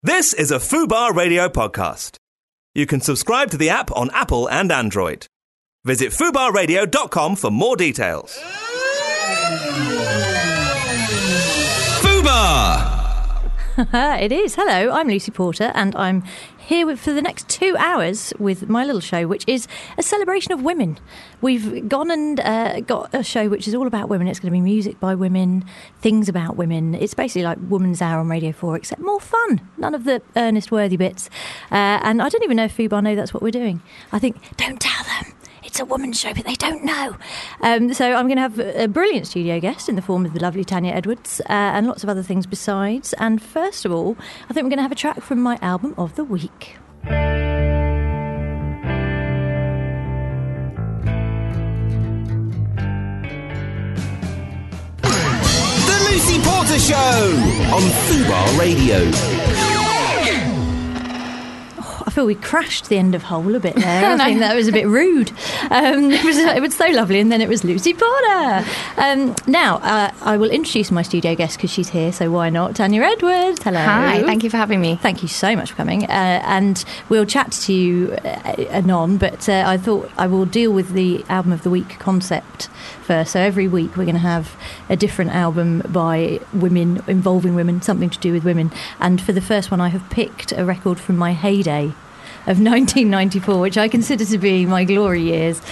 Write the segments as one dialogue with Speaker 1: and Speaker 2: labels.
Speaker 1: This is a Fubar Radio podcast. You can subscribe to the app on Apple and Android. Visit fubarradio.com for more details. Fubar!
Speaker 2: It is. Hello, I'm Lucy Porter, and I'm here for the next 2 hours with my little show, which is a celebration of women. We've gone and got a show which is all about women. It's going to be music by women, things about women. It's basically like Woman's Hour on Radio 4, except more fun. None of the Ernest Worthy bits. And I don't even know if Fubar know that's what we're doing. I think, don't tell them. It's a woman's show, but they don't know. So I'm going to have a brilliant studio guest in the form of the lovely Tanya Edwards and lots of other things besides. And first of all, I think we're going to have a track from my album of the week.
Speaker 3: The Lucy Porter Show on Fubar Radio.
Speaker 2: I feel we crashed the end of Hole a bit there. I think that was a bit rude. It was so lovely, and then it was Lucy Porter. Now, I will introduce my studio guest because she's here, so why not? Tanya Edwards, hello.
Speaker 4: Hi, thank you for having me.
Speaker 2: Thank you so much for coming. And we'll chat to you anon, but I thought I will deal with the Album of the Week concept first. So every week we're going to have a different album by women, involving women, something to do with women. And for the first one, I have picked a record from my heyday of 1994, which I consider to be my glory years.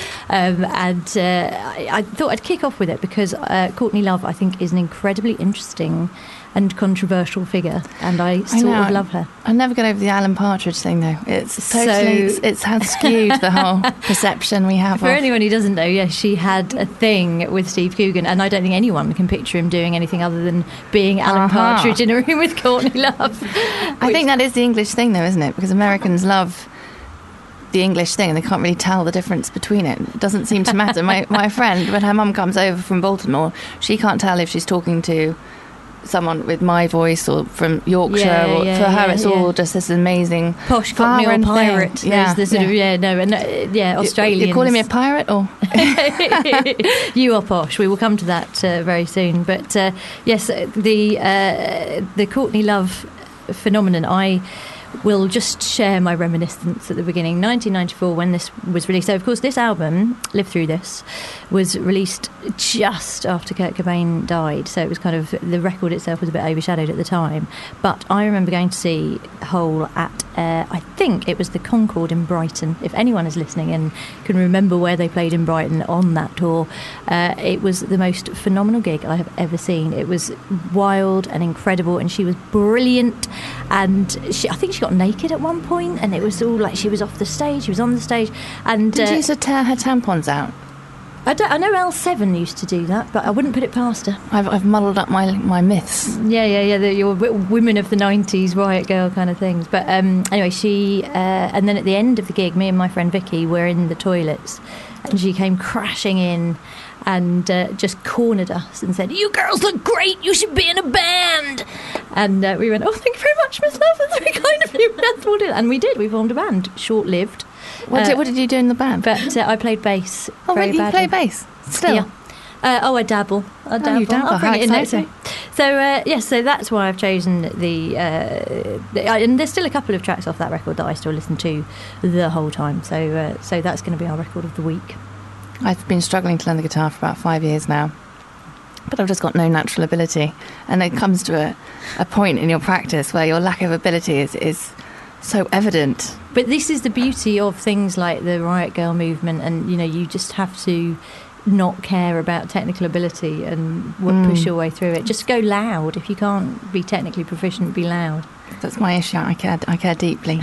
Speaker 2: I thought I'd kick off with it because Courtney Love, I think, is an incredibly interesting and controversial figure, and I sort of love her.
Speaker 4: I never got over the Alan Partridge thing, though. It's totally, it has skewed the whole perception we have.
Speaker 2: For anyone who doesn't know, yes, she had a thing with Steve Coogan, and I don't think anyone can picture him doing anything other than being Alan Partridge in a room with Courtney Love.
Speaker 4: I think that is the English thing, though, isn't it? Because Americans love the English thing and they can't really tell the difference between it. It doesn't seem to matter. My friend, when her mum comes over from Baltimore, she can't tell if she's talking to someone with my voice or from Yorkshire. For her it's all just this amazing
Speaker 2: posh Cockney or pirate. Australians.
Speaker 4: You're calling me a pirate, or
Speaker 2: you are posh. We will come to that very soon. But yes, the Courtney Love phenomenon. I will just share my reminiscence at the beginning. 1994, when this was released. So, of course, this album, Live Through This, was released just after Kurt Cobain died. So it was kind of, the record itself was a bit overshadowed at the time. But I remember going to see Hole at, I think it was the Concorde in Brighton. If anyone is listening and can remember where they played in Brighton on that tour, it was the most phenomenal gig I have ever seen. It was wild and incredible, and she was brilliant. And I think she got naked at one point, and it was all like she was off the stage, she was on the stage. And
Speaker 4: did she used to tear her tampons out?
Speaker 2: I know L7 used to do that, but I wouldn't put it past her.
Speaker 4: I've muddled up my myths.
Speaker 2: Yeah. Your women of the 90s, riot girl kind of things. But anyway, she and then at the end of the gig, me and my friend Vicky were in the toilets, and she came crashing in and just cornered us and said, "You girls look great, you should be in a band." And we went, "Oh, thank you very much, Miss Love, that's very kind of you." And we did, we formed a band, short-lived.
Speaker 4: What did you do in the band?
Speaker 2: But I played bass.
Speaker 4: Oh, really? You play bass? Still?
Speaker 2: Yeah. I dabble.
Speaker 4: You dabble.
Speaker 2: I'll bring
Speaker 4: How
Speaker 2: it in
Speaker 4: exciting.
Speaker 2: So that's why I've chosen the and there's still a couple of tracks off that record that I still listen to the whole time. So that's going to be our record of the week.
Speaker 4: I've been struggling to learn the guitar for about 5 years now, but I've just got no natural ability. And it comes to a point in your practice where your lack of ability is so evident.
Speaker 2: But this is the beauty of things like the Riot Girl movement, and you just have to not care about technical ability and push your way through it. Just go loud. If you can't be technically proficient, be loud.
Speaker 4: That's my issue. I care deeply.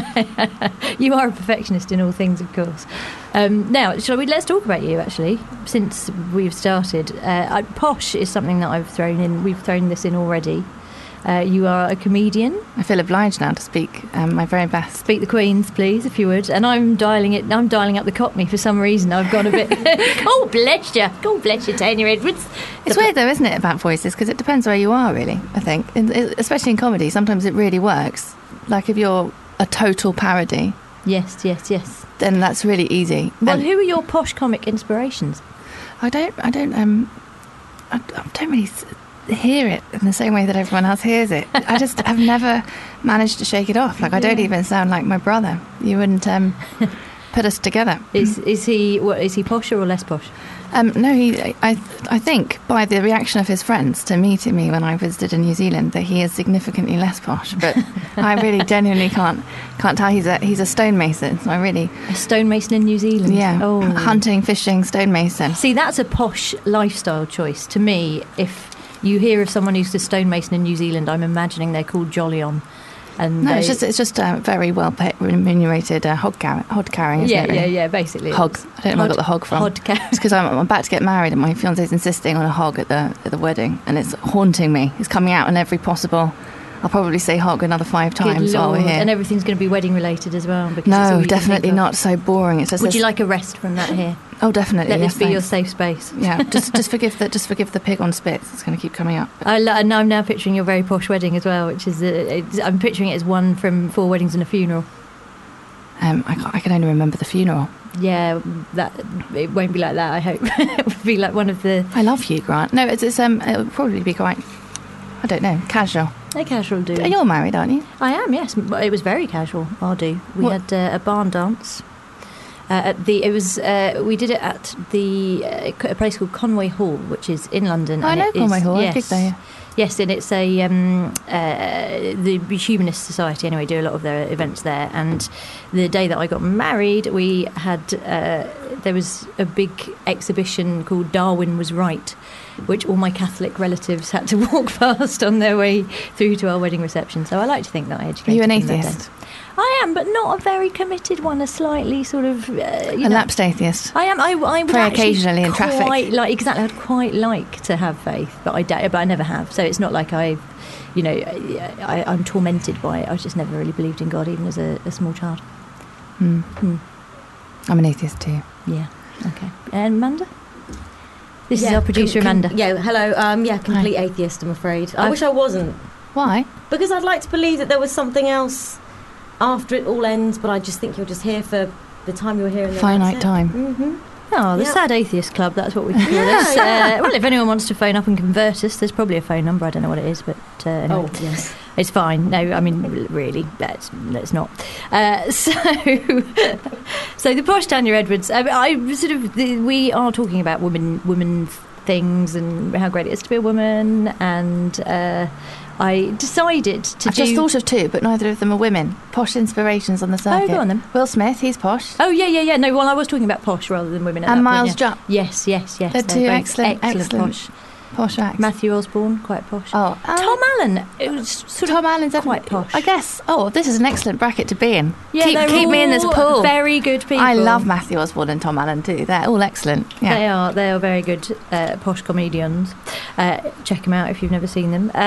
Speaker 2: You are a perfectionist in all things, of course. Now, let's talk about you, actually, since we've started. Posh is something that I've thrown in. We've thrown this in already. You are a comedian.
Speaker 4: I feel obliged now to speak my very best.
Speaker 2: Speak the Queen's, please, if you would. And I'm dialing up the Cockney for some reason. I've gone a bit. God bless you. God bless you, Tanya Edwards.
Speaker 4: It's weird, though, isn't it, about voices? Because it depends where you are, really, I think. Especially in comedy, sometimes it really works. Like if you're a total parody.
Speaker 2: Yes.
Speaker 4: Then that's really easy.
Speaker 2: Well, who are your posh comic inspirations?
Speaker 4: I don't really hear it in the same way that everyone else hears it. I just have never managed to shake it off. Like, I don't even sound like my brother. You wouldn't put us together.
Speaker 2: Is he posher or less posh?
Speaker 4: No, I think by the reaction of his friends to meeting me when I visited in New Zealand that he is significantly less posh. But I really genuinely can't tell. He's a stonemason. So
Speaker 2: a stonemason in New Zealand.
Speaker 4: Yeah,
Speaker 2: oh.
Speaker 4: Hunting, fishing, stonemason.
Speaker 2: See, that's a posh lifestyle choice to me. If you hear of someone who's a stonemason in New Zealand, I'm imagining they're called Jolyon. And
Speaker 4: no, it's just very well remunerated hod carrying, isn't it? Really?
Speaker 2: Yeah, basically.
Speaker 4: Hog. I don't know where I got the hog from.
Speaker 2: Hod carrying.
Speaker 4: It's because I'm about to get married and my fiance's insisting on a hog at the wedding, and it's haunting me. It's coming out in every possible. I'll probably say hog another 5 times while we're here.
Speaker 2: And everything's going to be wedding related as well. Because
Speaker 4: no, definitely not. So boring. It's just
Speaker 2: Would you like a rest from that here?
Speaker 4: Oh, definitely.
Speaker 2: Let
Speaker 4: yes,
Speaker 2: this be your
Speaker 4: thanks.
Speaker 2: safe space.
Speaker 4: Yeah, just forgive the pig on spits. It's going to keep coming up.
Speaker 2: And I'm now picturing your very posh wedding as well, which is I'm picturing it as one from 4 weddings and a funeral.
Speaker 4: I can only remember the funeral.
Speaker 2: Yeah, it won't be like that. I hope it would be like one of the.
Speaker 4: I love Hugh Grant. No, it'll probably be quite. I don't know, casual.
Speaker 2: A casual do.
Speaker 4: You're married, aren't you?
Speaker 2: I am. Yes, it was very casual. I'll do. We had a barn dance. We did it at a place called Conway Hall, which is in London.
Speaker 4: I know Conway Hall.
Speaker 2: Yes,
Speaker 4: I gigged there.
Speaker 2: Yes, and it's the Humanist Society anyway do a lot of their events there. And the day that I got married, we had there was a big exhibition called Darwin Was Right, which all my Catholic relatives had to walk past on their way through to our wedding reception. So I like to think that I educated.
Speaker 4: Are you an
Speaker 2: them that
Speaker 4: atheist?
Speaker 2: day. I am, but not a very committed one. A slightly sort of
Speaker 4: a lapsed atheist.
Speaker 2: I am. I would
Speaker 4: pray
Speaker 2: actually
Speaker 4: occasionally in traffic.
Speaker 2: I'd quite like to have faith, but I never have. So it's not like I'm tormented by it. I just never really believed in God, even as a small child.
Speaker 4: I'm an atheist too.
Speaker 2: Yeah. Okay. And Amanda. This is our producer, Amanda.
Speaker 5: Hello. Complete atheist, I'm afraid. I wish I wasn't.
Speaker 4: Why?
Speaker 5: Because I'd like to believe that there was something else after it all ends, but I just think you're just here for the time you're here. And
Speaker 4: finite time.
Speaker 5: Mm-hmm.
Speaker 2: Oh, the Sad Atheist Club, that's what we can call this. Well, if anyone wants to phone up and convert us, there's probably a phone number. I don't know what it is, but anyway.
Speaker 5: Oh, yes.
Speaker 2: It's fine. No, I mean, really, let's not. So the posh Tanya Edwards, we are talking about women things and how great it is to be a woman, and I decided to
Speaker 4: I've just thought of 2, but neither of them are women. Posh inspirations on the circuit.
Speaker 2: Oh, go on then.
Speaker 4: Will Smith, he's posh.
Speaker 2: Oh, yeah. No, well, I was talking about posh rather than women.
Speaker 4: And Miles Jupp.
Speaker 2: Yes.
Speaker 4: They're 2 excellent posh acts.
Speaker 2: Matthew Osborne, quite posh.
Speaker 4: Oh,
Speaker 2: Tom Allen. It was Tom
Speaker 4: Allen's
Speaker 2: quite posh.
Speaker 4: I guess. Oh, this is an excellent bracket to be in.
Speaker 2: Yeah,
Speaker 4: keep me in this pool.
Speaker 2: Very good people.
Speaker 4: I love Matthew Osborne and Tom Allen too. They're all excellent. Yeah.
Speaker 2: They are very good posh comedians. Check them out if you've never seen them.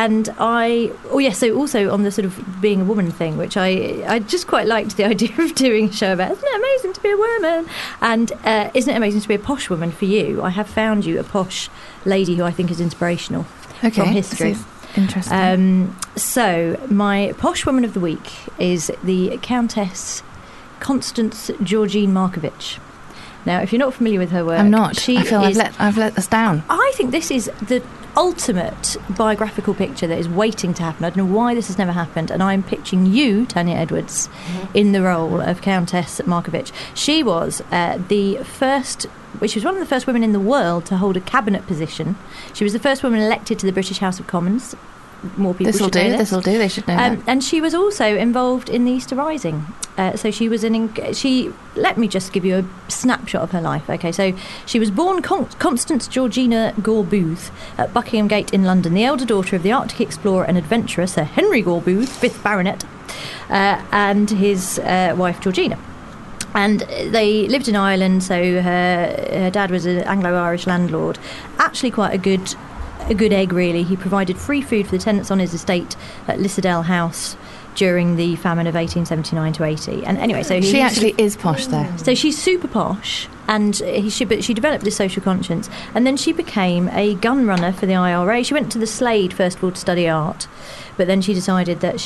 Speaker 2: So also on the sort of being a woman thing, which I just quite liked the idea of doing a show about. Isn't it amazing to be a woman? And isn't it amazing to be a posh woman for you? I have found you a posh lady who I think is inspirational from history.
Speaker 4: Interesting.
Speaker 2: So my posh woman of the week is the Countess Constance Georgine Markovich. Now, if you're not familiar with her work,
Speaker 4: I'm not. I feel I've let us down.
Speaker 2: I think this is the ultimate biographical picture that is waiting to happen. I don't know why this has never happened, and I'm pitching you, Tanya Edwards, in the role of Countess Markovich. She was she was one of the first women in the world to hold a cabinet position. She was the first woman elected to the British House of Commons. More people
Speaker 4: This'll do. They should know that.
Speaker 2: And she was also involved in the Easter Rising. So she was let me just give you a snapshot of her life. Okay, so she was born Constance Georgina Gore Booth at Buckingham Gate in London, the elder daughter of the Arctic explorer and adventurer Sir Henry Gore Booth, 5th Baronet, and his wife Georgina. And they lived in Ireland, so her dad was an Anglo-Irish landlord. Actually quite a good egg, really. He provided free food for the tenants on his estate at Lissadell House during the famine of 1879 to 80. And anyway, so
Speaker 4: she actually is posh there.
Speaker 2: So she's super posh. And but she developed this social conscience, and then she became a gun runner for the IRA. She went to the Slade first of all to study art, but then she decided that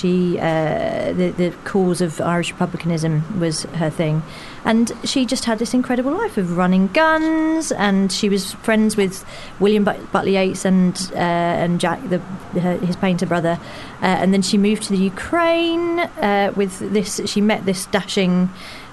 Speaker 2: the cause of Irish republicanism was her thing, and she just had this incredible life of running guns. And she was friends with William Butler Yeats and Jack, his painter brother, and then she moved to the Ukraine with this. She met this dashing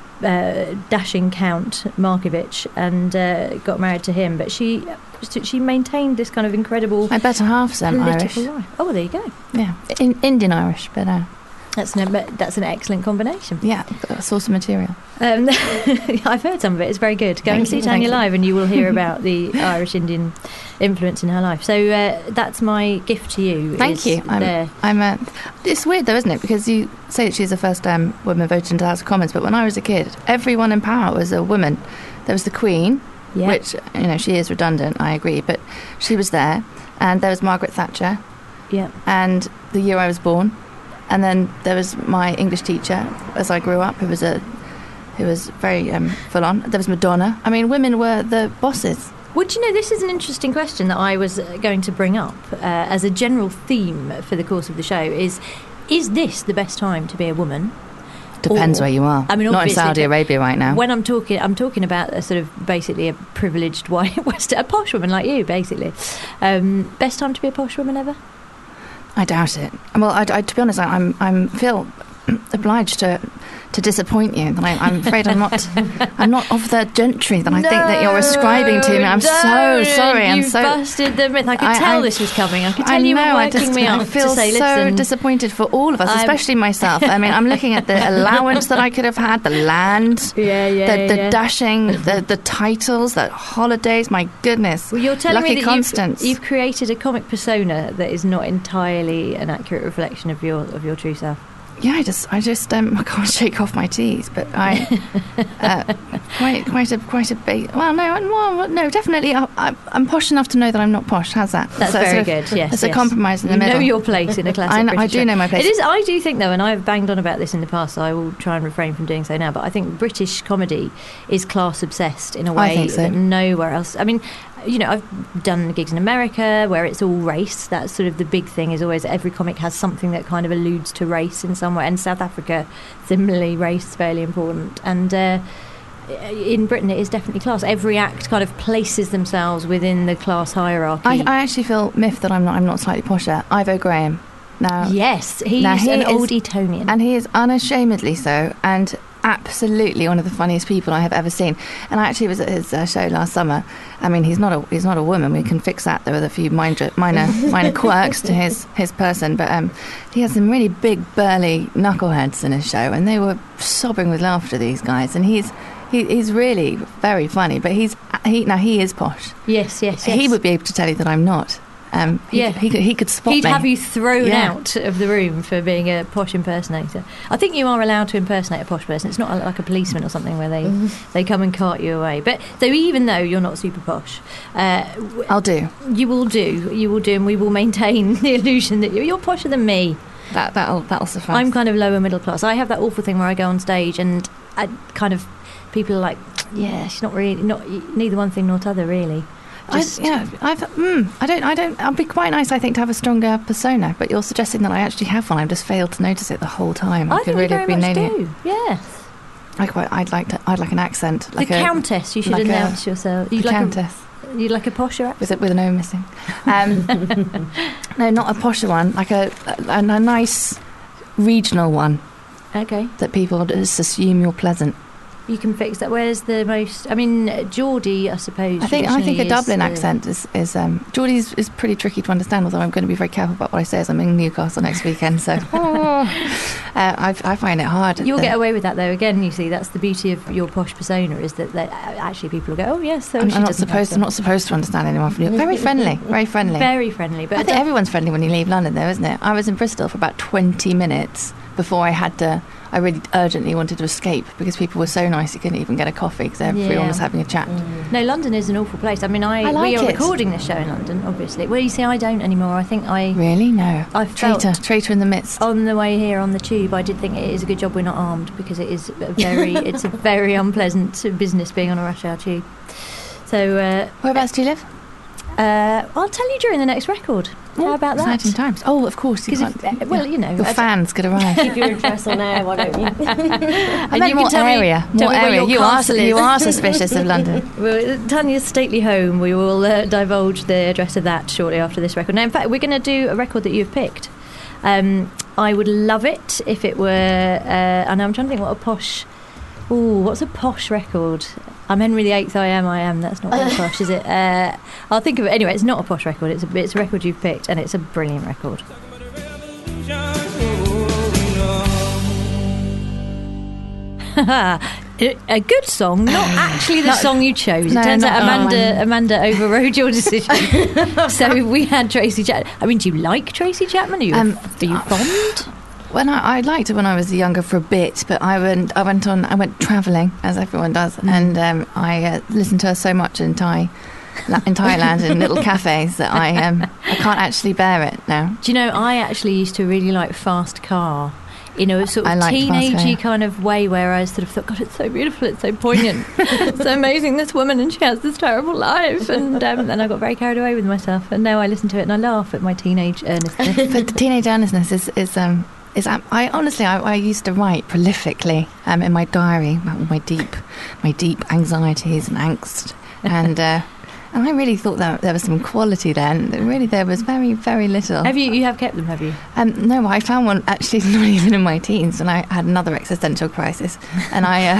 Speaker 2: Count Markovich and got married to him, but she maintained this kind of incredible.
Speaker 4: My better half's Irish.
Speaker 2: Life. Oh, well, there you go.
Speaker 4: Yeah, Indian Irish, but
Speaker 2: that's an excellent combination.
Speaker 4: Yeah, source of material.
Speaker 2: I've heard some of it. It's very good. Go and see Tanya live, and you will hear about the Irish Indian influence in her life. So that's my gift to you.
Speaker 4: Thank you. It's weird though, isn't it? Because you say that she's the first woman voted into the House of Commons, but when I was a kid, everyone in power was a woman. There was the Queen, which she is redundant. I agree, but she was there, and there was Margaret Thatcher.
Speaker 2: Yeah.
Speaker 4: And the year I was born, and then there was my English teacher as I grew up, who was very full on. There was Madonna. I mean, women were the bosses.
Speaker 2: Well, do you know, this is an interesting question that I was going to bring up as a general theme for the course of the show. Is this the best time to be a woman?
Speaker 4: Depends where you are.
Speaker 2: I mean,
Speaker 4: not in Saudi Arabia right now.
Speaker 2: When I'm talking about a sort of basically a privileged white Western, a posh woman like you, basically. Best time to be a posh woman ever?
Speaker 4: I doubt it. Well, I to be honest, I feel obliged to disappoint you. I'm afraid I'm not of the gentry that I think that you're ascribing to me. I'm so sorry.
Speaker 2: You busted the myth. I could tell this was coming. I could tell you were working me up
Speaker 4: I feel
Speaker 2: to say,
Speaker 4: so
Speaker 2: listen,
Speaker 4: disappointed for all of us, especially myself. I mean, I'm looking at the allowance that I could have had, the land, the dashing, the titles, the holidays. My goodness.
Speaker 2: Well, you're telling
Speaker 4: Lucky
Speaker 2: me that
Speaker 4: Constance.
Speaker 2: you've created a comic persona that is not entirely an accurate reflection of your true self.
Speaker 4: Yeah, I just I can't shake off my teeth, but I quite a bit. Well, no, definitely. I'm posh enough to know that I'm not posh. How's that?
Speaker 2: That's very good. Yes,
Speaker 4: it's a compromise in the middle.
Speaker 2: You know your place in a classic.
Speaker 4: I do know my place.
Speaker 2: It is. I do think though, and I've banged on about this in the past, so I will try and refrain from doing so now. But I think British comedy is class obsessed in a way that nowhere else. I mean, you know, I've done gigs in America where it's all race. That's sort of the big thing, is always every comic has something that kind of alludes to race in some way. And South Africa, similarly, race is fairly important. And in Britain, it is definitely class. Every act kind of places themselves within the class hierarchy.
Speaker 4: I actually feel miffed that I'm not slightly posher. Ivo Graham. Now,
Speaker 2: yes, he's an old Etonian.
Speaker 4: And he is unashamedly so, and absolutely one of the funniest people I have ever seen. And I actually was at his show last summer. I mean, he's not a woman. We can fix that. There were a few minor quirks to his person, but he has some really big burly knuckleheads in his show, and they were sobbing with laughter, these guys. And he's really very funny, but he is posh.
Speaker 2: Yes.
Speaker 4: He would be able to tell you that I'm not. He could spot me.
Speaker 2: He'd have you thrown out of the room for being a posh impersonator. I think you are allowed to impersonate a posh person. It's not like a policeman or something where they come and cart you away. But so even though you're not super posh,
Speaker 4: I'll do.
Speaker 2: You will do, and we will maintain the illusion that you're posher than me.
Speaker 4: That'll suffice.
Speaker 2: I'm kind of lower middle class. I have that awful thing where I go on stage and I kind of people are like, yeah, she's not neither one thing nor t'other really.
Speaker 4: I don't. I'd be quite nice, I think, to have a stronger persona. But you're suggesting that I actually have one. I've just failed to notice it the whole time.
Speaker 2: I think you very much do. Yes.
Speaker 4: I'd like an accent.
Speaker 2: Like the Countess. You should announce yourself.
Speaker 4: The Countess.
Speaker 2: You'd like a posher accent
Speaker 4: with an O missing. No, not a posher one. Like a nice regional one.
Speaker 2: Okay.
Speaker 4: That people just assume you're pleasant.
Speaker 2: You can fix that. Where's the most? I mean, Geordie, I suppose.
Speaker 4: I think a Dublin accent is Geordie is pretty tricky to understand. Although I'm going to be very careful about what I say, as I'm in Newcastle next weekend. So I find it hard.
Speaker 2: You'll get away with that, though. Again, you see, that's the beauty of your posh persona, is that actually people will go, oh yes. So
Speaker 4: I'm not supposed to understand anyone from Newcastle. Very friendly, very friendly,
Speaker 2: very friendly. But
Speaker 4: I think everyone's friendly when you leave London, though, isn't it? I was in Bristol for about 20 minutes. before I really urgently wanted to escape because people were so nice you couldn't even get a coffee because everyone was having a chat.
Speaker 2: No, London is an awful place. I mean, we are recording this show in London, obviously. Well, you see, I don't anymore. I think
Speaker 4: Really? No.
Speaker 2: I
Speaker 4: Traitor in the midst.
Speaker 2: On the way here on the tube, I did think it is a good job we're not armed because it is it's a very unpleasant business being on a rush hour tube. So,
Speaker 4: whereabouts do you live?
Speaker 2: I'll tell you during the next record. How about that?
Speaker 4: Exciting times. Oh, of course.
Speaker 2: Because
Speaker 4: your fans could arrive.
Speaker 5: Keep your address on air, why don't you?
Speaker 4: And then more area. More area. You are suspicious of London.
Speaker 2: Well, Tanya's stately home. We will divulge the address of that shortly after this record. Now, in fact, we're going to do a record that you've picked. I would love it if it were. And I'm trying to think what a posh. Ooh, what's a posh record? I'm Henry VIII. I am. That's not very posh, is it? I'll think of it anyway. It's not a posh record. It's a record you've picked, and it's a brilliant record. A good song, not actually the song you chose. It turns out Amanda overrode your decision. So we had Tracy Chapman. I mean, do you like Tracy Chapman? Are you fond?
Speaker 4: When I liked it when I was younger for a bit, but I went travelling as everyone does, and I listened to her so much in Thailand in little cafes that I can't actually bear it now.
Speaker 2: Do you know, I actually used to really like Fast Car. In a sort of teenagey kind of way where I sort of thought, God, it's so beautiful, it's so poignant, it's so amazing, this woman, and she has this terrible life. And then I got very carried away with myself, and now I listen to it and I laugh at my teenage earnestness.
Speaker 4: But the teenage earnestness is I used to write prolifically in my diary about all my deep anxieties and angst, and I really thought that there was some quality there, and really there was very, very little.
Speaker 2: You have kept them, have you?
Speaker 4: No, I found one actually not even in my teens, and I had another existential crisis, and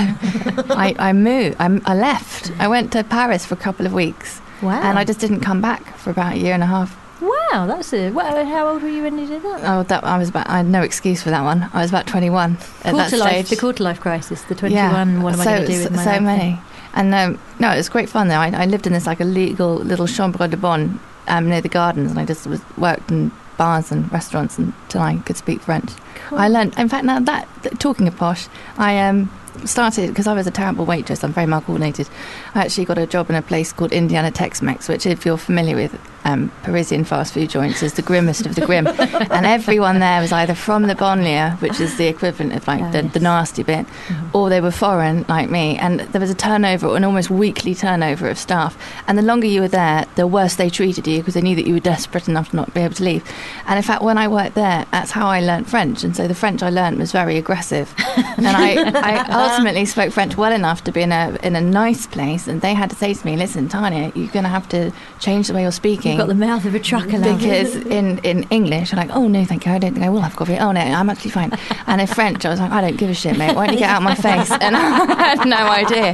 Speaker 4: I moved. I left. I went to Paris for a couple of weeks.
Speaker 2: Wow.
Speaker 4: And I just didn't come back for about a year and a half.
Speaker 2: Wow, that's it. Well, how old were you when you did that?
Speaker 4: I had no excuse for that one. I was about 21 at that stage.
Speaker 2: The quarter life crisis, the 21. What am I going to do with my life?
Speaker 4: So many. And no, it was great fun though. I lived in this like a legal little chambre de bonne near the gardens, and I just worked in bars and restaurants until I could speak French. Cool. I learned, in fact, now that talking of posh, I started, because I was a terrible waitress, I'm very mal coordinated. I actually got a job in a place called Indiana Tex-Mex, which, if you're familiar with Parisian fast food joints, is the grimmest of the grim. And everyone there was either from the banlieue, which is the equivalent of like the nasty bit, or they were foreign like me. And there was an almost weekly turnover of staff. And the longer you were there, the worse they treated you, because they knew that you were desperate enough to not be able to leave. And in fact, when I worked there, that's how I learnt French. And so the French I learnt was very aggressive. And I ultimately spoke French well enough to be in a nice place, and they had to say to me, listen, Tanya, you're going to have to change the way you're speaking.
Speaker 2: You've got the mouth of a trucker.
Speaker 4: Because in English, I'm like, oh no, thank you, I don't think I will have coffee. Oh no, I'm actually fine. And in French, I was like, I don't give a shit, mate. Why don't you get out of my face? And I had no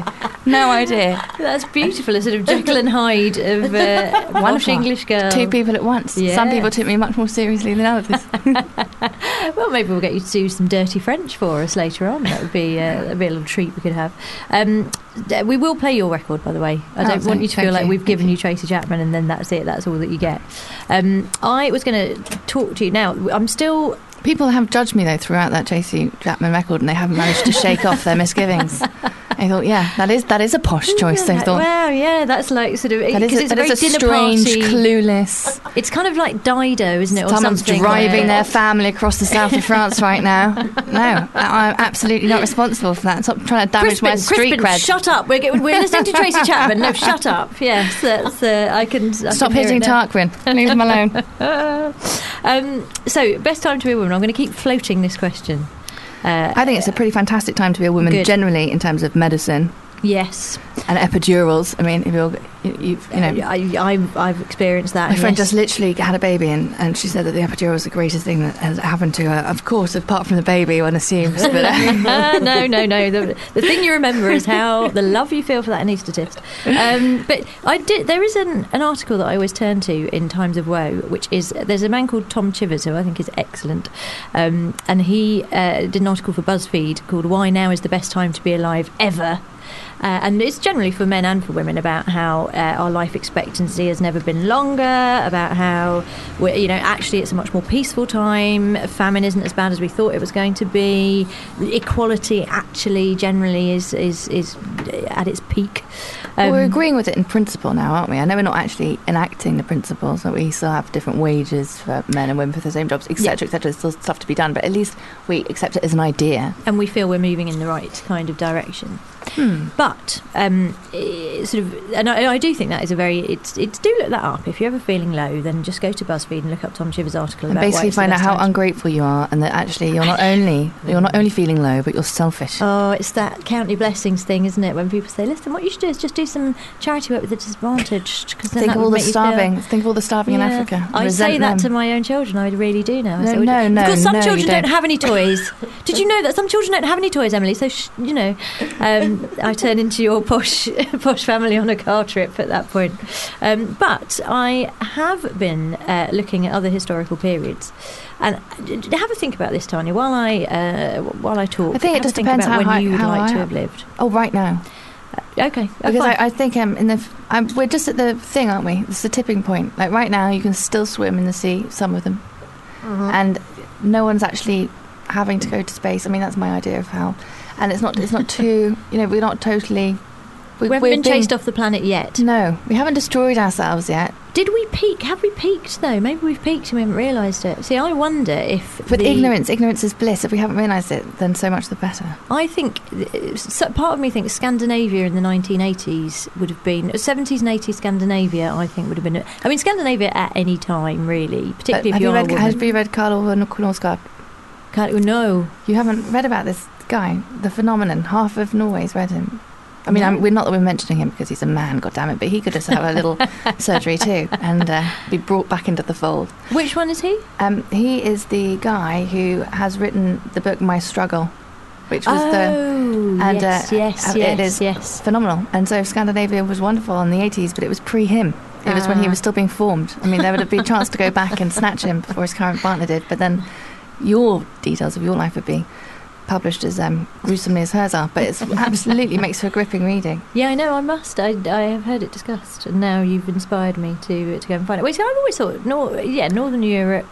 Speaker 4: idea.
Speaker 2: That's beautiful. A sort of Jekyll and Hyde of posh English girl.
Speaker 4: Two people at once. Yeah. Some people took me much more seriously than others.
Speaker 2: Well, maybe we'll get you to do some dirty French for us later on. That would be a little treat we could have. We will play your record, by the way. I don't want you to feel like we've given you Tracy Chapman and then that's it. That's all that you get. I was going to talk to you now. I'm still...
Speaker 4: People have judged me, though, throughout that Tracy Chapman record, and they haven't managed to shake off their misgivings. I thought, that is a posh choice. They thought,
Speaker 2: wow, yeah, that's like sort of
Speaker 4: that is a strange, clueless.
Speaker 2: It's kind of like Dido, isn't it? Or
Speaker 4: someone's driving their family across the south of France right now. No, I'm absolutely not responsible for that. Stop trying to damage my street cred.
Speaker 2: Shut up. We're listening to Tracy Chapman. No, shut up. Yes, that's. I can
Speaker 4: stop hitting Tarquin. Leave them alone.
Speaker 2: So, best time to be a woman. I'm going to keep floating this question.
Speaker 4: I think it's a pretty fantastic time to be a woman, generally, in terms of medicine.
Speaker 2: Yes.
Speaker 4: And epidurals. I mean,
Speaker 2: I've experienced that.
Speaker 4: My friend just literally had a baby, and she said that the epidural was the greatest thing that has happened to her. Of course, apart from the baby, one assumes. But
Speaker 2: no. The thing you remember is how the love you feel for that anaesthetist. But there is an article that I always turn to in times of woe, which is, there's a man called Tom Chivers, who I think is excellent, and he did an article for BuzzFeed called "Why Now is the Best Time to Be Alive Ever." and it's generally for men and for women, about how our life expectancy has never been longer, about how actually it's a much more peaceful time. Famine isn't as bad as we thought it was going to be. Equality actually generally is at its peak.
Speaker 4: We're agreeing with it in principle now, aren't we? I know we're not actually enacting the principles, that we still have different wages for men and women for the same jobs, etc., etc. There's still stuff to be done, but at least we accept it as an idea.
Speaker 2: And we feel we're moving in the right kind of direction. But and I do think that is a very do look that up. If you're ever feeling low, then just go to BuzzFeed and look up Tom Shiver's article
Speaker 4: and
Speaker 2: about
Speaker 4: basically find out how ungrateful you are, and that actually you're not only feeling low, but you're selfish.
Speaker 2: Oh, it's that count your blessings thing, isn't it? When people say, "Listen, what you should do is just do some charity work with the disadvantaged." Because
Speaker 4: think of all the starving. Think of all the starving in Africa.
Speaker 2: I say that to my own children. I really do now.
Speaker 4: No.
Speaker 2: Because some children don't have any toys. Did you know that some children don't have any toys, Emily? So I turn into your posh family on a car trip at that point. But I have been looking at other historical periods, and have a think about this, Tanya, while I talk.
Speaker 4: I think it just depends
Speaker 2: about
Speaker 4: how
Speaker 2: when you would
Speaker 4: how
Speaker 2: like
Speaker 4: I
Speaker 2: to have lived.
Speaker 4: Oh, right now.
Speaker 2: Okay.
Speaker 4: Because I think we're just at the thing, aren't we? It's the tipping point. Like right now, you can still swim in the sea, some of them, and no one's actually having to go to space. I mean, that's my idea of how. And it's not too, we're not totally...
Speaker 2: We haven't been chased off the planet yet.
Speaker 4: No, we haven't destroyed ourselves yet.
Speaker 2: Did we peak? Have we peaked, though? Maybe we've peaked and we haven't realised it. See, I wonder if...
Speaker 4: But ignorance is bliss. If we haven't realised it, then so much the better.
Speaker 2: I think... part of me thinks Scandinavia in the 1980s would have been... 70s and 80s Scandinavia, I think, would have been... I mean, Scandinavia at any time, really. Particularly if you're a woman.
Speaker 4: Have you read Karl Ove Knausgaard?
Speaker 2: No.
Speaker 4: You haven't read about this guy, the phenomenon? Half of Norway's read him. I mean, we're not that we're mentioning him because he's a man, goddammit, but he could just have a little surgery too and be brought back into the fold.
Speaker 2: Which one is he?
Speaker 4: He is the guy who has written the book My Struggle, which was it is phenomenal. And so Scandinavia was wonderful in the 80s, but it was pre-him. It was when he was still being formed. I mean, there would have been a chance to go back and snatch him before his current partner did, but then your details of your life would be published as gruesomely as hers are, but it absolutely makes for gripping reading.
Speaker 2: Yeah, I know, I must. I have heard it discussed, and now you've inspired me to go and find it. Wait, so I've always thought, Northern Europe.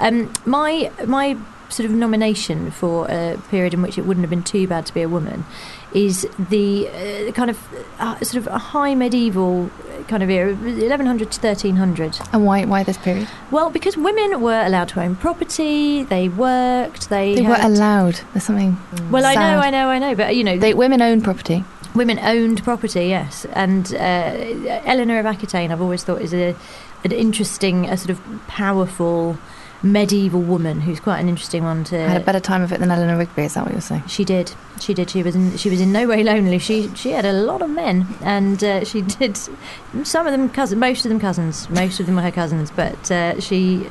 Speaker 2: My sort of nomination for a period in which it wouldn't have been too bad to be a woman is the kind of sort of a high medieval kind of era, 1100 to 1300.
Speaker 4: And why this period?
Speaker 2: Well, because women were allowed to own property, they worked, they
Speaker 4: were allowed. There's something.
Speaker 2: Well,
Speaker 4: sad.
Speaker 2: I know, but
Speaker 4: women owned property.
Speaker 2: Women owned property, yes, and Eleanor of Aquitaine, I've always thought is an interesting, a sort of powerful medieval woman who's quite an interesting one to...
Speaker 4: Had a better time of it than Eleanor Rigby, is that what you're saying?
Speaker 2: She did. She was in no way lonely. She had a lot of men, and she did some of them cousins, most of them were her cousins, but she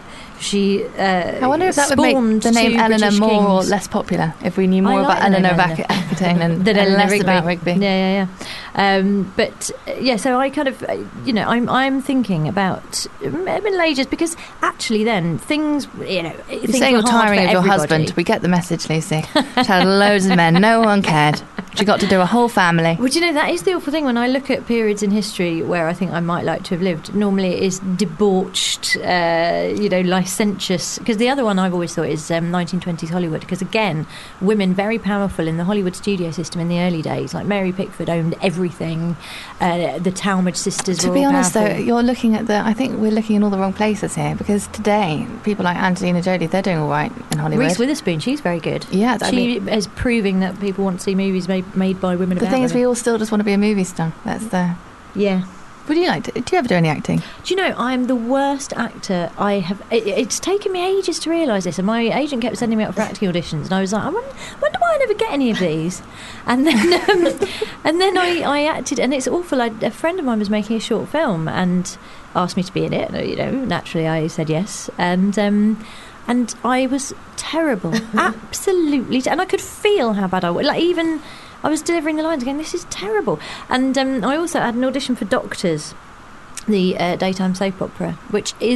Speaker 4: I wonder if that would make the name Eleanor more or less popular if we knew more about Eleanor of Aquitaine and less Rigby. About Rigby.
Speaker 2: Yeah. But so I kind of, I'm thinking about Middle Ages, because actually then things,
Speaker 4: You're saying you're tiring of your husband. We get the message, Lucy. She had loads of men. No one cared. She got to do a whole family.
Speaker 2: Well, that is the awful thing when I look at periods in history where I think I might like to have lived. Normally it is debauched, licentious. Because the other one I've always thought is 1920s Hollywood. Because again, women very powerful in the Hollywood studio system in the early days. Like Mary Pickford owned everything. The Talmadge sisters were all powerful. To be honest, though,
Speaker 4: you're looking at I think we're looking in all the wrong places here. Because today, people like Angelina Jolie, they're doing all right in Hollywood.
Speaker 2: Reese Witherspoon, she's very good.
Speaker 4: Yeah,
Speaker 2: she is proving that people want to see movies made by women.
Speaker 4: The thing is, we all still just want to be a movie star. That's the...
Speaker 2: Yeah.
Speaker 4: Would you like to... Do you ever do any acting?
Speaker 2: Do you know, I'm the worst actor I have... It's taken me ages to realise this, and my agent kept sending me out for acting auditions, and I was like, I wonder why I never get any of these. And then I acted, and it's awful. A friend of mine was making a short film and asked me to be in it. Naturally I said yes. And I was terrible. Absolutely. And I could feel how bad I was. Like, even... I was delivering the lines again. This is terrible. And I also had an audition for Doctors, the daytime soap opera, which is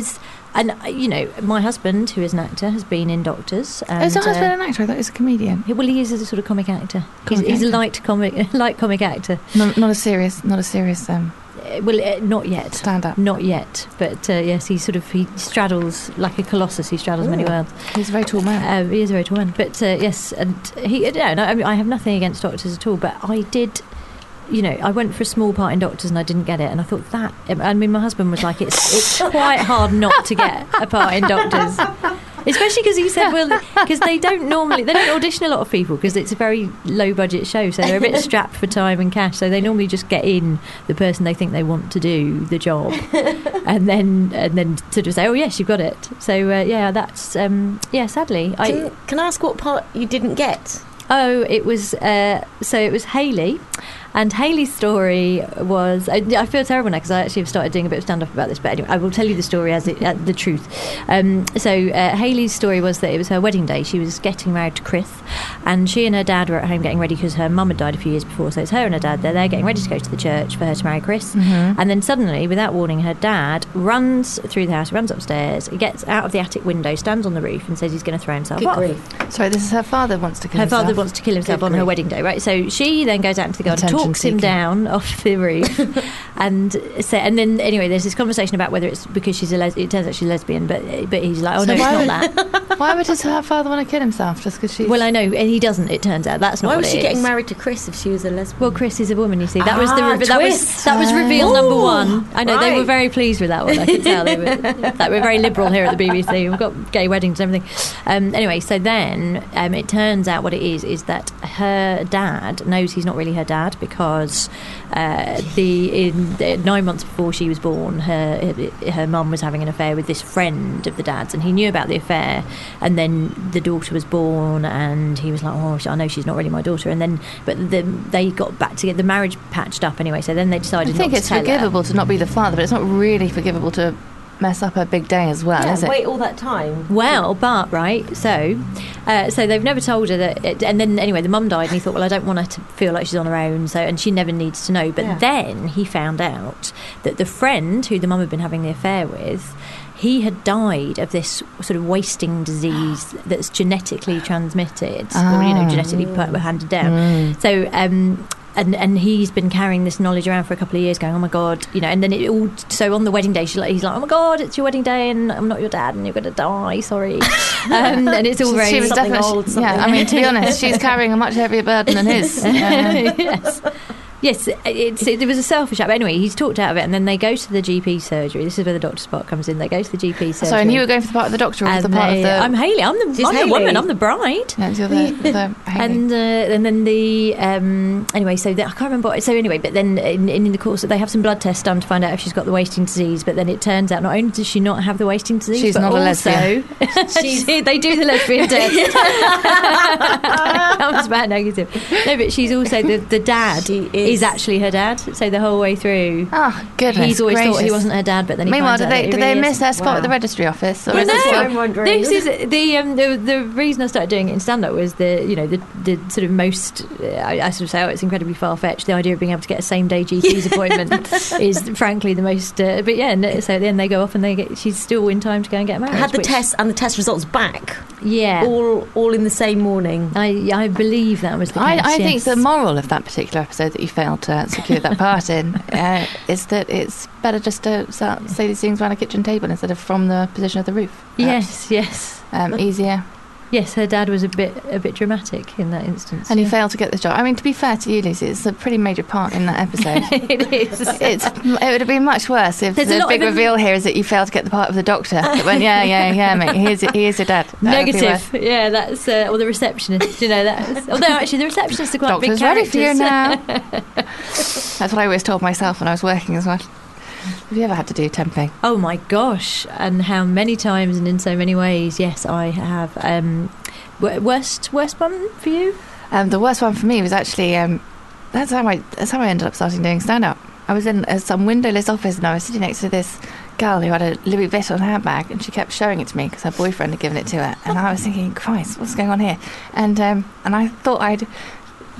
Speaker 2: And, my husband, who is an actor, has been in Doctors. And,
Speaker 4: Is your husband an actor? I thought he was a comedian.
Speaker 2: Well, he is a sort of comic actor. He's a light comic actor.
Speaker 4: Not a serious.
Speaker 2: Not yet.
Speaker 4: Stand up.
Speaker 2: Not yet. But yes, he straddles like a colossus. He straddles many worlds.
Speaker 4: He's a very tall man.
Speaker 2: He is a very tall man. But yes, and I have nothing against Doctors at all. But I did. I went for a small part in Doctors and I didn't get it, and I thought that. I mean, my husband was like, "It's quite hard not to get a part in Doctors." Especially because he said, because they don't audition a lot of people because it's a very low budget show, so they're a bit strapped for time and cash, so they normally just get in the person they think they want to do the job, and then sort of say, oh yes, you've got it. So that's sadly.
Speaker 5: Can I ask what part you didn't get?
Speaker 2: Oh, it was Hayley. And Hayley's story was... I feel terrible now because I actually have started doing a bit of stand-up about this, but anyway, I will tell you the story as the truth. Hayley's story was that it was her wedding day. She was getting married to Chris, and she and her dad were at home getting ready because her mum had died a few years before, so it's her and her dad. They're there getting ready to go to the church for her to marry Chris. And then suddenly, without warning, her dad runs through the house, runs upstairs, he gets out of the attic window, stands on the roof and says he's going to throw himself off.
Speaker 5: Grief.
Speaker 4: Sorry, this is her father wants to kill himself.
Speaker 2: Her father wants to kill himself on her wedding day, right? So she then goes out into the garden, talks him down off the roof, and then anyway, there's this conversation about whether it's because she's it turns out she's lesbian, but he's like, oh no, it's not that.
Speaker 4: Why would his father want to kill himself just because she's...
Speaker 2: Well, I know, and he doesn't. It turns out that's not.
Speaker 5: Why
Speaker 2: what
Speaker 5: was
Speaker 2: it
Speaker 5: she
Speaker 2: is.
Speaker 5: getting married to Chris if she was a lesbian?
Speaker 2: Well, Chris is a woman, you see. That was
Speaker 5: twist.
Speaker 2: that was reveal number one. I know they were
Speaker 5: Right.
Speaker 2: very pleased with that one. I could tell they were. Like, we're very liberal here at the BBC. We've got gay weddings and everything. Anyway, so then it turns out what it is that her dad knows he's not really her dad because 9 months before she was born, her mum was having an affair with this friend of the dad's, and he knew about the affair. And then the daughter was born, and he was like, "Oh, I know she's not really my daughter." And then, they got back together. The marriage patched up anyway. So then they decided.
Speaker 4: I think it's forgivable to not be the father, but it's not really forgivable to mess up her big day as well, is it?
Speaker 5: Wait all that time.
Speaker 2: Well, but right, so they've never told her that, and then anyway, the mum died, and he thought, well, I don't want her to feel like she's on her own, and she never needs to know. But then he found out that the friend who the mum had been having the affair with, he had died of this sort of wasting disease that's genetically transmitted, or genetically handed down. So. And he's been carrying this knowledge around for a couple of years, going, oh my God, and then it all. So on the wedding day, he's like, oh my God, it's your wedding day, and I'm not your dad, and you're going to die. Sorry, and it's all very.
Speaker 4: She was
Speaker 5: something
Speaker 4: definitely
Speaker 5: old. Something.
Speaker 4: Yeah, I mean, to be honest, she's carrying a much heavier burden than his.
Speaker 2: Yes, it was a selfish act. But anyway, he's talked out of it, and then they go to the GP surgery. This is where the doctor's part comes in. They go to the GP surgery.
Speaker 4: So, and you were going for the part of the doctor, or the part of the...
Speaker 2: I'm Hayley. I'm the woman. I'm the bride.
Speaker 4: Yeah, you're the
Speaker 2: and then the anyway. So I can't remember. So anyway, but then in the course, they have some blood tests done to find out if she's got the wasting disease. But then it turns out not only does she not have the wasting disease,
Speaker 4: she's
Speaker 2: but
Speaker 4: not
Speaker 2: also,
Speaker 4: a
Speaker 2: lesbian. They do the lesbian test. Comes back negative. No, but she's also the dad is actually her dad. So the whole way through,
Speaker 4: goodness,
Speaker 2: he's always
Speaker 4: gracious.
Speaker 2: thought he wasn't her dad. But then he
Speaker 4: meanwhile,
Speaker 2: finds out
Speaker 4: did they miss their spot at the registry office? Or
Speaker 2: well,
Speaker 5: I'm wondering.
Speaker 2: This is the reason I started doing it in stand-up was the sort of most I sort of say, it's incredibly far-fetched. The idea of being able to get a same-day GP's appointment is frankly the most. But yeah, so then they go off and she's still in time to go and get married.
Speaker 5: Had the test and the test results back.
Speaker 2: Yeah,
Speaker 5: all in the same morning.
Speaker 2: I believe that was the case.
Speaker 4: I think the moral of that particular episode that you failed to secure that part in is that it's better just to say these things around a kitchen table instead of from the position of the roof. Perhaps.
Speaker 2: Yes.
Speaker 4: Easier.
Speaker 2: Yes, her dad was a bit dramatic in that instance.
Speaker 4: And he failed to get this job. I mean, to be fair to you, Lucy, it's a pretty major part in that episode.
Speaker 2: It is.
Speaker 4: It would have been much worse if the big reveal here is that you failed to get the part of the doctor. That went, yeah, mate, he is your dad.
Speaker 2: Negative. Yeah, that's or the receptionist. That's although actually the receptionists are quite
Speaker 4: Doctor's
Speaker 2: big characters.
Speaker 4: ready for you now. That's what I always told myself when I was working as well. Have you ever had to do temping?
Speaker 2: Oh my gosh, and how many times and in so many ways. Yes, I have. Worst one for you?
Speaker 4: The worst one for me was actually that's how I ended up starting doing stand-up. I was in some windowless office and I was sitting next to this girl who had a Louis Vuitton handbag, and she kept showing it to me because her boyfriend had given it to her, and I was thinking, Christ, what's going on here? And I thought I'd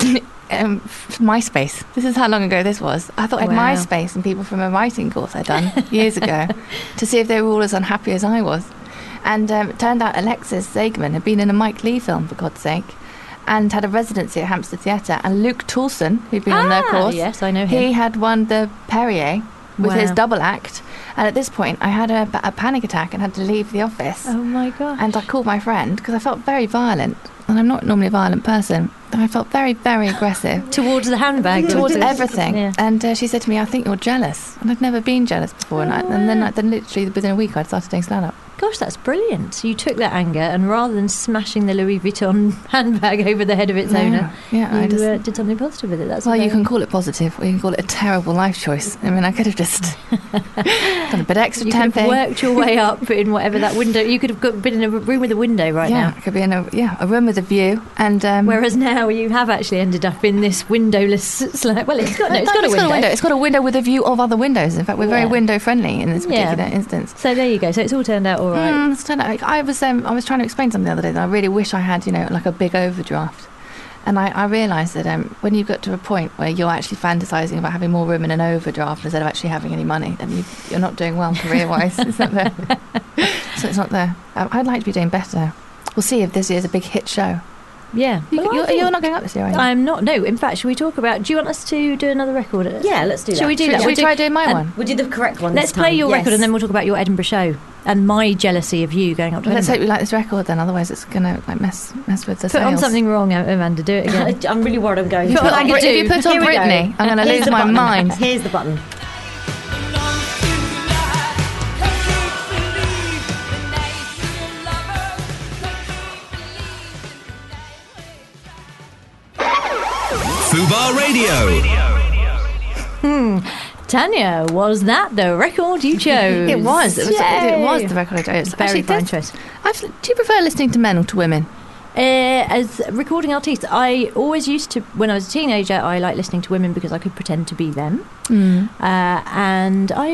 Speaker 4: MySpace. This is how long ago this was. I thought I had
Speaker 2: Wow.
Speaker 4: MySpace and people from a writing course I'd done years ago to see if they were all as unhappy as I was. And it turned out Alexis Zagman had been in a Mike Leigh film, for God's sake, and had a residency at Hampstead Theatre. And Luke Toulson, who'd been on their course,
Speaker 2: Yes, I know him.
Speaker 4: he had won the Perrier with his
Speaker 2: Wow.
Speaker 4: double act. And at this point, I had a panic attack and had to leave the office.
Speaker 2: Oh my god!
Speaker 4: And I called my friend because I felt very violent. And I'm not normally a violent person. I felt very, very aggressive.
Speaker 2: Towards the handbag,
Speaker 4: Towards everything.
Speaker 2: Yeah.
Speaker 4: And she said to me, I think you're jealous. And I'd never been jealous before. And then literally within a week, I'd started doing stand-up.
Speaker 2: Gosh, that's brilliant. So you took that anger and rather than smashing the Louis Vuitton handbag over the head of its owner,
Speaker 4: I
Speaker 2: you
Speaker 4: just...
Speaker 2: did something positive with it. That's
Speaker 4: Well, you
Speaker 2: very-
Speaker 4: can call it positive, or you can call it a terrible life choice. I mean, I could have just done a bit extra
Speaker 2: You could have
Speaker 4: temping.
Speaker 2: worked your way up in whatever that window. You could have been in a room with a window right
Speaker 4: Yeah,
Speaker 2: now.
Speaker 4: it could be in a room with a view. And
Speaker 2: Whereas now you have actually ended up in this windowless. Well, it's got a window.
Speaker 4: It's got a window with a view of other windows. In fact, we're very
Speaker 2: Yeah.
Speaker 4: window friendly in this
Speaker 2: Yeah.
Speaker 4: particular instance.
Speaker 2: So there you go. So it's all turned out all right.
Speaker 4: It's turned out, I was trying to explain something the other day that I really wish I had, like a big overdraft. And I realised that when you get to a point where you're actually fantasising about having more room in an overdraft instead of actually having any money, then you're not doing well career-wise. It's not there. So it's not there. I'd like to be doing better. We'll see if this year's a big hit show.
Speaker 2: Yeah. Well, I think-
Speaker 4: You're not going up this year, are you?
Speaker 2: I'm not. No, in fact, should we talk about? Do you want us to do another record?
Speaker 5: Yeah, let's do that.
Speaker 2: Shall we do that?
Speaker 4: Should we
Speaker 2: We'll
Speaker 4: try doing my
Speaker 2: and
Speaker 4: one?
Speaker 5: We'll do the correct one.
Speaker 2: Let's
Speaker 5: this
Speaker 2: play
Speaker 5: time.
Speaker 2: your
Speaker 5: Yes.
Speaker 2: record and then we'll talk about your Edinburgh show and my jealousy of you going up to
Speaker 4: Let's hope
Speaker 2: Edinburgh.
Speaker 4: we like this record then, otherwise it's going to mess with the
Speaker 2: Put on
Speaker 4: sales.
Speaker 2: something wrong, Amanda. Do it again.
Speaker 5: I'm really worried I'm going.
Speaker 2: Put on
Speaker 5: to.
Speaker 2: like
Speaker 4: If you put on
Speaker 5: Here we go.
Speaker 4: Britney, I'm going to
Speaker 5: Here's
Speaker 4: lose
Speaker 5: the
Speaker 4: my
Speaker 5: button.
Speaker 4: mind.
Speaker 5: Here's the button.
Speaker 3: Fubar Radio.
Speaker 2: Tanya, was that the record you chose?
Speaker 4: It was. It was
Speaker 2: Yay.
Speaker 4: the record I chose.
Speaker 2: Very
Speaker 4: Actually,
Speaker 2: fine
Speaker 4: this-
Speaker 2: choice.
Speaker 4: Do you prefer listening to men or to women?
Speaker 2: As recording artist, I always used to. When I was a teenager, I liked listening to women because I could pretend to be them. And I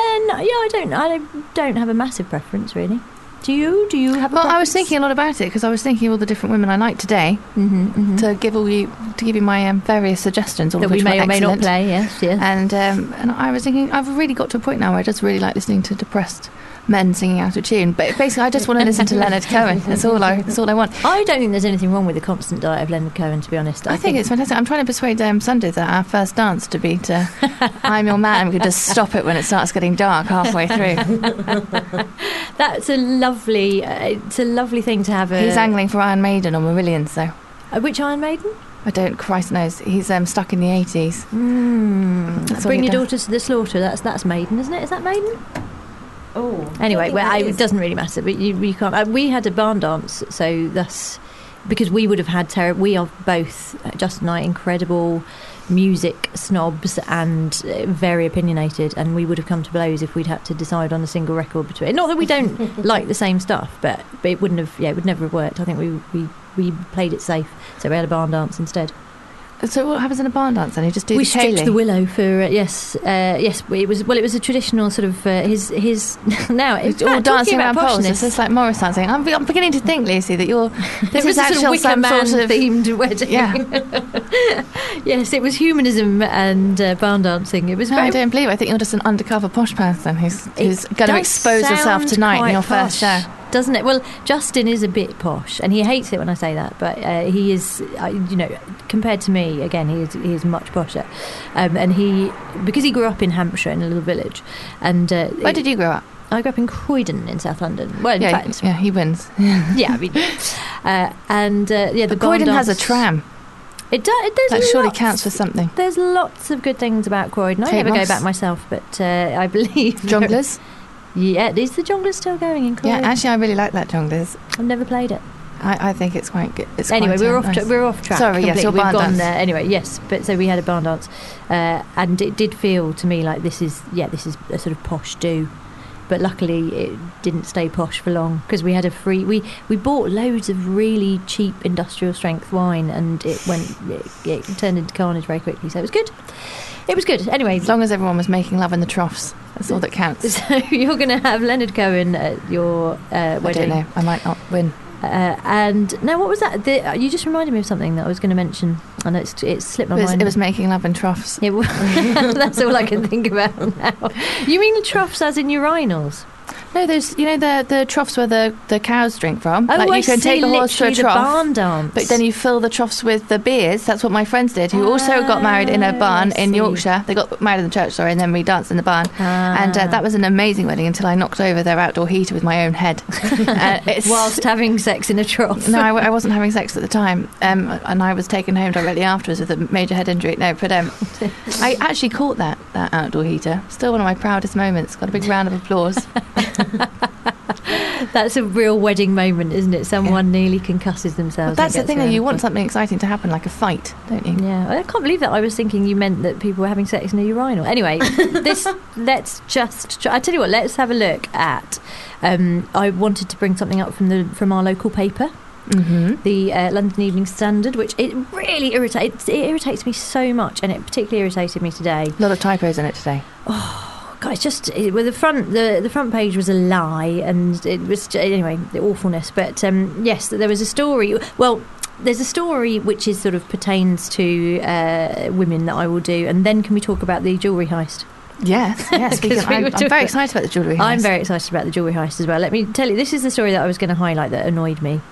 Speaker 2: don't have a massive preference really. Do you? Do you have?
Speaker 4: Well,
Speaker 2: a
Speaker 4: I was
Speaker 2: preference?
Speaker 4: thinking a lot about it because I was thinking of all the different women I like today to give you my various suggestions, all
Speaker 2: that
Speaker 4: of
Speaker 2: we
Speaker 4: which
Speaker 2: may
Speaker 4: were
Speaker 2: or may not
Speaker 4: excellent.
Speaker 2: play. Yes, yes.
Speaker 4: And I was thinking I've really got to a point now where I just really like listening to depressed men singing out of tune. But basically, I just want to listen to Leonard Cohen. That's all I want.
Speaker 2: I don't think there's anything wrong with the constant diet of Leonard Cohen, to be honest.
Speaker 4: I think it's fantastic. I'm trying to persuade Sunday that our first dance to be to I'm Your Man. We could just stop it when it starts getting dark halfway through.
Speaker 2: that's a lovely. It's a lovely thing to have.
Speaker 4: He's angling for Iron Maiden or Marillion, so
Speaker 2: Which Iron Maiden?
Speaker 4: I don't. Christ knows. He's stuck in the 80s. That's all
Speaker 2: Bring
Speaker 4: he
Speaker 2: your
Speaker 4: does.
Speaker 2: daughters to the slaughter. That's Maiden, isn't it? Is that Maiden?
Speaker 5: Oh.
Speaker 2: Anyway,
Speaker 5: I think
Speaker 2: it doesn't really matter. But you can't. We had a barn dance, so that's because we would have had we are both Justin and I incredible music snobs and very opinionated, and we would have come to blows if we'd had to decide on a single record between. Not that we don't like the same stuff, but it wouldn't have. Yeah, it would never have worked. I think we played it safe, so we had a barn dance instead.
Speaker 4: So what happens in a barn dance then? You just do
Speaker 2: We
Speaker 4: the
Speaker 2: stripped
Speaker 4: Kaylee?
Speaker 2: the willow for yes. It was a traditional sort of his now
Speaker 4: It's
Speaker 2: in
Speaker 4: all
Speaker 2: fact,
Speaker 4: dancing
Speaker 2: talking
Speaker 4: around
Speaker 2: about
Speaker 4: poles.
Speaker 2: poshness,
Speaker 4: It's just like Morris dancing. I'm beginning to think, Lucy, that this
Speaker 2: it
Speaker 4: is
Speaker 2: was a
Speaker 4: actually
Speaker 2: sort of Wicker
Speaker 4: some
Speaker 2: Man
Speaker 4: sort of
Speaker 2: themed wedding.
Speaker 4: Yeah.
Speaker 2: Yes, it was humanism and barn dancing. It was
Speaker 4: No,
Speaker 2: very.
Speaker 4: I don't believe it. I think you're just an undercover posh person who's
Speaker 2: It
Speaker 4: going to
Speaker 2: does
Speaker 4: expose yourself
Speaker 2: sound
Speaker 4: tonight in
Speaker 2: quite
Speaker 4: your first
Speaker 2: posh,
Speaker 4: show.
Speaker 2: doesn't it? Well, Justin is a bit posh, and he hates it when I say that. But he is, compared to me, again, he is much posher. And because he grew up in Hampshire in a little village, and
Speaker 4: Where did you grow up?
Speaker 2: I grew up in Croydon in South London. Well, in fact,
Speaker 4: he wins.
Speaker 2: yeah, I mean, the
Speaker 4: Croydon
Speaker 2: barn
Speaker 4: has a
Speaker 2: dance-
Speaker 4: tram.
Speaker 2: It does.
Speaker 4: That surely counts for something.
Speaker 2: There's lots of good things about Croydon. I
Speaker 4: Kate
Speaker 2: never go
Speaker 4: Moss.
Speaker 2: back myself, but I believe
Speaker 4: Jonglers?
Speaker 2: Yeah, is the Jonglers still going in
Speaker 4: Yeah,
Speaker 2: Croydon?
Speaker 4: actually, I really like that Jonglers.
Speaker 2: I've never played it.
Speaker 4: I think it's quite good.
Speaker 2: Anyway, we're off.
Speaker 4: Nice.
Speaker 2: We're off track.
Speaker 4: Sorry, yes,
Speaker 2: completely.
Speaker 4: your
Speaker 2: We've
Speaker 4: barn
Speaker 2: gone
Speaker 4: dance.
Speaker 2: there. Anyway, yes. But so we had a barn dance, and it did feel to me like this is a sort of posh do. But luckily, it didn't stay posh for long because we had a free. We bought loads of really cheap industrial strength wine, and it turned into carnage very quickly. So it was good. It was good. Anyway,
Speaker 4: As long as everyone was making love in the troughs, that's all that counts.
Speaker 2: so you're going to have Leonard Cohen at your
Speaker 4: I
Speaker 2: wedding.
Speaker 4: don't know. I might not win.
Speaker 2: And now, what was that? You just reminded me of something that I was going to mention, and it's slipped my mind.
Speaker 4: It was making love in troughs.
Speaker 2: That's all I can think about now. You mean troughs as in urinals?
Speaker 4: No, there's the troughs where the cows drink from.
Speaker 2: Oh,
Speaker 4: you can take a horse to a trough,
Speaker 2: barn dance.
Speaker 4: but then you fill the troughs with the beers. That's what my friends did, who also got married in a barn in Yorkshire. They got married in the church, and then we danced in the barn. And that was an amazing wedding until I knocked over their outdoor heater with my own head.
Speaker 2: Whilst having sex in a trough.
Speaker 4: No, I wasn't having sex at the time, and I was taken home directly afterwards with a major head injury. No, but I actually caught that outdoor heater. Still one of my proudest moments. Got a big round of applause.
Speaker 2: That's a real wedding moment, isn't it? Someone nearly concusses themselves.
Speaker 4: Well, that's the thing, though. You want something exciting to happen, like a fight, don't you?
Speaker 2: Yeah, I can't believe that. I was thinking you meant that people were having sex in a urinal. Anyway, let's just try. I tell you what, let's have a look at. I wanted to bring something up from our local paper. Mm-hmm. The London Evening Standard, which it really irritates me so much, and it particularly irritated me today.
Speaker 4: A lot of typos in it today.
Speaker 2: Oh God, it's just the front page was a lie, and it was anyway the awfulness. But yes, there was a story. Well, there's a story which is sort of pertains to women that I will do, and then can we talk about the jewellery heist?
Speaker 4: Yes. I'm very excited about the jewellery heist.
Speaker 2: I'm very excited about the jewellery heist as well. Let me tell you, this is the story that I was going to highlight that annoyed me.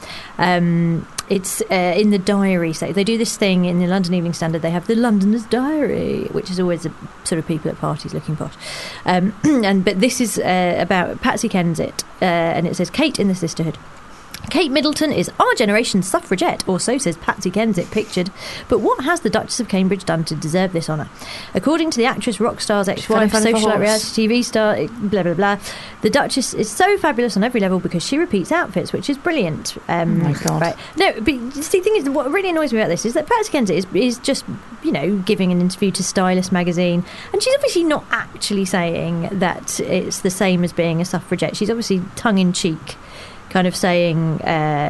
Speaker 2: It's in the diary. So they do this thing in the London Evening Standard. They have the Londoner's Diary, which is always a sort of people at parties looking posh. But this is about Patsy Kensit, and it says, Kate in the Sisterhood. Kate Middleton is our generation's suffragette, or so says Patsy Kensit pictured. But what has the Duchess of Cambridge done to deserve this honour? According to the actress, rock star's ex-wife, socialite, reality TV star, blah, blah, blah, the Duchess is so fabulous on every level because she repeats outfits, which is brilliant.
Speaker 4: Oh my God.
Speaker 2: Right. No, but see, the thing is, what really annoys me about this is that Patsy Kensit is just, giving an interview to Stylist magazine, and she's obviously not actually saying that it's the same as being a suffragette. She's obviously tongue-in-cheek kind of saying,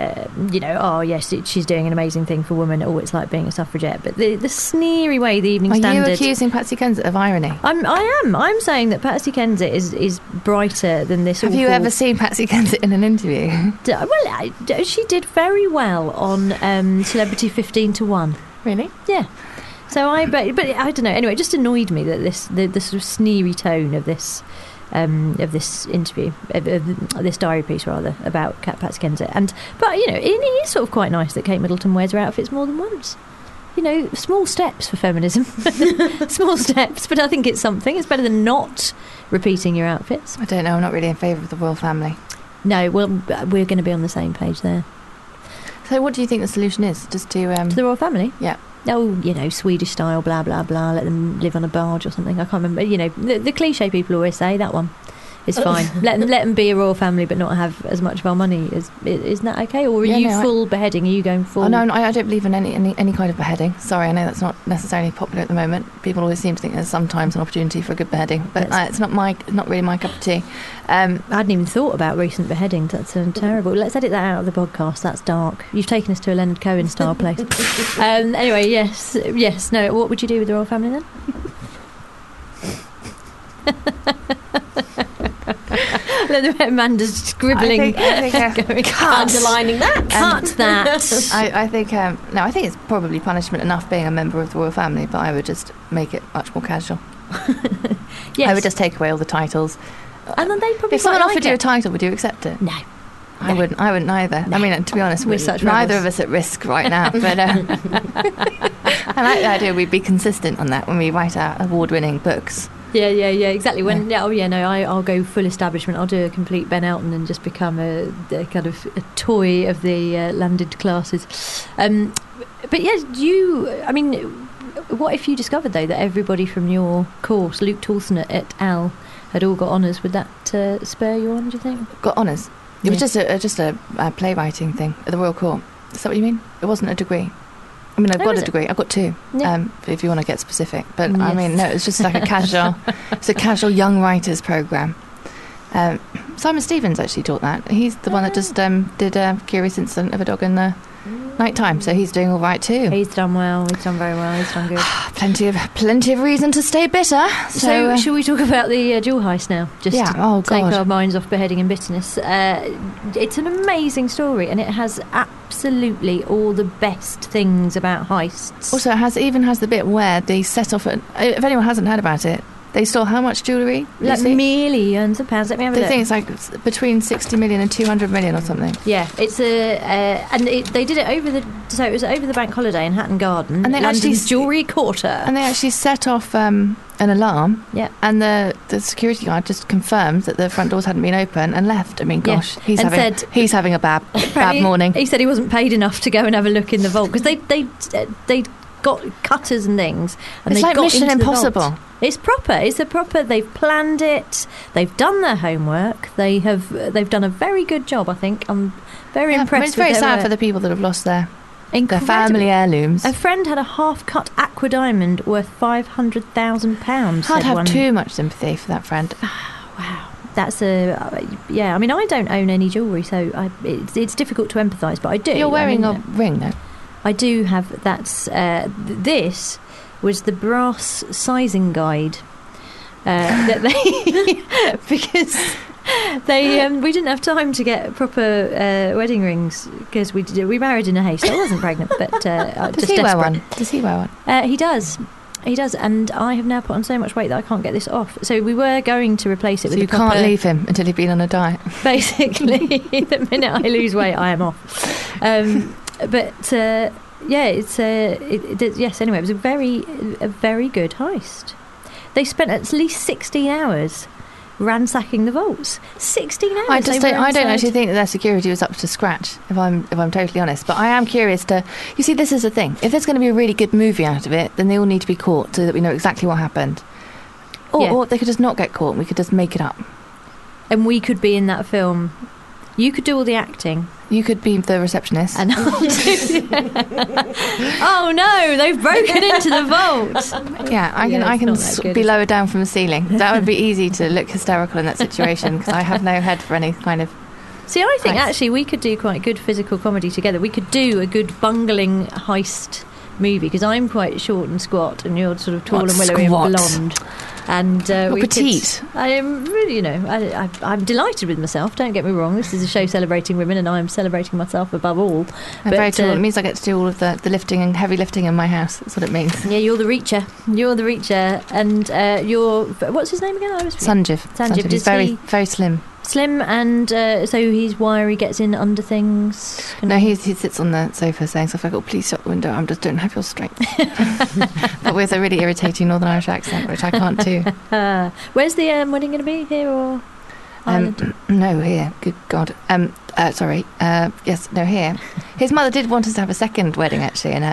Speaker 2: oh yes, she's doing an amazing thing for women. Oh, it's like being a suffragette. But the sneery way the Evening Standard.
Speaker 4: Are you accusing Patsy Kensit of irony?
Speaker 2: I am. I'm saying that Patsy Kensit is brighter than this.
Speaker 4: Have you ever seen Patsy Kensit in an interview?
Speaker 2: Well, she did very well on Celebrity 15 to 1.
Speaker 4: Really?
Speaker 2: Yeah. So but I don't know. Anyway, it just annoyed me that the sort of sneery tone of this. This interview, this diary piece rather, about Patsy Kensit, but it is sort of quite nice that Kate Middleton wears her outfits more than once. Small steps for feminism, small steps, but I think it's something. It's better than not repeating your outfits.
Speaker 4: I don't know. I'm not really in favour of the royal family.
Speaker 2: No, well, we're going to be on the same page there.
Speaker 4: So, what do you think the solution is? Just to
Speaker 2: the royal family?
Speaker 4: Yeah.
Speaker 2: Oh, Swedish style, blah, blah, blah, let them live on a barge or something. I can't remember. The cliche people always say, that one is fine. let them be a royal family but not have as much of our money. Isn't that okay? Or are you full beheading? Are you going full?
Speaker 4: Oh, no, I don't believe in any kind of beheading. Sorry, I know that's not necessarily popular at the moment. People always seem to think there's sometimes an opportunity for a good beheading, but it's not really my cup of tea.
Speaker 2: I hadn't even thought about recent beheadings. That's terrible. Let's edit that out of the podcast. That's dark. You've taken us to a Leonard Cohen style place. Anyway, yes. No, what would you do with the royal family then? Amanda's scribbling,
Speaker 4: I think
Speaker 5: underlining that.
Speaker 2: Cut that.
Speaker 4: I think I think it's probably punishment enough being a member of the royal family, but I would just make it much more casual.
Speaker 2: Yes.
Speaker 4: I would just take away all the titles.
Speaker 2: And then they probably
Speaker 4: if someone offered you a title, would you accept it?
Speaker 2: No.
Speaker 4: I wouldn't either. No. I mean, to be honest, we're neither of us at risk right now. But I like the idea we'd be consistent on that when we write our award-winning books.
Speaker 2: Yeah, exactly. I'll go full establishment. I'll do a complete Ben Elton and just become a kind of a toy of the landed classes. But yes, what if you discovered though that everybody from your course, Luke Toulson et al., had all got honours? Would that spur you on, do you think?
Speaker 4: Got honours? It was just a playwriting thing at the Royal Court. Is that what you mean? It wasn't a degree. I mean, I've got a degree. I've got 2. Yeah. If you want to get specific, but yes. I mean, no, it's just like a casual. It's a casual young writers program. Simon Stevens actually taught that. He's the one that just did Curious Incident of a Dog in the night time, so he's doing all right too.
Speaker 2: He's done well. He's done very well. He's done good.
Speaker 4: Plenty of reason to stay bitter.
Speaker 2: So shall we talk about the jewel heist now? Just
Speaker 4: Yeah,
Speaker 2: to
Speaker 4: oh,
Speaker 2: take
Speaker 4: God.
Speaker 2: our minds off beheading and bitterness. It's an amazing story, and it has absolutely all the best things about heists.
Speaker 4: Also, it even has the bit where they set off. If anyone hasn't heard about it, they stole how much jewellery?
Speaker 2: like millions of pounds. Let me have a
Speaker 4: They
Speaker 2: look.
Speaker 4: think it's like between 60 million and 200 million or something.
Speaker 2: Yeah, it's they did it over it was over the bank holiday in Hatton Garden,
Speaker 4: And they
Speaker 2: London's
Speaker 4: actually
Speaker 2: jewellery quarter.
Speaker 4: And they actually set off an alarm.
Speaker 2: Yeah.
Speaker 4: And the security guard just confirmed that the front doors hadn't been open and left. I mean,
Speaker 2: Yeah.
Speaker 4: gosh, he's
Speaker 2: And
Speaker 4: he's having a bad
Speaker 2: Apparently,
Speaker 4: morning.
Speaker 2: He said he wasn't paid enough to go and have a look in the vault because they got cutters and things, and
Speaker 4: It's
Speaker 2: they
Speaker 4: like
Speaker 2: got
Speaker 4: Mission
Speaker 2: into the vault.
Speaker 4: Impossible.
Speaker 2: It's proper. They've planned it. They've done their homework. They've done a very good job. I think I'm very
Speaker 4: Yeah, I
Speaker 2: impressed.
Speaker 4: mean, it's very
Speaker 2: with their
Speaker 4: sad
Speaker 2: work.
Speaker 4: for the people that have lost their
Speaker 2: Incredible.
Speaker 4: family heirlooms.
Speaker 2: A friend had a half-cut aqua diamond worth £500,000.
Speaker 4: I'd
Speaker 2: said one.
Speaker 4: have too much sympathy for that friend.
Speaker 2: Wow, that's yeah. I mean, I don't own any jewellery, so it's difficult to empathise, but I do.
Speaker 4: You're wearing
Speaker 2: I
Speaker 4: a
Speaker 2: mean,
Speaker 4: ring, though.
Speaker 2: I do have. This was the brass sizing guide that they because we didn't have time to get proper wedding rings because we married in a haste. I wasn't pregnant, but
Speaker 4: Does
Speaker 2: just
Speaker 4: he wear
Speaker 2: desperate.
Speaker 4: one? Does he wear one?
Speaker 2: He does. He does, and I have now put on so much weight that I can't get this off. So we were going to replace it
Speaker 4: So
Speaker 2: with
Speaker 4: you
Speaker 2: a proper,
Speaker 4: can't leave him until he's been on a diet.
Speaker 2: basically. The minute I lose weight, I am off. Yeah, yes. Anyway, it was a very good heist. They spent at least 16 hours ransacking the vaults. 16 hours.
Speaker 4: I
Speaker 2: they were
Speaker 4: don't
Speaker 2: inside.
Speaker 4: actually think that their security was up to scratch. If I'm totally honest, but I am curious to. You see, this is the thing. If there's going to be a really good movie out of it, then they all need to be caught so that we know exactly what happened.
Speaker 2: Yeah.
Speaker 4: Or they could just not get caught. And we could just make it up.
Speaker 2: And we could be in that film. You could do all the acting.
Speaker 4: You could be the receptionist.
Speaker 2: And I'll do. Oh no! They've broken into the vault.
Speaker 4: Yeah, I
Speaker 2: Yeah,
Speaker 4: can
Speaker 2: it's not that good,
Speaker 4: be
Speaker 2: is it?
Speaker 4: lowered down from the ceiling. That would be easy to look hysterical in that situation because I have no head for any kind of.
Speaker 2: See, I think
Speaker 4: Nice.
Speaker 2: actually we could do quite good physical comedy together. We could do a good bungling heist movie because I'm quite short and squat, and you're sort of tall
Speaker 4: What,
Speaker 2: and willowy
Speaker 4: squat?
Speaker 2: and blonde. And
Speaker 4: You're
Speaker 2: we
Speaker 4: petite.
Speaker 2: I am really, I'm delighted with myself. Don't get me wrong. This is a show celebrating women, and I am celebrating myself above all.
Speaker 4: I'm very tall. It means I get to do all of the lifting and heavy lifting in my house. That's what it means.
Speaker 2: Yeah, you're the reacher. And you're what's his name again? I was
Speaker 4: Sanjeev.
Speaker 2: Sanjeev,
Speaker 4: He's
Speaker 2: does
Speaker 4: very,
Speaker 2: he-
Speaker 4: very slim.
Speaker 2: slim, and so he's wiry. Gets in under things.
Speaker 4: No, he sits on the sofa saying stuff like, "Oh, please shut the window. I just don't have your strength." But with a really irritating Northern Irish accent, which I can't do.
Speaker 2: Where's the wedding going to be? Here or Ireland?
Speaker 4: No, here. Good God. Sorry. Yes, no, here. His mother did want us to have a second wedding, actually, in a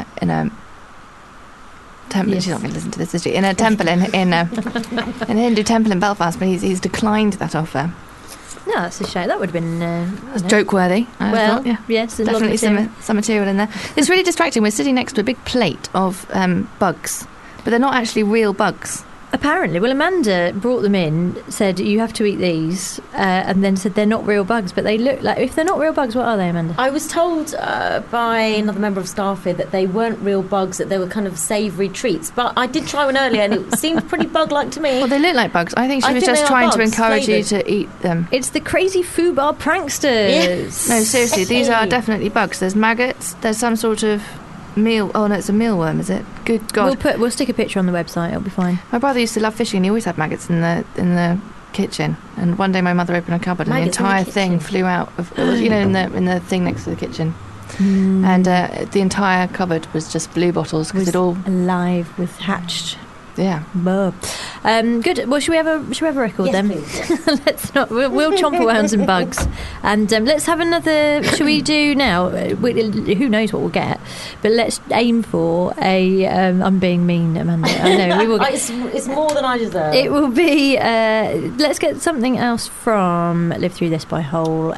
Speaker 4: temple.
Speaker 2: Yes.
Speaker 4: She's not going to listen to this, is she? In a temple in a Hindu temple in Belfast, but he's declined that offer.
Speaker 2: No, that's a shame. That would have been
Speaker 4: It's joke worthy.
Speaker 2: well,
Speaker 4: yeah.
Speaker 2: yes, there's a lot of
Speaker 4: Definitely
Speaker 2: material.
Speaker 4: some material in there. It's really distracting. We're sitting next to a big plate of bugs, but they're not actually real bugs.
Speaker 2: Apparently, well, Amanda brought them in, said you have to eat these, and then said they're not real bugs, but they look like. If they're not real bugs, what are they, Amanda?
Speaker 5: I was told by another member of staff here that they weren't real bugs, that they were kind of savoury treats. But I did try one earlier and it seemed pretty bug-like to me.
Speaker 4: Well, they look like bugs. I think she
Speaker 5: I
Speaker 4: was
Speaker 5: think
Speaker 4: just
Speaker 5: they are
Speaker 4: trying to
Speaker 5: bugs,
Speaker 4: encourage you
Speaker 5: flavoured.
Speaker 4: to eat them.
Speaker 2: It's the crazy foobar pranksters.
Speaker 4: No, seriously, these are definitely bugs. There's maggots. There's some sort of meal. Oh no, it's a mealworm, is it? Good God!
Speaker 2: We'll stick a picture on the website. It'll be fine.
Speaker 4: My brother used to love fishing, and he always had maggots in the kitchen. And one day, my mother opened a cupboard, and the
Speaker 5: Maggots in the
Speaker 4: entire thing
Speaker 5: kitchen?
Speaker 4: flew out. It was, in the thing next to the kitchen,
Speaker 2: Hmm.
Speaker 4: and the entire cupboard was just blue bottles because
Speaker 2: Was
Speaker 4: it all.
Speaker 2: alive with hatched.
Speaker 4: Yeah.
Speaker 2: Good. Well, should we have a record
Speaker 5: Yes,
Speaker 2: then?
Speaker 5: please.
Speaker 2: Let's not. We'll chomp away on some bugs, and let's have another. Should we do now? Who knows what we'll get? But let's aim for a. I'm being mean, Amanda. I know we will.
Speaker 5: It's more than I deserve.
Speaker 2: It will be. Let's get something else from "Live Through This" by Hole.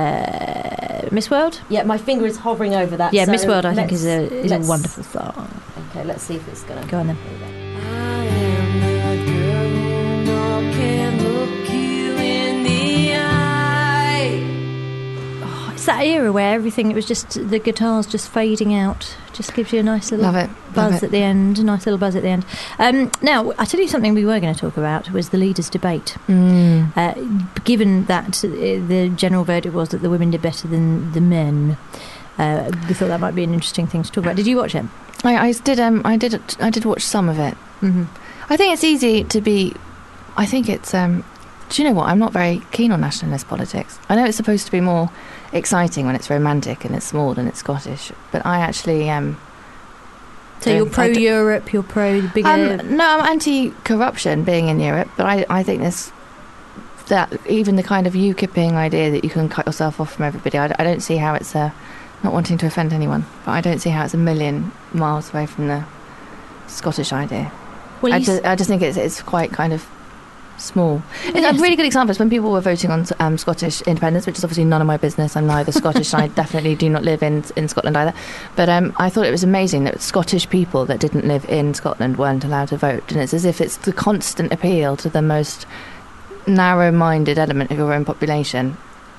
Speaker 2: Miss World.
Speaker 5: Yeah, my finger is hovering over that.
Speaker 2: Yeah,
Speaker 5: so
Speaker 2: Miss World. I think is
Speaker 5: let's-
Speaker 2: a wonderful song.
Speaker 5: Okay, let's see if it's going to
Speaker 2: Go on then.
Speaker 6: I am that girl who no can look you in the eye.
Speaker 2: Oh, It's that era where everything, it was just the guitars just fading out. Just gives you a nice little
Speaker 4: Love it.
Speaker 2: buzz at the end. A nice little buzz at the end. Now, I tell you something we were going to talk about was the leaders' debate. Given that the general verdict was that the women did better than the men, we thought that might be an interesting thing to talk about. Did you watch it?
Speaker 4: I did watch some of it.
Speaker 2: Mm-hmm.
Speaker 4: I think it's easy to be. I think it's. Do you know what? I'm not very keen on nationalist politics. I know it's supposed to be more exciting when it's romantic and it's small and it's Scottish, but I actually
Speaker 2: So you're pro-Europe, you're pro the bigger...
Speaker 4: no, I'm anti-corruption being in Europe, but I think that even the kind of UKIPing idea that you can cut yourself off from everybody, I don't see how it's not wanting to offend anyone, but I don't see how it's a million miles away from the Scottish idea.
Speaker 2: Well,
Speaker 4: I just think it's quite kind of small. A really good example is when people were voting on Scottish independence, which is obviously none of my business. I'm neither Scottish and I definitely do not live in Scotland either. But I thought it was amazing that Scottish people that didn't live in Scotland weren't allowed to vote. And it's as if it's the constant appeal to the most narrow-minded element of your own population.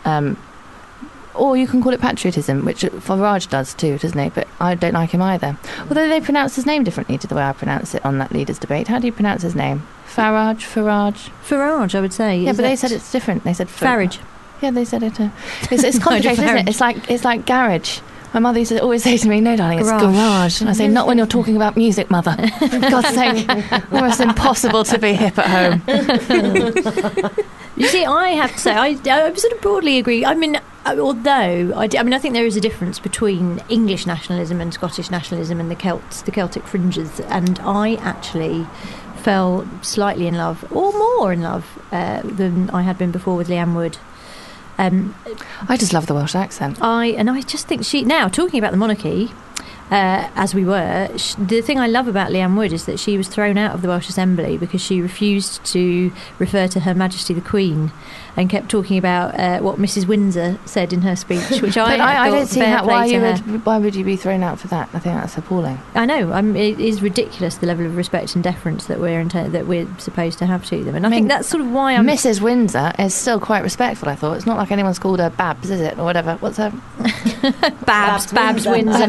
Speaker 4: Or you can call it patriotism, which Farage does too, doesn't he? But I don't like him either. Although they pronounce his name differently to the way I pronounce it on that leaders' debate. How do you pronounce his name? Farage,
Speaker 2: I would say.
Speaker 4: Yeah, but they said it's different. They said
Speaker 2: Farage.
Speaker 4: Yeah, they said it. It's complicated, isn't it? It's like garage. My mother used to always say to me, "No, darling, it's garage." And I say, "Not when you're talking about music, mother. For God's sake, almost impossible to be hip at home."
Speaker 2: You see, I have to say, I sort of broadly agree. I mean, although I think there is a difference between English nationalism and Scottish nationalism and the Celtic fringes, and I actually fell slightly in love, or more in love, than I had been before with Leanne Wood.
Speaker 4: I just love the Welsh accent.
Speaker 2: I just think now talking about the monarchy, as we were, the thing I love about Leanne Wood is that she was thrown out of the Welsh Assembly because she refused to refer to Her Majesty the Queen and kept talking about what Mrs. Windsor said in her speech, which I
Speaker 4: don't see
Speaker 2: fair play to her.
Speaker 4: Why would you be thrown out for that? I think that's appalling.
Speaker 2: I know. It is ridiculous, the level of respect and deference that we're supposed to have to them, and I think that's sort of why I'm.
Speaker 4: Mrs. Windsor is still quite respectful. I thought it's not like anyone's called her Babs, is it, or whatever? What's her?
Speaker 2: Babs Windsor.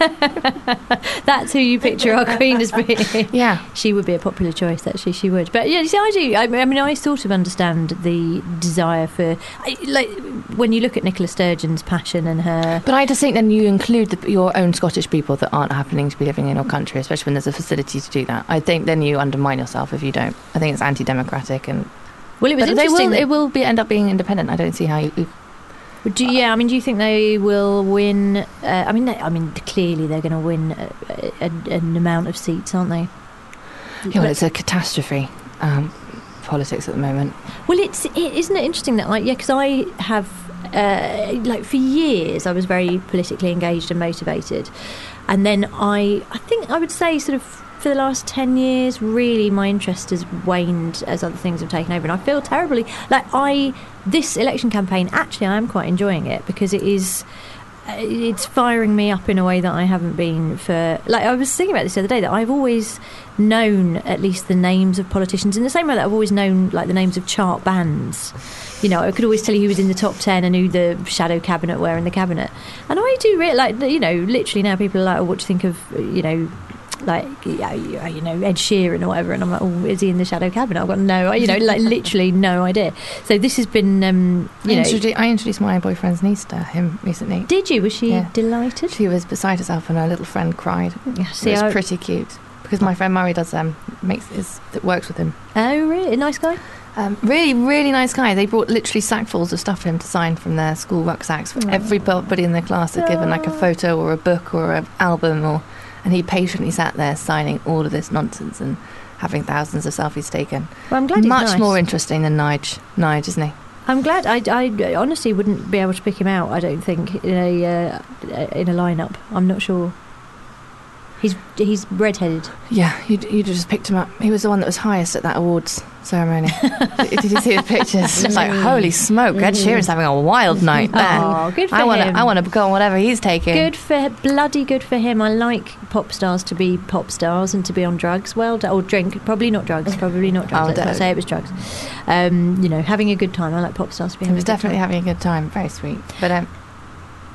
Speaker 2: That's who you picture our Queen as being.
Speaker 4: Yeah,
Speaker 2: she would be a popular choice. Actually, she would. But yeah, you see, I do. I mean, I sort of understand the desire for, like, when you look at Nicola Sturgeon's passion and her.
Speaker 4: But I just think then you include your own Scottish people that aren't happening to be living in your country, especially when there's a facility to do that. I think then you undermine yourself if you don't. I think it's anti-democratic and. Well, it was interesting. It will end up being independent. I don't see how you.
Speaker 2: Do you think they will win? I mean, clearly they're going to win an amount of seats, aren't they?
Speaker 4: Yeah, well, it's a catastrophe. Politics at the moment. Well,
Speaker 2: isn't it interesting that, like, yeah, because I have, like, for years I was very politically engaged and motivated, and then I think I would say sort of for the last 10 years, really my interest has waned as other things have taken over, and I feel terribly like this election campaign, actually I am quite enjoying it because it's firing me up in a way that I haven't been for. Like, I was thinking about this the other day, that I've always known at least the names of politicians in the same way that I've always known, like, the names of chart bands. You know, I could always tell you who was in the top 10 and who the shadow cabinet were in the cabinet. And I do really, like, you know, literally now people are like, oh, what do you think of, you know, like, you know, Ed Sheeran or whatever, and I'm like, oh, is he in the shadow cabinet? I've got like literally no idea. So this has been, I introduced my boyfriend's niece to him recently. Did you? Was she delighted?
Speaker 4: She was beside herself, and her little friend cried. Yeah, it was pretty cute because my friend Murray does works with him.
Speaker 2: Oh, really? A nice guy.
Speaker 4: Really, really nice guy. They brought literally sackfuls of stuff for him to sign from their school rucksacks. For everybody in their class had given like a photo or a book or an album and he patiently sat there signing all of this nonsense and having thousands of selfies taken.
Speaker 2: Well, I'm glad he's
Speaker 4: much
Speaker 2: nice.
Speaker 4: More interesting than Nige, isn't he?
Speaker 2: I'm glad. I honestly wouldn't be able to pick him out, I don't think, in a lineup. I'm not sure. He's redheaded.
Speaker 4: Yeah, you'd just picked him up. He was the one that was highest at that awards ceremony. Did you see the pictures? It's like, holy smoke, Ed Sheeran's having a wild night there.
Speaker 2: Oh, good for him.
Speaker 4: I want to go on whatever he's taking.
Speaker 2: Bloody good for him. I like pop stars to be pop stars and to be on drugs. Well, or drink. Probably not drugs. Let's not say it was drugs. You know, having a good time. I like pop stars to be having a good time.
Speaker 4: He was definitely having a good time. Very sweet. But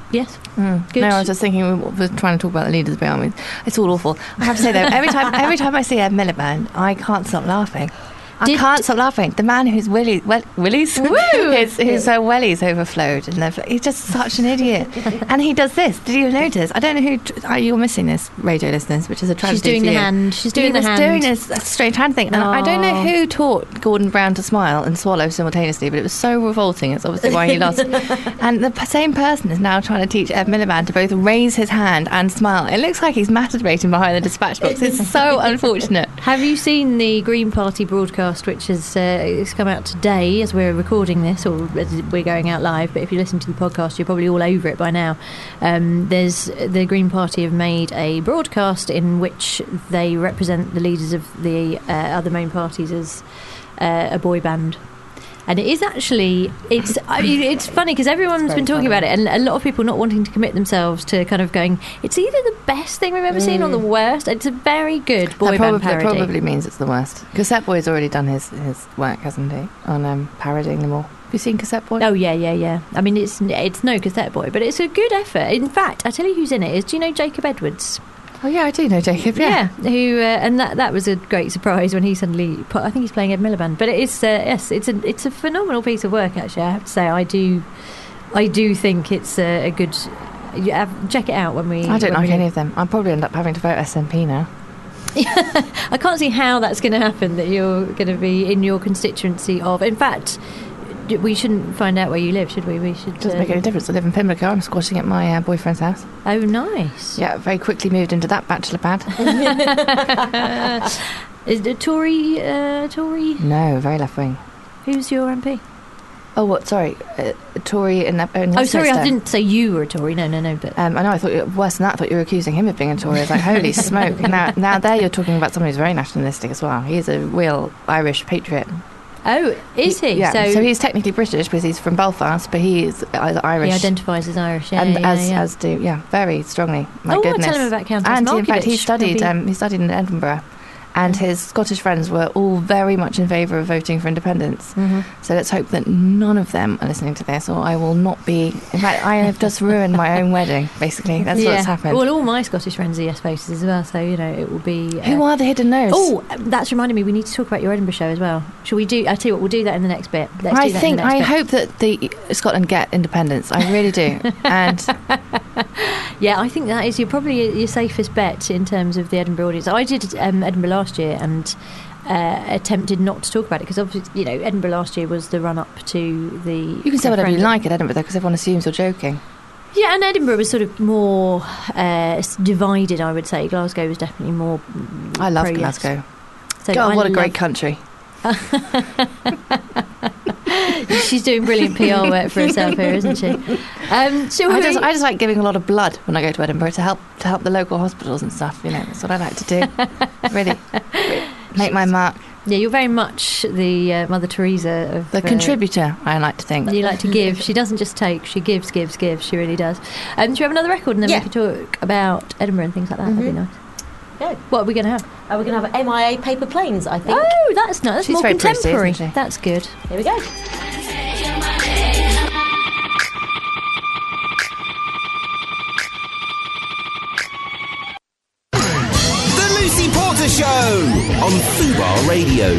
Speaker 2: Yes.
Speaker 4: Good. No, I was just thinking we were trying to talk about the leaders of the army. It's all awful. I have to say though, every time I see Ed Miliband, I can't stop laughing. I can't stop laughing. The man whose willies, whose wellies overflowed, and he's just such an idiot. And he does this. Did you notice? I don't know who. You're missing this, radio listeners, which is a tragedy.
Speaker 2: She's doing
Speaker 4: for
Speaker 2: the
Speaker 4: you.
Speaker 2: hand. She's doing the hand.
Speaker 4: Doing this strange hand thing, and I don't know who taught Gordon Brown to smile and swallow simultaneously, but it was so revolting. It's obviously why he lost. And the same person is now trying to teach Ed Miliband to both raise his hand and smile. It looks like he's masturbating behind the dispatch box. It's so unfortunate.
Speaker 2: Have you seen the Green Party broadcast, which is it's come out today as we're recording this, or as we're going out live, but if you listen to the podcast you're probably all over it by now. There's the Green Party have made a broadcast in which they represent the leaders of the other main parties as a boy band. And it is actually, it's funny because everyone's been talking about it, and a lot of people not wanting to commit themselves to kind of going, it's either the best thing we've ever seen or the worst. It's a very good boy band parody.
Speaker 4: That probably means it's the worst. Cassette Boy's already done his work, hasn't he, on parodying them all. Have you seen Cassette Boy?
Speaker 2: Oh, yeah. I mean, it's no Cassette Boy, but it's a good effort. In fact, I tell you who's in it. Do you know Jacob Edwards?
Speaker 4: Oh yeah, I do know Jacob. Yeah,
Speaker 2: who and that was a great surprise when he suddenly. I think he's playing Ed Miliband, but it's it's a phenomenal piece of work. Actually, I have to say, I do think it's a good. Check it out when we.
Speaker 4: I don't like any of them. I'll probably end up having to vote SNP now.
Speaker 2: I can't see how that's going to happen. That you're going to be in your constituency of. In fact, we shouldn't find out where you live, should we? We should.
Speaker 4: Doesn't make any difference. I live in Pimlico. I'm squatting at my boyfriend's house.
Speaker 2: Oh, nice.
Speaker 4: Yeah, very quickly moved into that bachelor pad.
Speaker 2: Is it Tory?
Speaker 4: No, very left wing.
Speaker 2: Who's your MP?
Speaker 4: Oh, what? Sorry, Tory in
Speaker 2: Oh, sorry, I didn't say you were a Tory. No. But
Speaker 4: I know. I thought worse than that. I thought you were accusing him of being a Tory. I was like, holy smoke! Now there you're talking about someone who's very nationalistic as well. He's a real Irish patriot.
Speaker 2: Oh, is he?
Speaker 4: Yeah. So he's technically British because he's from Belfast, but he is Irish.
Speaker 2: He identifies as Irish,
Speaker 4: as do very strongly. My goodness.
Speaker 2: Tell him about Countess
Speaker 4: And
Speaker 2: Markievicz.
Speaker 4: In fact, he studied in Edinburgh. And his Scottish friends were all very much in favour of voting for independence. Mm-hmm. So let's hope that none of them are listening to this, or I will not be. In fact, I have just ruined my own wedding, basically. That's what's happened.
Speaker 2: Well, all my Scottish friends are yes faces as well, so, it will be.
Speaker 4: Who are the hidden no's?
Speaker 2: Oh, that's reminded me, we need to talk about your Edinburgh show as well. Shall we do? I'll tell you what, we'll do that in the next bit.
Speaker 4: I hope that Scotland get independence. I really do. And.
Speaker 2: Yeah, I think that is probably your safest bet in terms of the Edinburgh audience. I did Edinburgh last year and attempted not to talk about it because obviously, Edinburgh last year was the run-up to the...
Speaker 4: You can say whatever you like at Edinburgh because everyone assumes you're joking.
Speaker 2: Yeah, and Edinburgh was sort of more divided, I would say. Glasgow was definitely more...
Speaker 4: I love Glasgow.
Speaker 2: So
Speaker 4: God, what a great country.
Speaker 2: She's doing brilliant PR work for herself here, isn't she?
Speaker 4: I just like giving a lot of blood when I go to Edinburgh to help the local hospitals and stuff. That's what I like to do. Really make my mark.
Speaker 2: Yeah, you're very much the Mother Teresa of
Speaker 4: the contributor. I like to think
Speaker 2: you like to give. She doesn't just take; she gives. She really does. Do you have another record, and then we can talk about Edinburgh and things like that? Mm-hmm. That'd be nice.
Speaker 5: Yeah.
Speaker 2: What are we going to have?
Speaker 5: We're going to have MIA Paper Planes, I think.
Speaker 2: Oh, that's nice. That's
Speaker 4: She's
Speaker 2: more
Speaker 4: very
Speaker 2: contemporary.
Speaker 4: pretty, isn't she?
Speaker 2: That's good.
Speaker 5: Here we go.
Speaker 3: The Lucy Porter Show on Fubar Radio.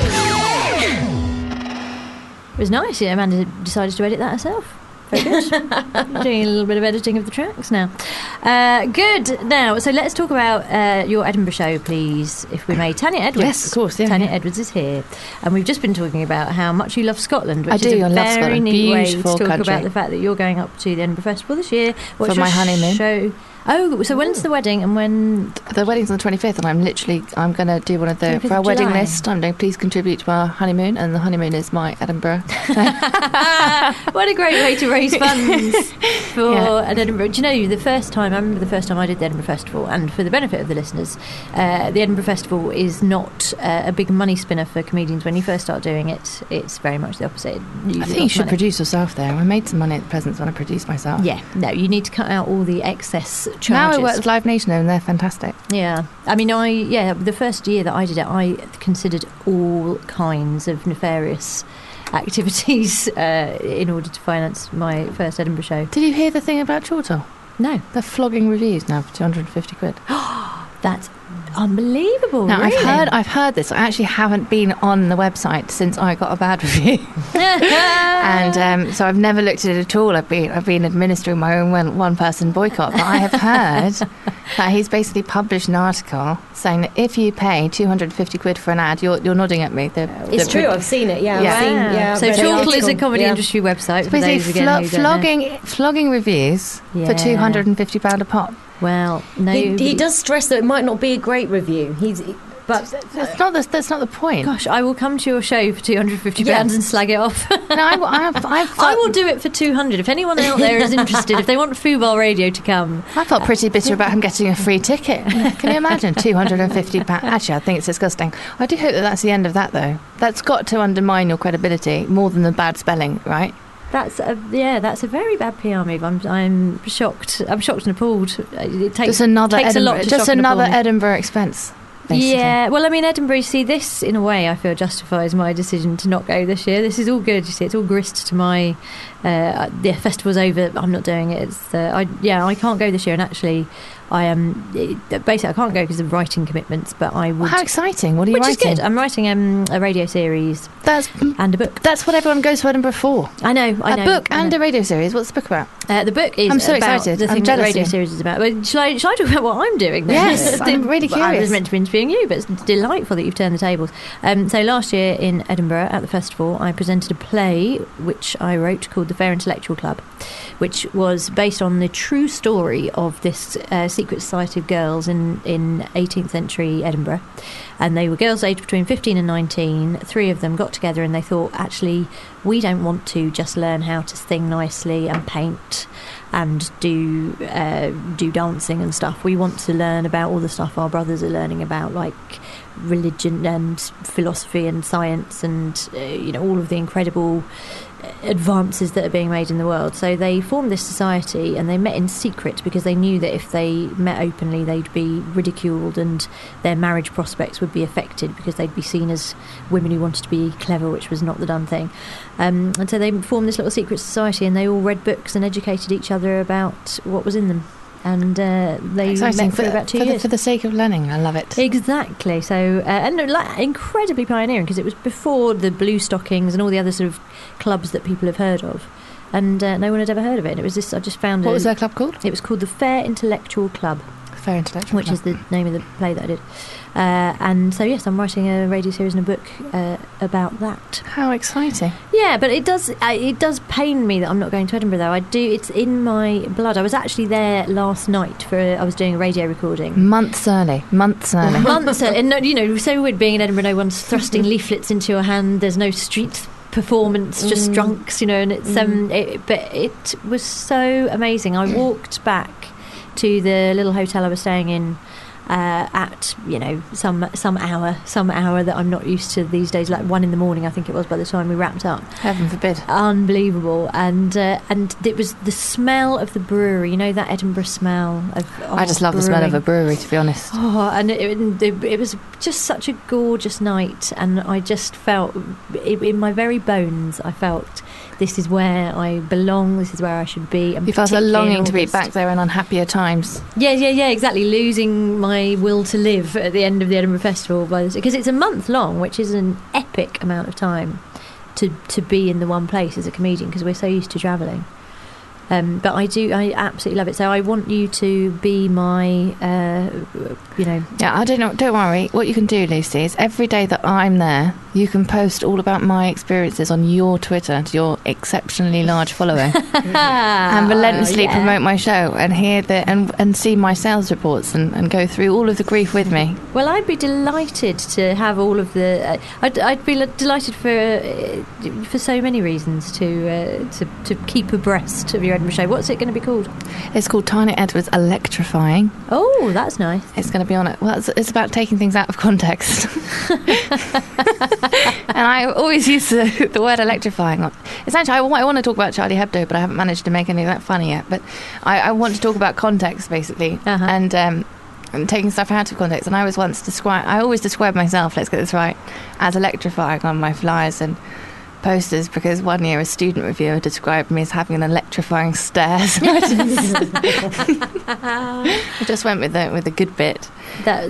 Speaker 2: It was nice. Yeah, Amanda decided to edit that herself. Very good. Doing a little bit of editing of the tracks now. Good. Now, so let's talk about your Edinburgh show, please, if we may. Tanya Edwards.
Speaker 4: Yes, of course. Yeah,
Speaker 2: Tanya Edwards is here. And we've just been talking about how much you love Scotland, which
Speaker 4: I do.
Speaker 2: is a very neat way to talk
Speaker 4: country.
Speaker 2: about the fact that you're going up to the Edinburgh Festival this year.
Speaker 4: For my honeymoon.
Speaker 2: Show? Oh, so when's the wedding and when...
Speaker 4: The wedding's on the 25th and I'm going to do one of the... For our wedding list, I'm doing please contribute to our honeymoon, and the honeymoon is my Edinburgh.
Speaker 2: What a great way to raise funds for an Edinburgh... Do you know, I remember the first time I did the Edinburgh Festival, and for the benefit of the listeners, the Edinburgh Festival is not a big money spinner for comedians. When you first start doing it, it's very much the opposite.
Speaker 4: I think you should produce yourself there. I made some money at the presents when I produced myself.
Speaker 2: Yeah, no, you need to cut out all the excess charges.
Speaker 4: Now I work with Live Nation and they're fantastic.
Speaker 2: Yeah. I mean, the first year that I did it, I considered all kinds of nefarious activities in order to finance my first Edinburgh show.
Speaker 4: Did you hear the thing about Chortle?
Speaker 2: No,
Speaker 4: They're flogging reviews now for 250 quid.
Speaker 2: that's unbelievable.
Speaker 4: Now,
Speaker 2: really?
Speaker 4: I've heard this. I actually haven't been on the website since I got a bad review. And so I've never looked at it at all. I've been administering my own one-person boycott. But I have heard that he's basically published an article saying that if you pay 250 quid for an ad, you're nodding at me.
Speaker 5: It's true. I've seen it. Yeah.
Speaker 4: Yeah.
Speaker 5: I've seen,
Speaker 2: Wow. So
Speaker 5: I've read the
Speaker 2: Chortle is a
Speaker 5: article.
Speaker 2: comedy
Speaker 5: Yeah.
Speaker 2: industry website for
Speaker 4: Basically,
Speaker 2: those again who don't know.
Speaker 4: flogging reviews
Speaker 2: Yeah.
Speaker 4: for £250 a pop.
Speaker 2: Well, no,
Speaker 5: He does stress that it might not be a great review. But
Speaker 4: That's not the point.
Speaker 2: Gosh, I will come to your show for £250
Speaker 5: Yeah.
Speaker 2: and slag it off.
Speaker 4: No,
Speaker 2: I will do it for 200. If anyone out there is interested, if they want Fubar Radio to come,
Speaker 4: I felt pretty bitter about him getting a free ticket. Can you imagine? £250. Actually, I think it's disgusting. I do hope that that's the end of that, though. That's got to undermine your credibility more than the bad spelling, right?
Speaker 2: that's a very bad PR move. I'm shocked. I'm shocked and appalled. It takes
Speaker 4: Just another
Speaker 2: takes a lot to shock and appall me.
Speaker 4: Edinburgh expense. Basically.
Speaker 2: Yeah, well, I mean, Edinburgh, you see, this, in a way, I feel justifies my decision to not go this year. This is all good, you see, it's all grist to my... the festival's over, I'm not doing it. I can't go this year, and actually, basically, I can't go because of writing commitments, but I would...
Speaker 4: How exciting. What are you
Speaker 2: which
Speaker 4: writing?
Speaker 2: is good. I'm writing a radio series
Speaker 4: That's
Speaker 2: and a book.
Speaker 4: what everyone goes to Edinburgh for.
Speaker 2: I know.
Speaker 4: A book and a radio series. What's the book about?
Speaker 2: The book is
Speaker 4: I'm so
Speaker 2: about
Speaker 4: excited.
Speaker 2: the
Speaker 4: I'm
Speaker 2: thing that the
Speaker 4: jealous
Speaker 2: radio
Speaker 4: of you.
Speaker 2: series is about. Well, shall I talk about what I'm doing then?
Speaker 4: Yes, I'm really
Speaker 2: I was
Speaker 4: curious.
Speaker 2: meant to be interviewing you, but it's delightful that you've turned the tables. So last year in Edinburgh at the festival, I presented a play which I wrote called The Fair Intellectual Club, which was based on the true story of this secret society of girls in 18th century Edinburgh. And they were girls aged between 15 and 19. 3 of them got together and they thought, actually, we don't want to just learn how to sing nicely and paint and do dancing and stuff. We want to learn about all the stuff our brothers are learning about, like religion and philosophy and science and all of the incredible advances that are being made in the world. So they formed this society and they met in secret because they knew that if they met openly they'd be ridiculed and their marriage prospects would be affected because they'd be seen as women who wanted to be clever, which was not the done thing. And so they formed this little secret society and they all read books and educated each other about what was in them. And they
Speaker 4: Exciting.
Speaker 2: met for about 2 years.
Speaker 4: For the sake of learning, I love it.
Speaker 2: Exactly. So, and incredibly pioneering because it was before the Blue Stockings and all the other sort of clubs that people have heard of, and no one had ever heard of it. And it was this. I just found
Speaker 4: What was their club called?
Speaker 2: It was called the Fair Intellectual Club,
Speaker 4: Fair Intellectual
Speaker 2: which
Speaker 4: Club.
Speaker 2: is the name of the play that I did. And so yes, I'm writing a radio series and a book about that.
Speaker 4: How exciting.
Speaker 2: Yeah, but it does pain me that I'm not going to Edinburgh though. It's in my blood. I was actually there last night I was doing a radio recording.
Speaker 4: Months early.
Speaker 2: Months and no, so weird being in Edinburgh. No one's thrusting leaflets into your hand. There's no street performance, just drunks, and it's but it was so amazing. I walked back to the little hotel I was staying in at some hour that I'm not used to these days, like 1 a.m, I think it was by the time we wrapped up.
Speaker 4: Heaven forbid.
Speaker 2: Unbelievable. And it was the smell of the brewery, that Edinburgh smell of
Speaker 4: I just love the smell of a brewery, to be honest.
Speaker 2: and it was just such a gorgeous night, and I just felt in my very bones, I felt this is where I belong, this is where I should be. And
Speaker 4: You felt a
Speaker 2: particularly in
Speaker 4: longing to be
Speaker 2: August.
Speaker 4: back there in unhappier times.
Speaker 2: Yeah, exactly. Losing my will to live at the end of the Edinburgh Festival because it's a month long, which is an epic amount of time to be in the one place as a comedian because we're so used to travelling. But I absolutely love it. So I want you to be my,
Speaker 4: Yeah, I don't know. Don't worry. What you can do, Lucy, is every day that I'm there, you can post all about my experiences on your Twitter to your exceptionally large following, and relentlessly promote my show and hear and see my sales reports and go through all of the grief with me.
Speaker 2: Well, I'd be delighted to have all of the. I'd be delighted for so many reasons to keep abreast of your Edinburgh show. What's it going to be called?
Speaker 4: It's called Tiny Edward's Electrifying.
Speaker 2: Oh, that's nice.
Speaker 4: It's going to be on it. Well, it's about taking things out of context. And I always use the word electrifying. Essentially, I want to talk about Charlie Hebdo, but I haven't managed to make any of that funny yet. But I want to talk about context, basically, and taking stuff out of context. And I always describe myself, let's get this right, as electrifying on my flyers and posters because one year a student reviewer described me as having an electrifying stare. So I just went with the good bit.
Speaker 2: That's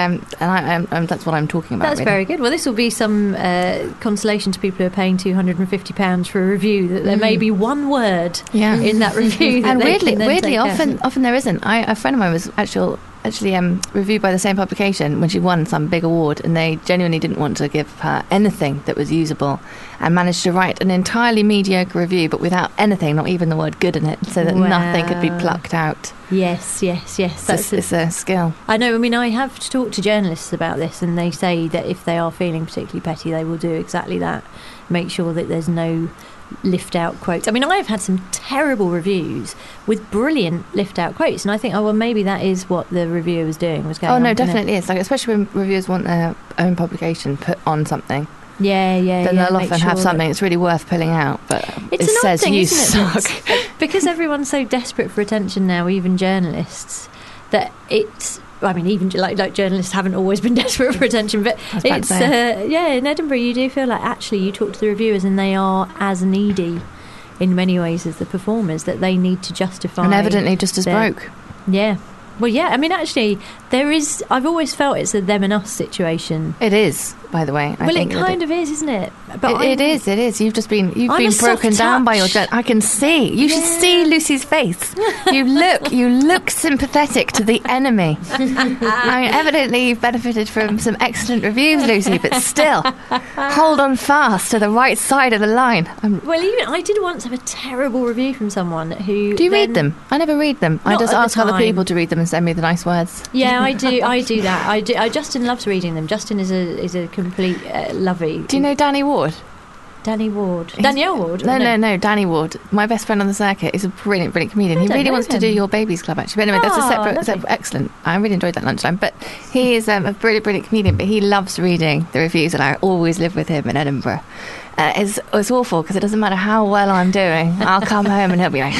Speaker 4: That's what I'm talking about.
Speaker 2: That's
Speaker 4: really.
Speaker 2: very good. Well, this will be some consolation to people who are paying £250 for a review, that there may be one word in that review. That
Speaker 4: And
Speaker 2: they can then
Speaker 4: weirdly,
Speaker 2: take out.
Speaker 4: often there isn't. A friend of mine was actually reviewed by the same publication when she won some big award, and they genuinely didn't want to give her anything that was usable, and managed to write an entirely mediocre review, but without anything, not even the word good in it, so that nothing could be plucked out.
Speaker 2: Yes.
Speaker 4: It's a skill.
Speaker 2: I know. I mean, I have talked to journalists about this, and they say that if they are feeling particularly petty, they will do exactly that. Make sure that there's no lift out quotes. I mean, I've had some terrible reviews with brilliant lift out quotes, and I think, maybe that is what the reviewer was doing, was going
Speaker 4: Oh
Speaker 2: on,
Speaker 4: no,
Speaker 2: wasn't it?
Speaker 4: definitely is. Like, especially when reviewers want their own publication put on something,
Speaker 2: Yeah.
Speaker 4: then they'll
Speaker 2: make
Speaker 4: often
Speaker 2: sure
Speaker 4: have
Speaker 2: that-
Speaker 4: something that's really worth pulling out, but
Speaker 2: It's
Speaker 4: it
Speaker 2: an odd
Speaker 4: says
Speaker 2: thing,
Speaker 4: you
Speaker 2: isn't it?
Speaker 4: suck.
Speaker 2: Because everyone's so desperate for attention now, even journalists, that it's. I mean, even like journalists haven't always been desperate for attention, but
Speaker 4: I was about to
Speaker 2: it's
Speaker 4: say.
Speaker 2: in Edinburgh you do feel like actually you talk to the reviewers and they are as needy in many ways as the performers, that they need to justify.
Speaker 4: And evidently just as
Speaker 2: their-
Speaker 4: broke.
Speaker 2: Yeah. Well, yeah. I mean, actually, there is. I've always felt it's a them and us situation.
Speaker 4: It is, by the way.
Speaker 2: Well, it kind of is, isn't it? But
Speaker 4: It is. You've just been
Speaker 2: I'm a
Speaker 4: broken
Speaker 2: soft
Speaker 4: down by your.
Speaker 2: touch.
Speaker 4: I can see. You should see Lucy's face. You look sympathetic to the enemy. I mean, evidently you've benefited from some excellent reviews, Lucy, but still, hold on fast to the right side of the line.
Speaker 2: Well, even I did once have a terrible review from someone who.
Speaker 4: Do you read
Speaker 2: then-
Speaker 4: them? I never read them. I
Speaker 2: Not
Speaker 4: just
Speaker 2: at the
Speaker 4: ask other
Speaker 2: time.
Speaker 4: people to read them and send me the nice words.
Speaker 2: Yeah, I do. I do that. I do. Justin loves reading them. Justin is a complete lovey.
Speaker 4: Do you know Danny Ward?
Speaker 2: Danny Ward? Danielle Ward?
Speaker 4: No, Danny Ward. My best friend on the circuit is a brilliant comedian.
Speaker 2: I
Speaker 4: He
Speaker 2: don't
Speaker 4: really
Speaker 2: know
Speaker 4: wants to
Speaker 2: him.
Speaker 4: do Your Babies Club, actually. But anyway, that's a
Speaker 2: lovely.
Speaker 4: separate excellent. I really enjoyed that lunchtime. But he is a brilliant comedian, but he loves reading the reviews, and I always live with him in Edinburgh. It's awful because it doesn't matter how well I'm doing. I'll come home and he'll be like...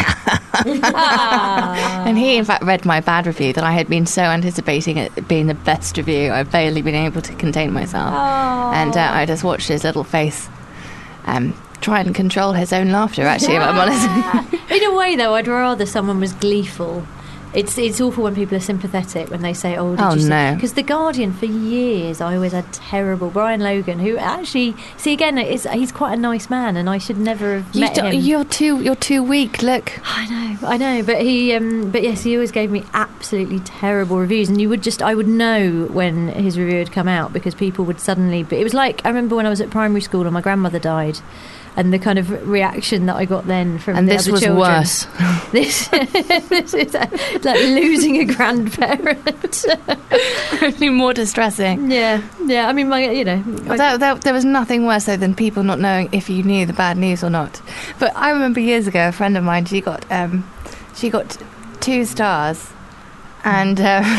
Speaker 4: And he, in fact, read my bad review that I had been so anticipating it being the best review. I've barely been able to contain myself. And I just watched his little face try and control his own laughter, actually, if I'm honest.
Speaker 2: In a way, though, I'd rather someone was gleeful. It's awful when people are sympathetic when they say, "Oh, did
Speaker 4: Oh,
Speaker 2: you see?"
Speaker 4: no.
Speaker 2: Because The Guardian, for years, I always had terrible Brian Logan, who actually, see again, he's quite a nice man, and I should never have met him.
Speaker 4: You're too weak. Look.
Speaker 2: I know, but yes, he always gave me absolutely terrible reviews, and I would know when his review had come out because people would suddenly. But it was like I remember when I was at primary school and my grandmother died. And the kind of reaction that I got then from
Speaker 4: And
Speaker 2: the
Speaker 4: this
Speaker 2: other
Speaker 4: was
Speaker 2: children.
Speaker 4: worse.
Speaker 2: This is like losing a grandparent.
Speaker 4: Only more distressing.
Speaker 2: Yeah. I mean,
Speaker 4: There was nothing worse though than people not knowing if you knew the bad news or not. But I remember years ago, a friend of mine, she got 2 stars, and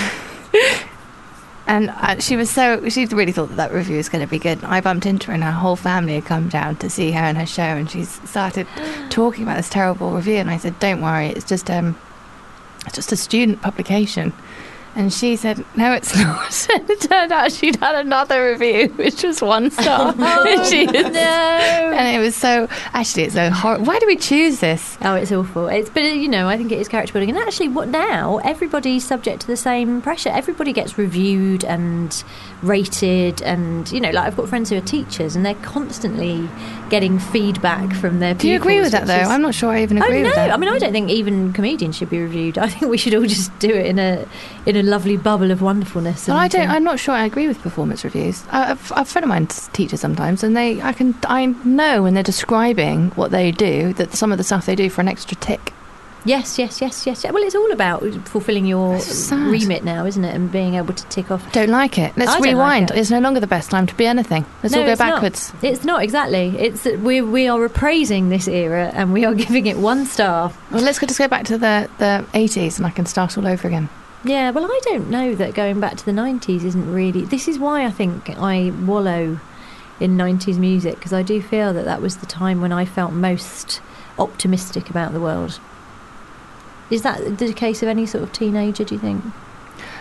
Speaker 4: she really thought that review was going to be good. And I bumped into her, and her whole family had come down to see her and her show, and she started talking about this terrible review. And I said, "Don't worry, it's just a student publication." And she said, "No, it's not." And it turned out she'd had another review, which was 1 star.
Speaker 2: No.
Speaker 4: And it was so... Actually, it's so horrible. Why do we choose this?
Speaker 2: Oh, it's awful. I think it is character building. And actually, what now? Everybody's subject to the same pressure. Everybody gets reviewed and rated, and like I've got friends who are teachers, and they're constantly getting feedback from their pupils.
Speaker 4: Do you agree with that, though?
Speaker 2: which is-
Speaker 4: I'm not sure I even agree with that.
Speaker 2: I mean, I don't think even comedians should be reviewed. I think we should all just do it in a lovely bubble of wonderfulness.
Speaker 4: Well, I'm not sure I agree with performance reviews. A friend of mine teaches sometimes, and I know when they're describing what they do that some of the stuff they do for an extra tick.
Speaker 2: Yes. Well, it's all about fulfilling your
Speaker 4: It's sad.
Speaker 2: remit now, isn't it? And being able to tick off.
Speaker 4: Don't like it. Let's
Speaker 2: I don't
Speaker 4: rewind.
Speaker 2: like it.
Speaker 4: It's no longer the best time to be anything. Let's all go
Speaker 2: it's not.
Speaker 4: backwards.
Speaker 2: It's not exactly. It's that we are appraising this era and we are giving it 1 star.
Speaker 4: Well, let's just go back to the 80s, and I can start all over again.
Speaker 2: Yeah, well, I don't know that going back to the 90s isn't really... This is why I think I wallow in 90s music, because I do feel that was the time when I felt most optimistic about the world. Is that the case of any sort of teenager, do you think?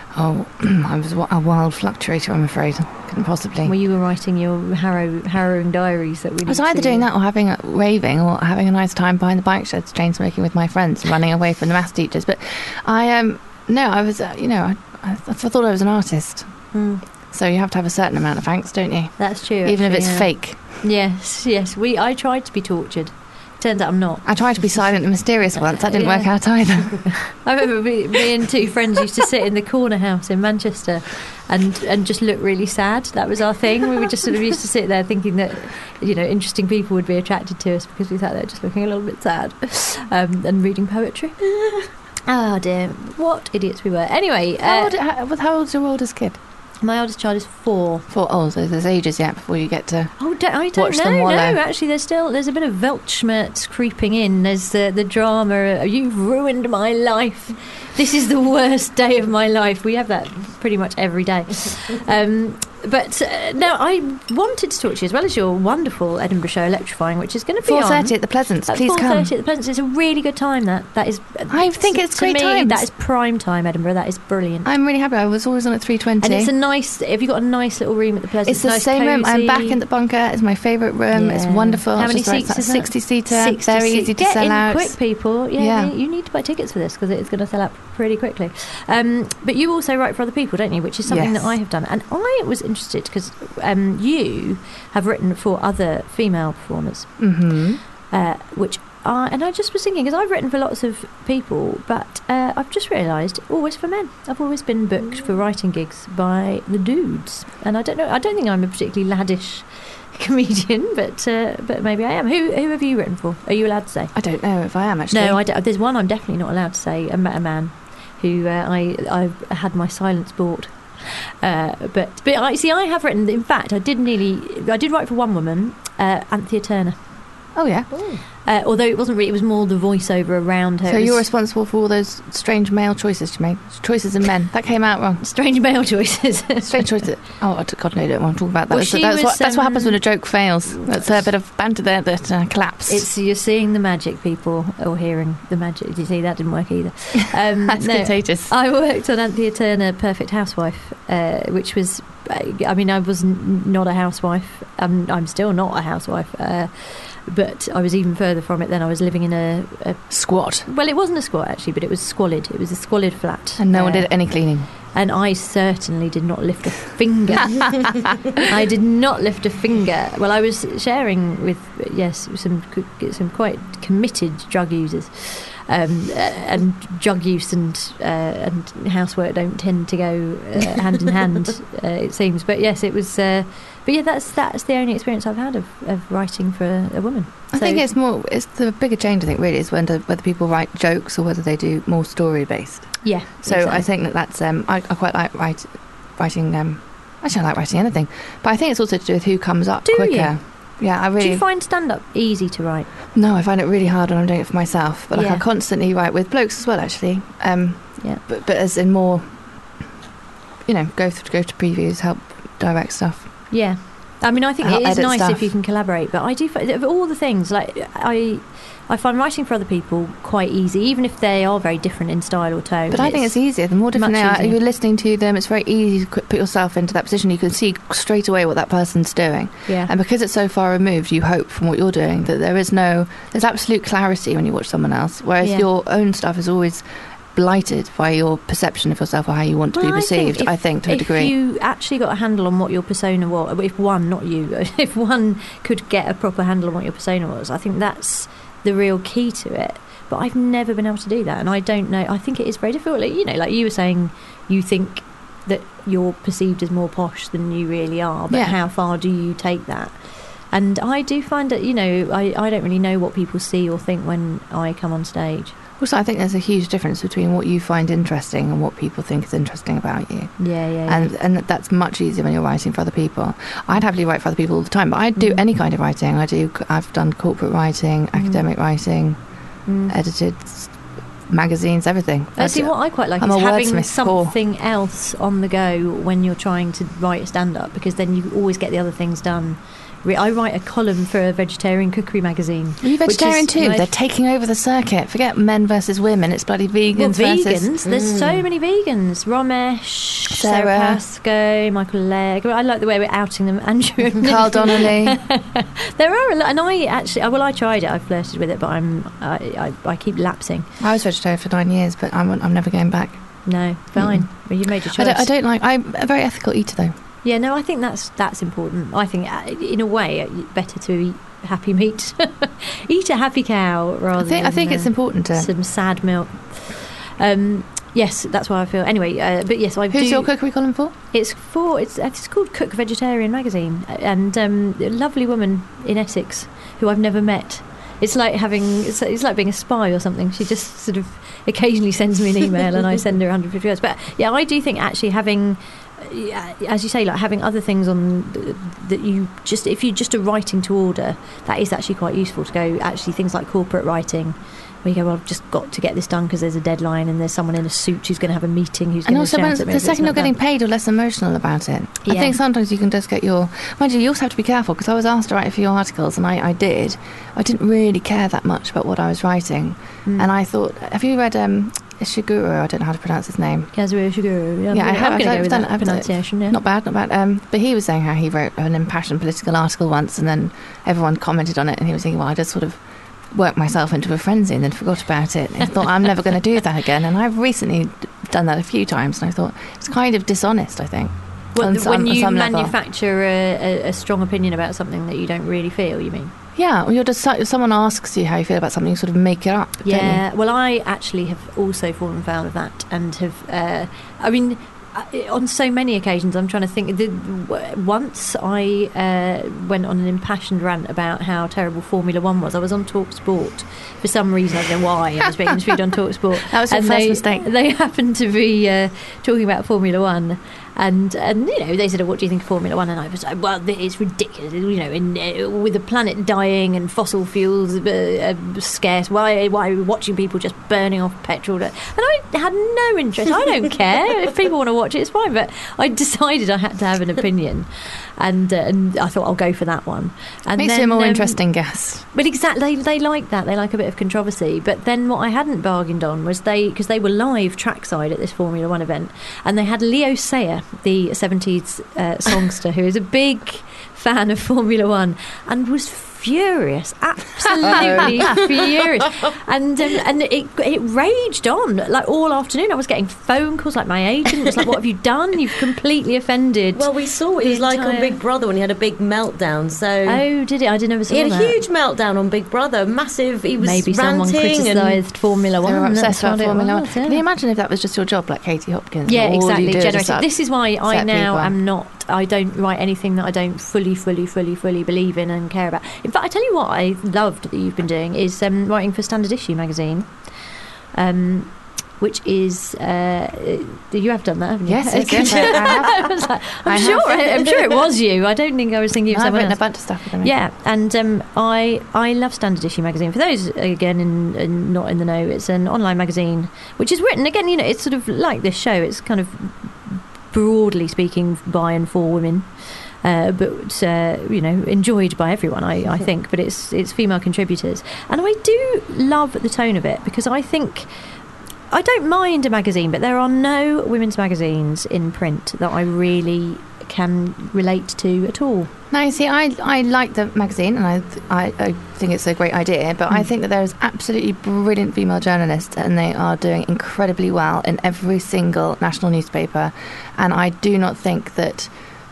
Speaker 4: Oh, I was a wild fluctuator, I'm afraid. Couldn't possibly.
Speaker 2: Well, you were writing your harrowing diaries that we
Speaker 4: I was either doing that or raving or having a nice time behind the bike sheds, chain smoking with my friends, running away from the maths teachers. But I was, I thought I was an artist. So you have to have a certain amount of angst, don't you?
Speaker 2: That's true.
Speaker 4: Even if
Speaker 2: actually,
Speaker 4: it's
Speaker 2: yeah.
Speaker 4: fake.
Speaker 2: Yes. I tried to be tortured. Turns out I'm not.
Speaker 4: I tried to be silent and mysterious once. That didn't work out either.
Speaker 2: I remember me and two friends used to sit in the corner house in Manchester and just look really sad. That was our thing. We were just sort of used to sit there thinking that, interesting people would be attracted to us because we sat there just looking a little bit sad and reading poetry. Oh dear, what idiots we were. Anyway.
Speaker 4: How old's your oldest kid?
Speaker 2: My oldest child is 4.
Speaker 4: Oh, so there's ages yet before you get to
Speaker 2: I don't
Speaker 4: watch
Speaker 2: know.
Speaker 4: them wallow.
Speaker 2: No, actually, there's a bit of Weltschmerz creeping in. There's the drama. You've ruined my life. This is the worst day of my life. We have that pretty much every day. But no, I wanted to talk to you as well as your wonderful Edinburgh show, Electrifying, which is going to be
Speaker 4: 4:30 at the Pleasance. Please come.
Speaker 2: 4:30 at the Pleasance. It's a really good time. That is.
Speaker 4: I think it's
Speaker 2: to
Speaker 4: great
Speaker 2: me,
Speaker 4: times.
Speaker 2: That is prime time, Edinburgh. That is brilliant.
Speaker 4: I'm really happy. I was always on at 3:20.
Speaker 2: And it's a nice. Have you got a nice little room at the Pleasance?
Speaker 4: It's the
Speaker 2: nice,
Speaker 4: same room. I'm
Speaker 2: cosy.
Speaker 4: back in the bunker. It's my favourite room.
Speaker 2: Yeah.
Speaker 4: It's wonderful.
Speaker 2: How many
Speaker 4: It's just
Speaker 2: seats is that?
Speaker 4: 60-seater. Very easy to
Speaker 2: Get
Speaker 4: sell
Speaker 2: in
Speaker 4: out.
Speaker 2: quick, people. Yeah. You need to buy tickets for this because it's going to sell out pretty quickly. But you also write for other people, don't you? Which is something
Speaker 4: Yes.
Speaker 2: that I have done. And I was interested because you have written for other female performers, and I just was thinking, because I've written for lots of people, but I've just realised always for men. I've always been booked for writing gigs by the dudes, and I don't think I'm a particularly laddish comedian, but maybe I am. Who have you written for? Are you allowed to say?
Speaker 4: I don't know if I am actually.
Speaker 2: No, there's one I'm definitely not allowed to say. I met a man who I had my silence bought. But I have written. In fact, I did write for one woman, Anthea Turner.
Speaker 4: Oh yeah.
Speaker 2: Although it wasn't really, it was more the voiceover around her.
Speaker 4: So
Speaker 2: It
Speaker 4: you're
Speaker 2: was
Speaker 4: responsible for all those strange male choices you made. Choices in men. That came out wrong.
Speaker 2: strange male choices.
Speaker 4: Strange choices. Oh God, no! I don't want to talk about that.
Speaker 2: Well,
Speaker 4: That's what happens when a joke fails. That's a bit of banter there that collapsed.
Speaker 2: You're seeing the magic, people, or hearing the magic. Did you see that didn't work either?
Speaker 4: That's contagious.
Speaker 2: I worked on Anthea Turner, Perfect Housewife, which was. I mean, I was not a housewife. I'm still not a housewife. But I was even further from it then. I was living in a
Speaker 4: squat.
Speaker 2: Well, it wasn't a squat actually, but it was squalid. It was a squalid flat.
Speaker 4: And no one did any cleaning.
Speaker 2: And I certainly did not lift a finger. I did not lift a finger. Well, I was sharing with, some quite committed drug users. And drug use and housework don't tend to go hand in hand, it seems. But yes, it was. But yeah, that's the only experience I've had of writing for a woman.
Speaker 4: I think it's the bigger change. I think really is whether people write jokes or whether they do more story based.
Speaker 2: Yeah.
Speaker 4: So exactly. I think that's I quite like writing. Actually, I like writing anything, but I think it's also to do with who comes up quicker.
Speaker 2: You?
Speaker 4: Yeah, I really.
Speaker 2: Do you find stand-up easy to write?
Speaker 4: No, I find it really hard when I'm doing it for myself. But
Speaker 2: Yeah.
Speaker 4: I constantly write with blokes as well, actually.
Speaker 2: Yeah.
Speaker 4: But as in more, go to previews, help direct stuff.
Speaker 2: Yeah. I mean, I think
Speaker 4: I'll
Speaker 2: it is
Speaker 4: edit
Speaker 2: nice
Speaker 4: stuff.
Speaker 2: if you can collaborate. But I do of all the things, like I find writing for other people quite easy, even if they are very different in style or tone.
Speaker 4: But I think it's easier. The more different
Speaker 2: much
Speaker 4: they are,
Speaker 2: easier.
Speaker 4: you're listening to them, it's very easy to put yourself into that position. You can see straight away what that person's doing.
Speaker 2: Yeah.
Speaker 4: And because it's so far removed, you hope from what you're doing that there's absolute clarity when you watch someone else, whereas
Speaker 2: Yeah.
Speaker 4: your own stuff is always blighted by your perception of yourself or how you want to be received, I think, to a degree.
Speaker 2: If you actually got a handle on what your persona was, if one could get a proper handle on what your persona was, I think that's the real key to it. But I've never been able to do that, and I don't know. I think it is very difficult. Like you were saying, you think that you're perceived as more posh than you really are, but
Speaker 4: Yeah.
Speaker 2: how far do you take that? And I do find that, I don't really know what people see or think when I come on stage.
Speaker 4: Also, I think there's a huge difference between what you find interesting and what people think is interesting about you.
Speaker 2: Yeah.
Speaker 4: And that's much easier when you're writing for other people. I'd happily write for other people all the time, but I'd do any kind of writing. I've done corporate writing, academic writing, edited magazines, everything.
Speaker 2: See, what I quite like
Speaker 4: I'm
Speaker 2: is
Speaker 4: a
Speaker 2: having
Speaker 4: wordsmith core.
Speaker 2: something else on the go when you're trying to write stand-up, because then you always get the other things done I write a column for a vegetarian cookery magazine.
Speaker 4: Are you vegetarian
Speaker 2: which is
Speaker 4: too? They're taking over the circuit. Forget men versus women. It's bloody vegans versus...
Speaker 2: vegans. There's so many vegans. Ramesh, Sarah Pascoe, Michael Legg. I like the way we're outing them. Andrew and
Speaker 4: Carl Donnelly.
Speaker 2: There are a lot, and I actually, I tried it. I flirted with it, but I keep lapsing.
Speaker 4: I was vegetarian for 9 years, but I'm never going back.
Speaker 2: No, fine. Well, you made your choice.
Speaker 4: I don't like... I'm a very ethical eater, though.
Speaker 2: Yeah, no, I think that's important. I think, in a way, better to eat happy meat. Eat a happy cow rather than...
Speaker 4: I think it's important to...
Speaker 2: Some sad milk. Yes, that's what I feel. Anyway, but yes, I do...
Speaker 4: Who's your cookery column for?
Speaker 2: It's called Cook Vegetarian Magazine, and a lovely woman in Essex who I've never met. It's like it's like being a spy or something. She just sort of occasionally sends me an email and I send her 150 words. But yeah, I do think actually having... as you say, like having other things on that you just, if you just are writing to order, that is actually quite useful to go. Actually, things like corporate writing, where you go, well, I've just got to get this done because there's a deadline and there's someone in a suit who's going to have a meeting who's going to shout at me.
Speaker 4: And also, the second you're getting paid, you're less emotional about it.
Speaker 2: Yeah.
Speaker 4: I think sometimes you can just get your... Mind you also have to be careful, because I was asked to write a few articles, and I did. I didn't really care that much about what I was writing. And I thought, have you read... Ishiguro, I don't know how to pronounce his name.
Speaker 2: Kazuo Ishiguro.
Speaker 4: Yeah,
Speaker 2: I'm going to go with that pronunciation. Yeah.
Speaker 4: Not bad. But he was saying how he wrote an impassioned political article once, and then everyone commented on it, and he was thinking, well, I just sort of worked myself into a frenzy and then forgot about it. And I thought, I'm never going to do that again. And I've recently done that a few times, and I thought it's kind of dishonest, I think.
Speaker 2: When you manufacture a strong opinion about something that you don't really feel, you mean?
Speaker 4: Yeah, or if someone asks you how you feel about something, you sort of make it up.
Speaker 2: Yeah,
Speaker 4: don't you?
Speaker 2: well, I actually have also fallen foul of that and have, on so many occasions, I'm trying to think. Once I went on an impassioned rant about how terrible Formula One was. I was on Talk Sport for some reason. I don't know why I was being interviewed on Talk Sport.
Speaker 4: That was your first mistake.
Speaker 2: They happened to be talking about Formula One. And they said, what do you think of Formula One? And I was like, well, it's ridiculous, with the planet dying and fossil fuels scarce, why are we watching people just burning off petrol? And I had no interest. I don't care. If people want to watch it, it's fine. But I decided I had to have an opinion. And I thought I'll go for that one. And
Speaker 4: makes you a more interesting guest.
Speaker 2: But exactly, they like that. They like a bit of controversy. But then what I hadn't bargained on was because they were live trackside at this Formula One event, and they had Leo Sayer, the 70s songster, who is a big fan of Formula One, and was furious, absolutely furious, and it raged on like all afternoon. I was getting phone calls, like my agent was like, "What have you done? You've completely offended."
Speaker 5: Well, we saw it was like on Big Brother when he had a big meltdown. So
Speaker 2: did it? I didn't ever see that.
Speaker 5: He had a huge meltdown on Big Brother, massive. He was
Speaker 2: maybe someone criticised Formula One.
Speaker 4: They were obsessed about Formula One.
Speaker 2: Yeah.
Speaker 4: Can you imagine if that was just your job, like Katie Hopkins?
Speaker 2: Yeah, exactly. Generating. This is why I now am not. I don't write anything that I don't fully believe in and care about. In fact, I tell you what I loved that you've been doing is writing for Standard Issue magazine, which is you have done that, haven't you?
Speaker 4: Yes, I have.
Speaker 2: I'm sure it was you. I don't think I was thinking of someone else.
Speaker 4: I've written a bunch of stuff for them.
Speaker 2: Yeah, and I love Standard Issue magazine. For those again in not in the know, it's an online magazine which is written again. It's sort of like this show. It's kind of broadly speaking by and for women, but enjoyed by everyone, I think. But it's female contributors, and I do love the tone of it, because I think I don't mind a magazine, but there are no women's magazines in print that I really can relate to at all.
Speaker 4: No, you see, I like the magazine, and I think it's a great idea, but I think that there is absolutely brilliant female journalists, and they are doing incredibly well in every single national newspaper, and I do not think that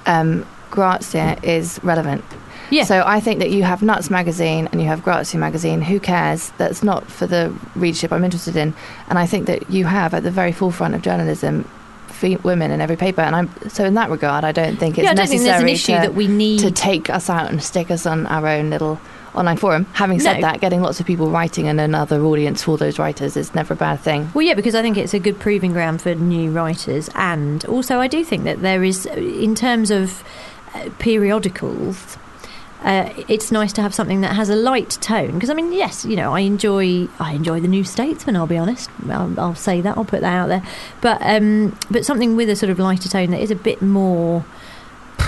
Speaker 4: Grazia is relevant.
Speaker 2: Yeah.
Speaker 4: So I think that you have Nuts magazine and you have Grazia magazine. Who cares? That's not for the readership I'm interested in. And I think that you have at the very forefront of journalism women in every paper, and so in that regard I don't think it's necessary
Speaker 2: there's an issue that we need
Speaker 4: to take us out and stick us on our own little online forum. Having said that, getting lots of people writing and another audience for those writers is never a bad thing.
Speaker 2: Well, yeah, because I think it's a good proving ground for new writers, and also I do think that there is, in terms of periodicals, it's nice to have something that has a light tone, because I mean, yes, I enjoy the New Statesman, I'll be honest. I'll say that, I'll put that out there, but something with a sort of lighter tone that is a bit more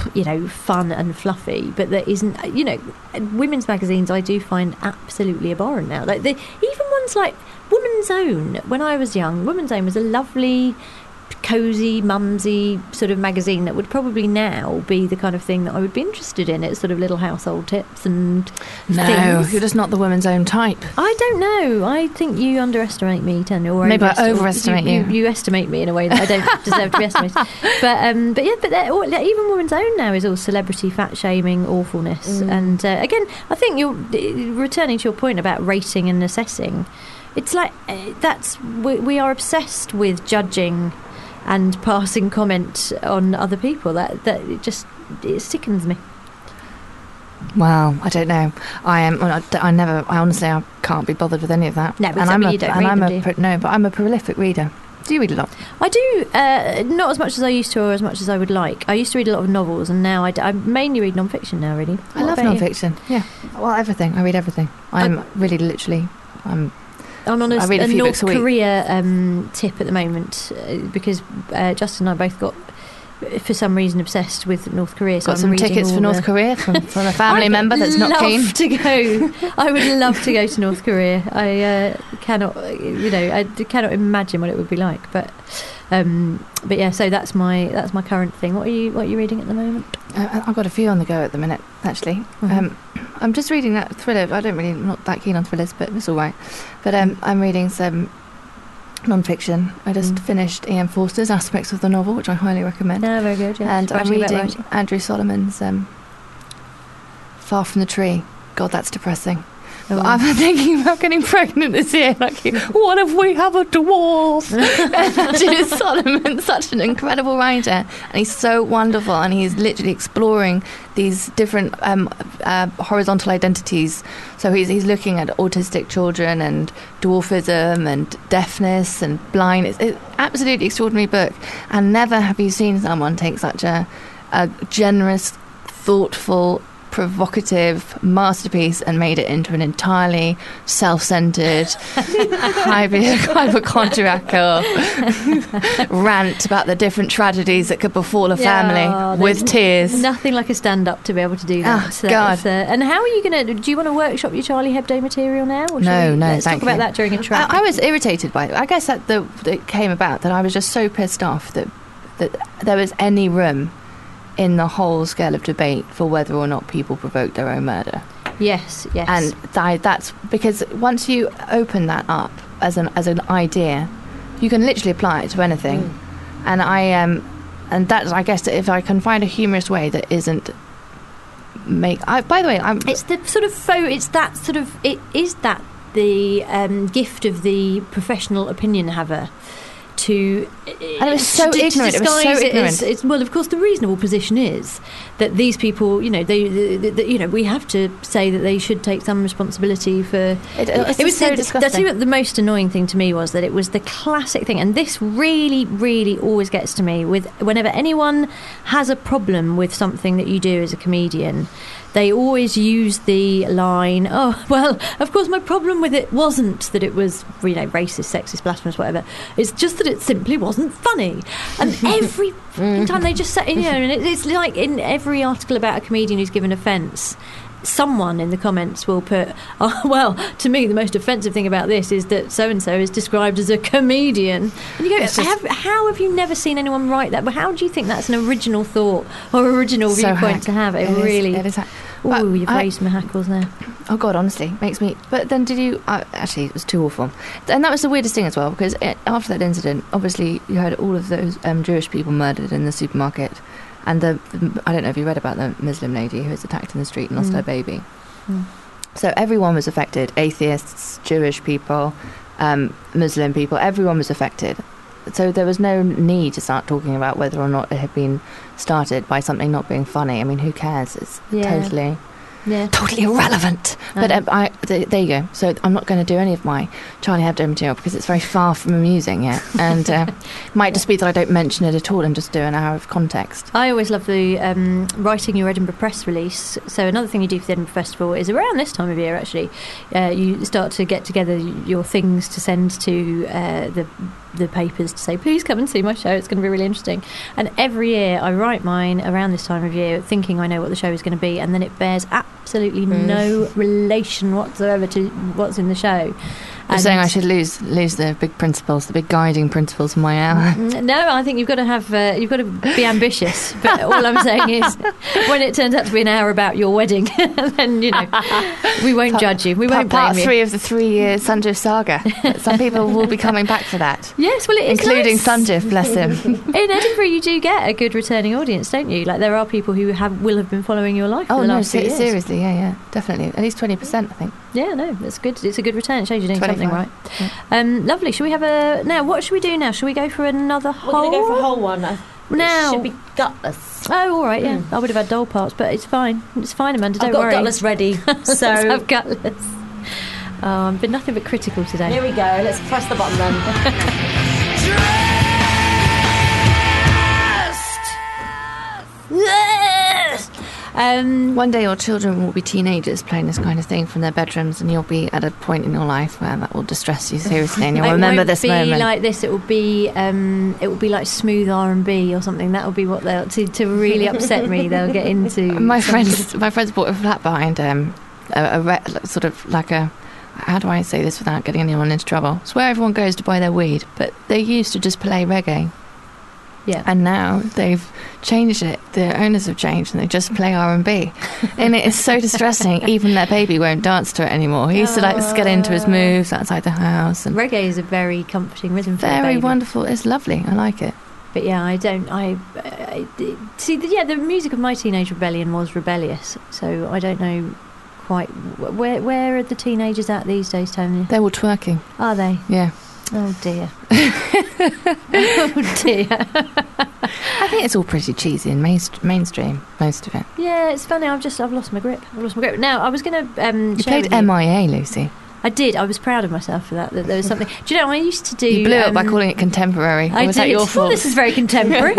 Speaker 2: fun and fluffy, but there isn't. Women's magazines I do find absolutely abhorrent now. Like even ones like Woman's Own. When I was young, Woman's Own was a lovely, cosy, mumsy sort of magazine that would probably now be the kind of thing that I would be interested in. It's sort of little household tips and things.
Speaker 4: You're just not the Woman's Own type.
Speaker 2: I don't know. I think you underestimate me, Tanya. Or
Speaker 4: maybe I overestimate you.
Speaker 2: You estimate me in a way that I don't deserve to be estimated. But even Woman's Own now is all celebrity fat shaming awfulness. And again, I think you're returning to your point about rating and assessing. It's like we are obsessed with judging and passing comment on other people. That it sickens me.
Speaker 4: Well, I don't know. I honestly can't be bothered with any of that.
Speaker 2: No, but you don't read them, do you?
Speaker 4: But I'm a prolific reader. Do you read a lot?
Speaker 2: I do, not as much as I used to or as much as I would like. I used to read a lot of novels, and now I mainly read non-fiction now, really.
Speaker 4: I love non-fiction. Yeah. Well, everything. I read everything. I'm really literally... I'm on a
Speaker 2: North Korea tip at the moment because Justin and I both got, for some reason, obsessed with North Korea. So
Speaker 4: got some tickets for North Korea from a family member that's not keen
Speaker 2: to go. I would love to go to North Korea. I cannot imagine what it would be like. But yeah, so that's my current thing. What are you reading at the moment?
Speaker 4: I've got a few on the go at the minute, actually. I'm just reading that thriller. I'm not that keen on thrillers, but it's all right. But I'm reading some non-fiction. I just finished E.M. Forster's Aspects of the Novel, which I highly recommend.
Speaker 2: No, very good. Yeah.
Speaker 4: And I'm reading Andrew Solomon's Far from the Tree. God, that's depressing. Oh. I'm thinking about getting pregnant this year. Like, what if we have a dwarf? Andrew Solomon's such an incredible writer, and he's so wonderful, and he's literally exploring these different horizontal identities. So he's looking at autistic children and dwarfism and deafness and blindness. It's an absolutely extraordinary book, and never have you seen someone take such a generous, thoughtful, provocative masterpiece and made it into an entirely self-centered hypochondriacal rant about the different tragedies that could befall a family with tears.
Speaker 2: Nothing like a stand-up to be able to do that.
Speaker 4: Oh, God.
Speaker 2: And how are you going to... Do you want to workshop your Charlie Hebdo material now? Or
Speaker 4: no,
Speaker 2: let's talk about that during a track.
Speaker 4: I was irritated by it. I guess that it came about that I was just so pissed off that there was any room in the whole scale of debate for whether or not people provoked their own murder.
Speaker 2: Yes.
Speaker 4: And that's because once you open that up as an idea, you can literally apply it to anything. And and that's, I guess, if I can find a humorous way that isn't by the way,
Speaker 2: it's the sort of the gift of the professional opinion haver. And
Speaker 4: it was so ignorant. It was so ignorant.
Speaker 2: Well, of course, the reasonable position is that these people, we have to say that they should take some responsibility for. It was so disgusting. The most annoying thing to me was that it was the classic thing, and this really, really always gets to me with whenever anyone has a problem with something that you do as a comedian. They always use the line, "Oh, well, of course, my problem with it wasn't that it was, racist, sexist, blasphemous, whatever. It's just that it simply wasn't funny." And every time they just say, and it's like in every article about a comedian who's given offence, someone in the comments will put, "Oh, well, to me, the most offensive thing about this is that so-and-so is described as a comedian." And you go, how have you never seen anyone write that? But how do you think that's an original thought or original viewpoint to have? It is. Oh, you've raised my hackles now.
Speaker 4: Oh, God, honestly, makes me... But then did you... actually, it was too awful. And that was the weirdest thing as well, because after that incident, obviously, you had all of those Jewish people murdered in the supermarket. And I don't know if you read about the Muslim lady who was attacked in the street and lost her baby. So everyone was affected. Atheists, Jewish people, Muslim people, everyone was affected. So there was no need to start talking about whether or not it had been started by something not being funny. I mean, who cares? It's totally...
Speaker 2: Yeah.
Speaker 4: totally irrelevant. But there you go. So I'm not going to do any of my Charlie Hebdo material because it's very far from amusing yet, and it might just be that I don't mention it at all and just do an hour of context.
Speaker 2: I always love the writing your Edinburgh press release. So another thing you do for the Edinburgh Festival is around this time of year, actually. You start to get together your things to send to the papers to say, please come and see my show, it's going to be really interesting. And every year I write mine around this time of year thinking I know what the show is going to be, and then it bears absolutely no relation whatsoever to what's in the show.
Speaker 4: You're saying I should lose the big principles, the big guiding principles of my hour.
Speaker 2: No, I think you've got to be ambitious. But all I'm saying is, when it turns out to be an hour about your wedding, then we won't judge you. We won't blame
Speaker 4: part
Speaker 2: you.
Speaker 4: 3 of the 3-year Sanjif saga. Some people will be coming back for that.
Speaker 2: Yes, well, it is
Speaker 4: including
Speaker 2: nice.
Speaker 4: Sanjif, bless him.
Speaker 2: In Edinburgh, you do get a good returning audience, don't you? Like there are people who will have been following your life for the last 2 years.
Speaker 4: Seriously, yeah, definitely. At least 20%, I think.
Speaker 2: Yeah, no, that's good. It's a good return. It shows you're doing
Speaker 4: 25.
Speaker 2: something right.
Speaker 4: Yeah.
Speaker 2: Lovely. Shall we have now? What should we do now? Shall we go for another
Speaker 5: We're going to go for a whole one.
Speaker 2: Now
Speaker 5: It should be gutless.
Speaker 2: Oh, all right. Yeah, I would have had doll parts, but it's fine. It's fine, Amanda. Don't
Speaker 5: I've got
Speaker 2: worry.
Speaker 5: gutless ready.
Speaker 2: Let's
Speaker 5: So
Speaker 2: have gutless. I've been nothing but critical today.
Speaker 5: here we go. Let's press the button then.
Speaker 4: One day your children will be teenagers playing this kind of thing from their bedrooms, and you'll be at a point in your life where that will distress you seriously, and you'll remember this moment.
Speaker 2: It won't be like this. It will be like smooth R&B or something. That will be what they'll to really upset me. They'll get into.
Speaker 4: My friends bought a flat behind sort of like a. How do I say this without getting anyone into trouble? It's where everyone goes to buy their weed, but they used to just play reggae.
Speaker 2: Yeah.
Speaker 4: And now they've changed it. The owners have changed, and they just play R&B. And it is so distressing. Even their baby won't dance to it anymore. He used to just get into his moves outside the house. And
Speaker 2: reggae is a very comforting rhythm for a
Speaker 4: very
Speaker 2: baby.
Speaker 4: wonderful. It's lovely. I like it.
Speaker 2: But yeah, I see. The music of my teenage rebellion was rebellious. So I don't know quite where are the teenagers at these days, Tony?
Speaker 4: They're all twerking.
Speaker 2: Are they?
Speaker 4: Yeah.
Speaker 2: Oh dear. Oh dear.
Speaker 4: I think it's all pretty cheesy and mainstream, most of it.
Speaker 2: Yeah, it's funny. I've lost my grip. Now I was going to.
Speaker 4: You played MIA, Lucy.
Speaker 2: I did. I was proud of myself for that. That there was something. Do you know? I used to do.
Speaker 4: You blew it by calling it contemporary.
Speaker 2: I
Speaker 4: was
Speaker 2: did.
Speaker 4: that your fault?
Speaker 2: Well, this is very contemporary.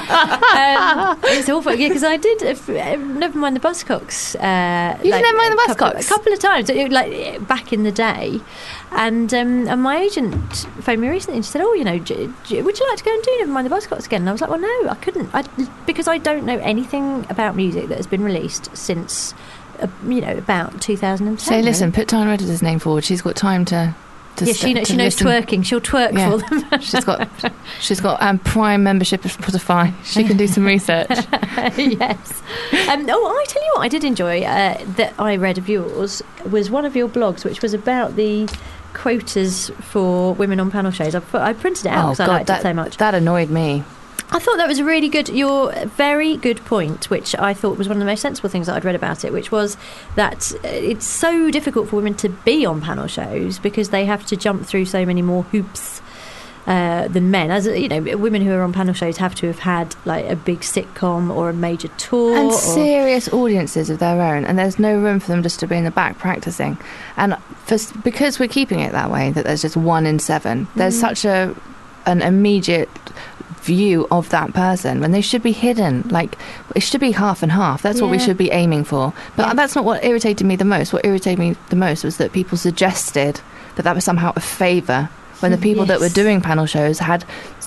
Speaker 2: It's awful. Yeah, because I did. Never mind the Buzzcocks.
Speaker 4: You did Never Mind the Buzzcocks?
Speaker 2: A couple of times, like back in the day. And my agent phoned me recently and she said, "Oh, would you like to go and do Never Mind the Buzzcocks again?" And I was like, "Well, no, I couldn't, because I don't know anything about music that has been released since." About 2010.
Speaker 4: So listen, put Tyne Reddit's name forward. She's got time to
Speaker 2: yeah, she knows twerking. She'll twerk for them.
Speaker 4: she's got Prime membership of Spotify. She can do some research.
Speaker 2: Yes. I tell you what, I did enjoy that I read of yours was one of your blogs, which was about the quotas for women on panel shows. I printed it out because I liked it so much.
Speaker 4: That annoyed me.
Speaker 2: I thought that was your very good point, which I thought was one of the most sensible things that I'd read about it, which was that it's so difficult for women to be on panel shows because they have to jump through so many more hoops than men. As women who are on panel shows have to have had like a big sitcom or a major tour
Speaker 4: and serious audiences of their own, and there's no room for them just to be in the back practicing. And because we're keeping it that way, that there's just 1 in 7, there's such an immediate view of that person when they should be hidden. Like, it should be half and half. That's what we should be aiming for. But that's not what irritated me the most. What irritated me the most was that people suggested that was somehow a favour when the people that were doing panel shows had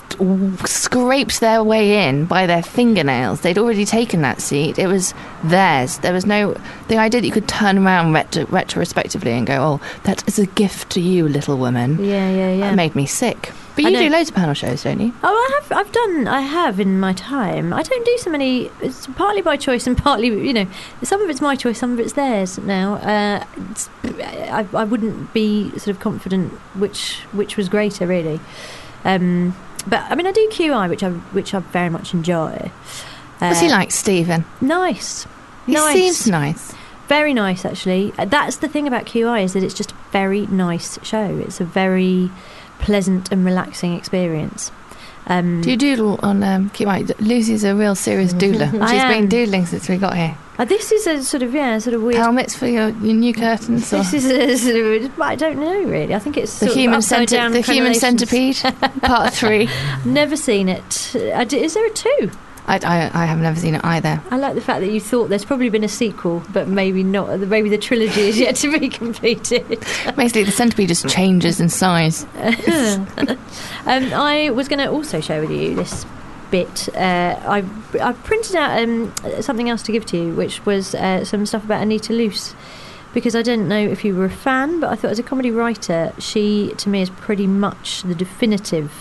Speaker 4: scraped their way in by their fingernails. They'd already taken that seat. It was theirs. There was the idea that you could turn around retrospectively and go, "Oh, that is a gift to you, little woman." Yeah. That made me sick. But you do loads of panel shows, don't you?
Speaker 2: Oh, I have in my time. I don't do so many. It's partly by choice and partly, some of it's my choice, some of it's theirs now. I wouldn't be sort of confident which was greater, really. But I mean, I do QI, which I very much enjoy.
Speaker 4: What's he like, Stephen?
Speaker 2: Nice.
Speaker 4: He seems nice.
Speaker 2: Very nice, actually. That's the thing about QI, is that it's just a very nice show. It's a very pleasant and relaxing experience.
Speaker 4: Do you doodle on QI? Lucy's a real serious doodler. She's been doodling since we got here.
Speaker 2: This is a sort of weird.
Speaker 4: Helmets for your new curtains. Or
Speaker 2: This is a sort of, I don't know really. I think it's
Speaker 4: the
Speaker 2: sort
Speaker 4: human
Speaker 2: of upside down
Speaker 4: human
Speaker 2: crenellations.
Speaker 4: centipede, part 3.
Speaker 2: Never seen it. Is there a 2?
Speaker 4: I have never seen it either.
Speaker 2: I like the fact that you thought there's probably been a sequel, but maybe not. Maybe the trilogy is yet to be completed.
Speaker 4: Basically, the centipede just changes in size.
Speaker 2: I was going to also share with you this bit. I printed out something else to give to you, which was some stuff about Anita Loos, because I didn't know if you were a fan, but I thought as a comedy writer, she to me is pretty much the definitive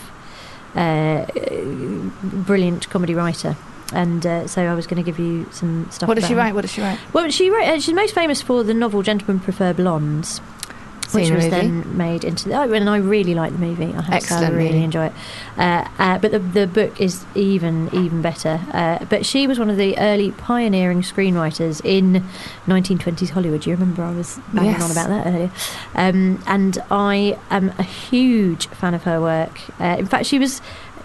Speaker 2: brilliant comedy writer. And so I was going to give you some stuff.
Speaker 4: What does she
Speaker 2: about
Speaker 4: write?
Speaker 2: Well, she wrote. She's most famous for the novel Gentlemen Prefer Blondes, which was then made into. And I really like the movie. I have to say, I really enjoy it. But the book is even better. But she was one of the early pioneering screenwriters in 1920s Hollywood. Do you remember I was banging on about that earlier? And I am a huge fan of her work. In fact, she was.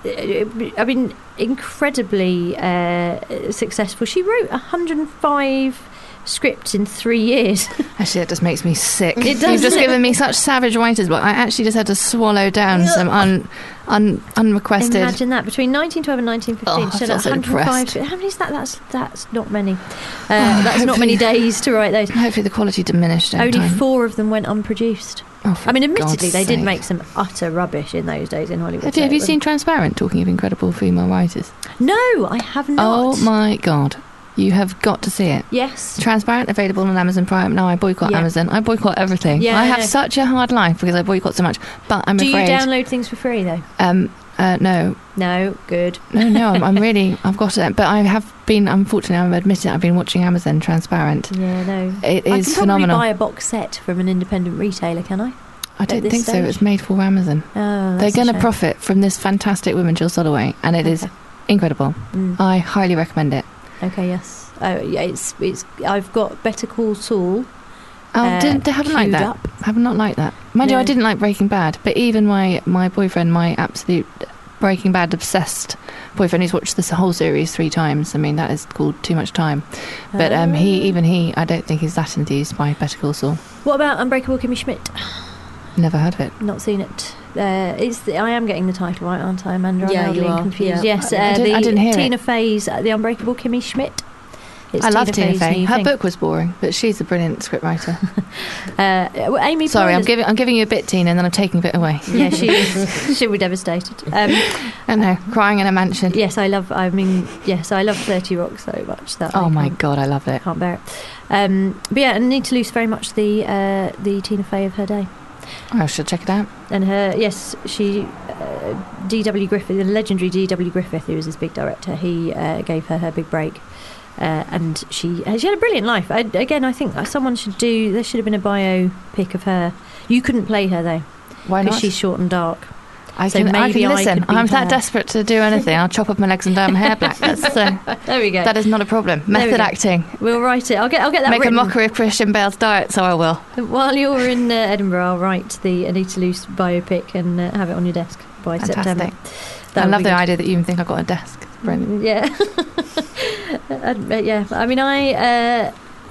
Speaker 2: Incredibly successful. She wrote 105 scripts in 3 years.
Speaker 4: Actually, that just makes me sick.
Speaker 2: It does.
Speaker 4: You've just given me such savage writers, but I actually just had to swallow down some unrequested.
Speaker 2: Imagine that, between 1912 and 1915.
Speaker 4: I feel so
Speaker 2: 105.
Speaker 4: depressed.
Speaker 2: How many is that? That's not many. That's not many days to write those.
Speaker 4: Hopefully the quality diminished over
Speaker 2: Only
Speaker 4: time.
Speaker 2: 4 of them went unproduced.
Speaker 4: For
Speaker 2: admittedly,
Speaker 4: God's
Speaker 2: they did
Speaker 4: sake.
Speaker 2: make some utter rubbish in those days in Hollywood.
Speaker 4: Have you seen Transparent, talking of incredible female writers?
Speaker 2: No, I have not.
Speaker 4: Oh my God. You have got to see it.
Speaker 2: Yes.
Speaker 4: Transparent, available on Amazon Prime. Now I boycott Amazon. I boycott everything.
Speaker 2: Yeah,
Speaker 4: I have such a hard life because I boycott so much. But I'm
Speaker 2: Do
Speaker 4: afraid.
Speaker 2: you download things for free though?
Speaker 4: No.
Speaker 2: No, good.
Speaker 4: No, I'm really, I've got it. But I have been, unfortunately, I'm admitting I've been watching Amazon Transparent.
Speaker 2: Yeah, no.
Speaker 4: It
Speaker 2: I
Speaker 4: is
Speaker 2: can
Speaker 4: phenomenal.
Speaker 2: probably buy a box set from an independent retailer, can I?
Speaker 4: I don't
Speaker 2: this
Speaker 4: think so.
Speaker 2: stage?
Speaker 4: It's made for Amazon.
Speaker 2: Oh,
Speaker 4: They're
Speaker 2: that's a
Speaker 4: going to
Speaker 2: shame.
Speaker 4: profit from this fantastic woman, Jill Soloway, and it is incredible. I highly recommend it.
Speaker 2: Okay, yes. Oh, yeah, it's. I've got Better Call Saul.
Speaker 4: Oh, they haven't liked
Speaker 2: queued
Speaker 4: that.
Speaker 2: up.
Speaker 4: Have not liked that. Mind you,
Speaker 2: No.
Speaker 4: I didn't like Breaking Bad, but even my boyfriend, my absolute Breaking Bad obsessed boyfriend, who's watched this whole series 3 times. I mean, that is called too much time. But he, I don't think he's that enthused by Better Call Saul.
Speaker 2: What about Unbreakable Kimmy Schmidt?
Speaker 4: Never heard of it.
Speaker 2: Not seen it. I am getting the title right, aren't I, Amanda?
Speaker 5: Yeah,
Speaker 2: I'm now
Speaker 5: you
Speaker 2: being
Speaker 5: are.
Speaker 2: confused.
Speaker 5: Yeah.
Speaker 2: Yes,
Speaker 4: I didn't hear
Speaker 2: Tina
Speaker 4: it.
Speaker 2: Fey's The Unbreakable Kimmy Schmidt. It's
Speaker 4: I love Tina
Speaker 2: Fey's
Speaker 4: Fey.
Speaker 2: new
Speaker 4: Her
Speaker 2: thing.
Speaker 4: book was boring, but she's a brilliant scriptwriter.
Speaker 2: Amy
Speaker 4: Sorry, I'm
Speaker 2: Poehler's-
Speaker 4: giving you a bit, Tina, and then I'm taking a bit away.
Speaker 2: Yeah, she is. She'll be devastated.
Speaker 4: I know, crying in a mansion.
Speaker 2: Yes, I love 30 Rock so much that.
Speaker 4: Oh
Speaker 2: I
Speaker 4: my
Speaker 2: can't-
Speaker 4: God, I love it.
Speaker 2: Can't bear it. But yeah, Anita Loos very much the Tina Fey of her day.
Speaker 4: I should check it out.
Speaker 2: And she D.W. Griffith, the legendary D.W. Griffith, who was this big director, he gave her big break. And she had a brilliant life. I think someone should do. There should have been a biopic of her. You couldn't play her though,
Speaker 4: Why
Speaker 2: because
Speaker 4: not?
Speaker 2: she's short and dark.
Speaker 4: I
Speaker 2: so
Speaker 4: can
Speaker 2: maybe I
Speaker 4: listen.
Speaker 2: could be
Speaker 4: I'm that
Speaker 2: her.
Speaker 4: desperate to do anything. I'll chop up my legs and dye my hair black. That's
Speaker 2: There we go.
Speaker 4: that is not a problem.
Speaker 2: There we
Speaker 4: Method
Speaker 2: go.
Speaker 4: acting.
Speaker 2: We'll write it. I'll get that
Speaker 4: Make
Speaker 2: written.
Speaker 4: a mockery of Christian Bale's diet, so I will.
Speaker 2: While you're in Edinburgh, I'll write the Anita Loos biopic and have it on your desk by September.
Speaker 4: Fantastic. I love the idea that you even think I've got a desk. It's brilliant.
Speaker 2: Yeah. Yeah. I mean, I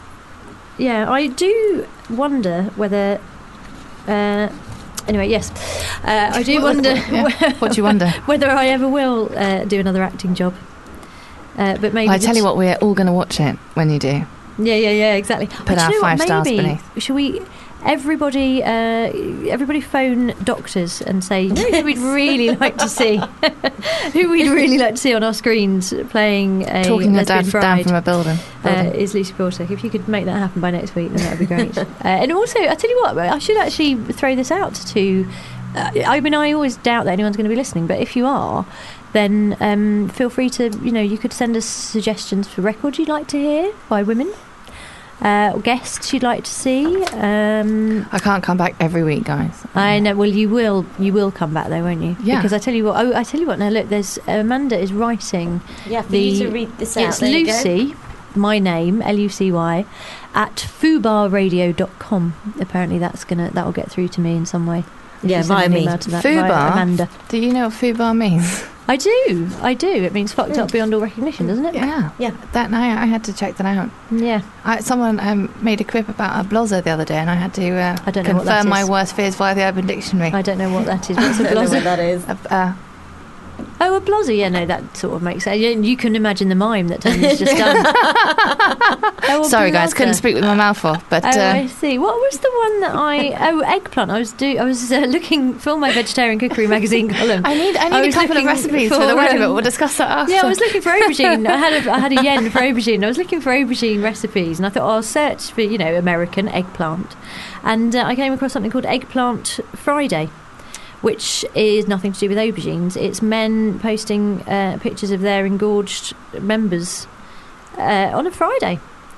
Speaker 2: do wonder whether. Anyway, yes, I do wonder.
Speaker 4: What do you wonder?
Speaker 2: Whether I ever will do another acting job. But maybe.
Speaker 4: Well, I tell you what, we're all going to watch it when you do.
Speaker 2: Yeah, exactly.
Speaker 4: Put our 5 stars beneath.
Speaker 2: Should we? Everybody phone doctors and say who we'd really like to see, who we'd really like to see on our screens playing a
Speaker 4: Talking her
Speaker 2: lesbian
Speaker 4: dad
Speaker 2: bride.
Speaker 4: down from a building.
Speaker 2: Is Lucy Porter. If you could make that happen by next week, then that would be great. And also, I tell you what, I should actually throw this out to. I mean, I always doubt that anyone's going to be listening, but if you are, then feel free to. You could send us suggestions for records you'd like to hear by women. Guests you'd like to see.
Speaker 4: I can't come back every week, guys.
Speaker 2: I know. Well, you will come back though, won't you?
Speaker 4: Yeah.
Speaker 2: Because I tell you what. Oh, I tell you what. Now look, there's Amanda is writing.
Speaker 5: Yeah, for you to read this out.
Speaker 2: It's
Speaker 5: There you go.
Speaker 2: Lucy, my name, Lucy, at fubarradio.com. Apparently, that'll get through to me in some way. If
Speaker 5: Yeah,
Speaker 2: you send
Speaker 5: via
Speaker 2: an
Speaker 5: me.
Speaker 2: email to that, via
Speaker 4: Fubar?
Speaker 2: Amanda.
Speaker 4: Do you know what FUBAR means?
Speaker 2: I do. It means fucked up beyond all recognition, doesn't it?
Speaker 4: Yeah. That night I had to check that out.
Speaker 2: Yeah.
Speaker 4: Someone made a quip about a blozzer the other day, and I had to
Speaker 2: I don't know what that
Speaker 4: confirm my
Speaker 2: is.
Speaker 4: worst fears via the Urban Dictionary.
Speaker 2: I don't know what that is. What's a
Speaker 5: I don't know what
Speaker 2: blozzer?
Speaker 5: that is.
Speaker 2: Oh, a blozzer. Yeah, no, that sort of makes sense. You can imagine the mime that Tony's just done. Oh, a
Speaker 4: Sorry, guys,
Speaker 2: blozzer.
Speaker 4: couldn't speak with my mouth off. But
Speaker 2: I see. What was the one that eggplant. I was looking for my vegetarian cookery magazine column.
Speaker 4: I need
Speaker 2: I
Speaker 4: a
Speaker 2: was
Speaker 4: couple of
Speaker 2: looking
Speaker 4: recipes for
Speaker 2: for,
Speaker 4: the wedding, but
Speaker 2: um,
Speaker 4: we'll discuss that after.
Speaker 2: Yeah, I was looking for aubergine. I had a yen for aubergine. I was looking for aubergine recipes, and I thought I'll search for American eggplant, and I came across something called Eggplant Friday, which is nothing to do with aubergines. It's men posting pictures of their engorged members on a Friday.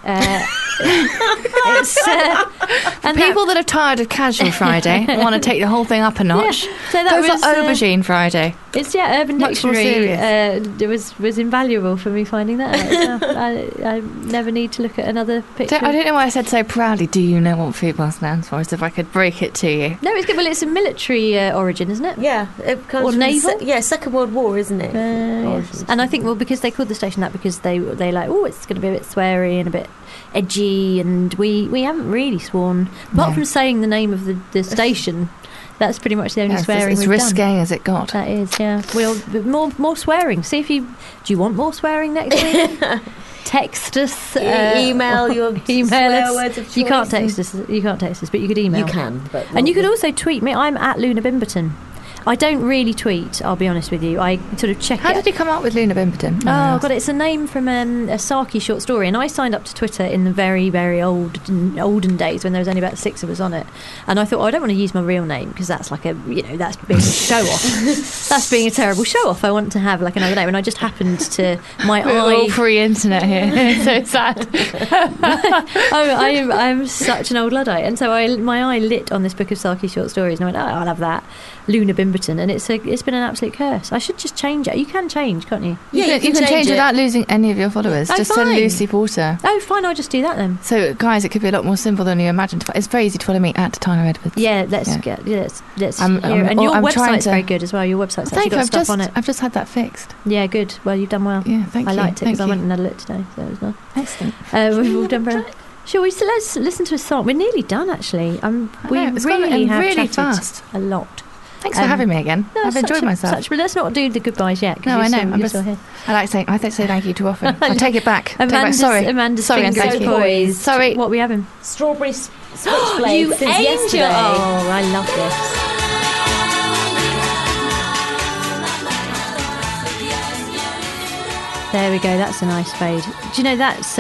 Speaker 2: It's, and
Speaker 4: People that are tired of casual Friday and want to take the whole thing up a notch.
Speaker 2: Yeah. So that
Speaker 4: Go
Speaker 2: was
Speaker 4: for aubergine Friday.
Speaker 2: It's Urban
Speaker 4: Much more
Speaker 2: Dictionary. It was invaluable for me finding that out. I never need to look at another picture.
Speaker 4: I don't know why I said so proudly. Do you know what FUBAR stands for? As if I could break it to you.
Speaker 2: No, it's good. Well, it's a military origin, isn't it?
Speaker 5: Yeah, it comes
Speaker 2: Or
Speaker 5: from
Speaker 2: naval?
Speaker 5: Second World War, isn't it?
Speaker 2: Yes. And I think because they called the station that because they like it's going to be a bit sweary and a bit edgy, and we haven't really sworn apart from saying the name of the station. That's pretty much the only swearing
Speaker 4: it's
Speaker 2: we've
Speaker 4: risque
Speaker 2: done.
Speaker 4: as it got.
Speaker 2: That is, yeah. We'll more swearing. See if do you want more swearing next week? Text us,
Speaker 5: email your
Speaker 2: email
Speaker 5: swear
Speaker 2: us.
Speaker 5: words of choice.
Speaker 2: You can't text us. You can't text us, but you could email.
Speaker 5: You can, but
Speaker 2: And you could also tweet me. I'm at Luna Bimberton. I don't really tweet, I'll be honest with you. I sort of check
Speaker 4: How
Speaker 2: it.
Speaker 4: did you come up with Luna Bimberton?
Speaker 2: Oh, God, it's a name from a Saki short story. And I signed up to Twitter in the very, very olden days when there was only about 6 of us on it. And I thought, I don't want to use my real name because that's like that's being a show-off. That's being a terrible show-off. I want to have like another name. And I just happened to,
Speaker 4: We're all pre-internet here. It's so sad.
Speaker 2: I'm such an old Luddite. And so my eye lit on this book of Saki short stories. And I went, I'll have that. Luna Bimberton, and it's been an absolute curse. I should just change it. You can change, can't you?
Speaker 5: Yeah,
Speaker 4: you can change without losing any of your followers.
Speaker 2: Oh,
Speaker 4: Just
Speaker 2: fine.
Speaker 4: send Lucy Porter.
Speaker 2: Oh, fine. I'll just do that then.
Speaker 4: So, guys, it could be a lot more simple than you imagined. It's very easy to follow me at Tyler Edwards.
Speaker 2: Yeah, let's
Speaker 4: Yeah.
Speaker 2: let's
Speaker 4: I'm
Speaker 2: hear it. And your
Speaker 4: trying
Speaker 2: website's
Speaker 4: to-
Speaker 2: very good as well. Your website's actually got stuff on it.
Speaker 4: I've just had that fixed.
Speaker 2: Yeah, good. Well, you've done well.
Speaker 4: Yeah, thank
Speaker 2: I
Speaker 4: you.
Speaker 2: liked it because I
Speaker 4: Thank
Speaker 2: went
Speaker 4: you.
Speaker 2: and had a look today, so it was nice.
Speaker 4: Excellent.
Speaker 2: We've all done very well. Sure, let's listen to a song. We're nearly done, actually. We
Speaker 4: know, it's gone
Speaker 2: really have
Speaker 4: really
Speaker 2: chatted
Speaker 4: fast.
Speaker 2: a lot.
Speaker 4: Thanks for having me again.
Speaker 2: No,
Speaker 4: I've enjoyed myself.
Speaker 2: But let's not do the goodbyes yet. 'cause
Speaker 4: No, I know.
Speaker 2: You're
Speaker 4: I'm
Speaker 2: still here.
Speaker 4: I like saying thank you too often. I'll take it back. Take it back.
Speaker 2: Amanda's
Speaker 4: Sorry, and
Speaker 2: fingers
Speaker 4: thank you.
Speaker 2: poised.
Speaker 4: Sorry.
Speaker 2: What are we having?
Speaker 5: Strawberry switchblade
Speaker 2: You
Speaker 5: since
Speaker 2: angel!
Speaker 5: yesterday.
Speaker 2: Oh, I love this. There we go. That's a nice fade. Do you know that's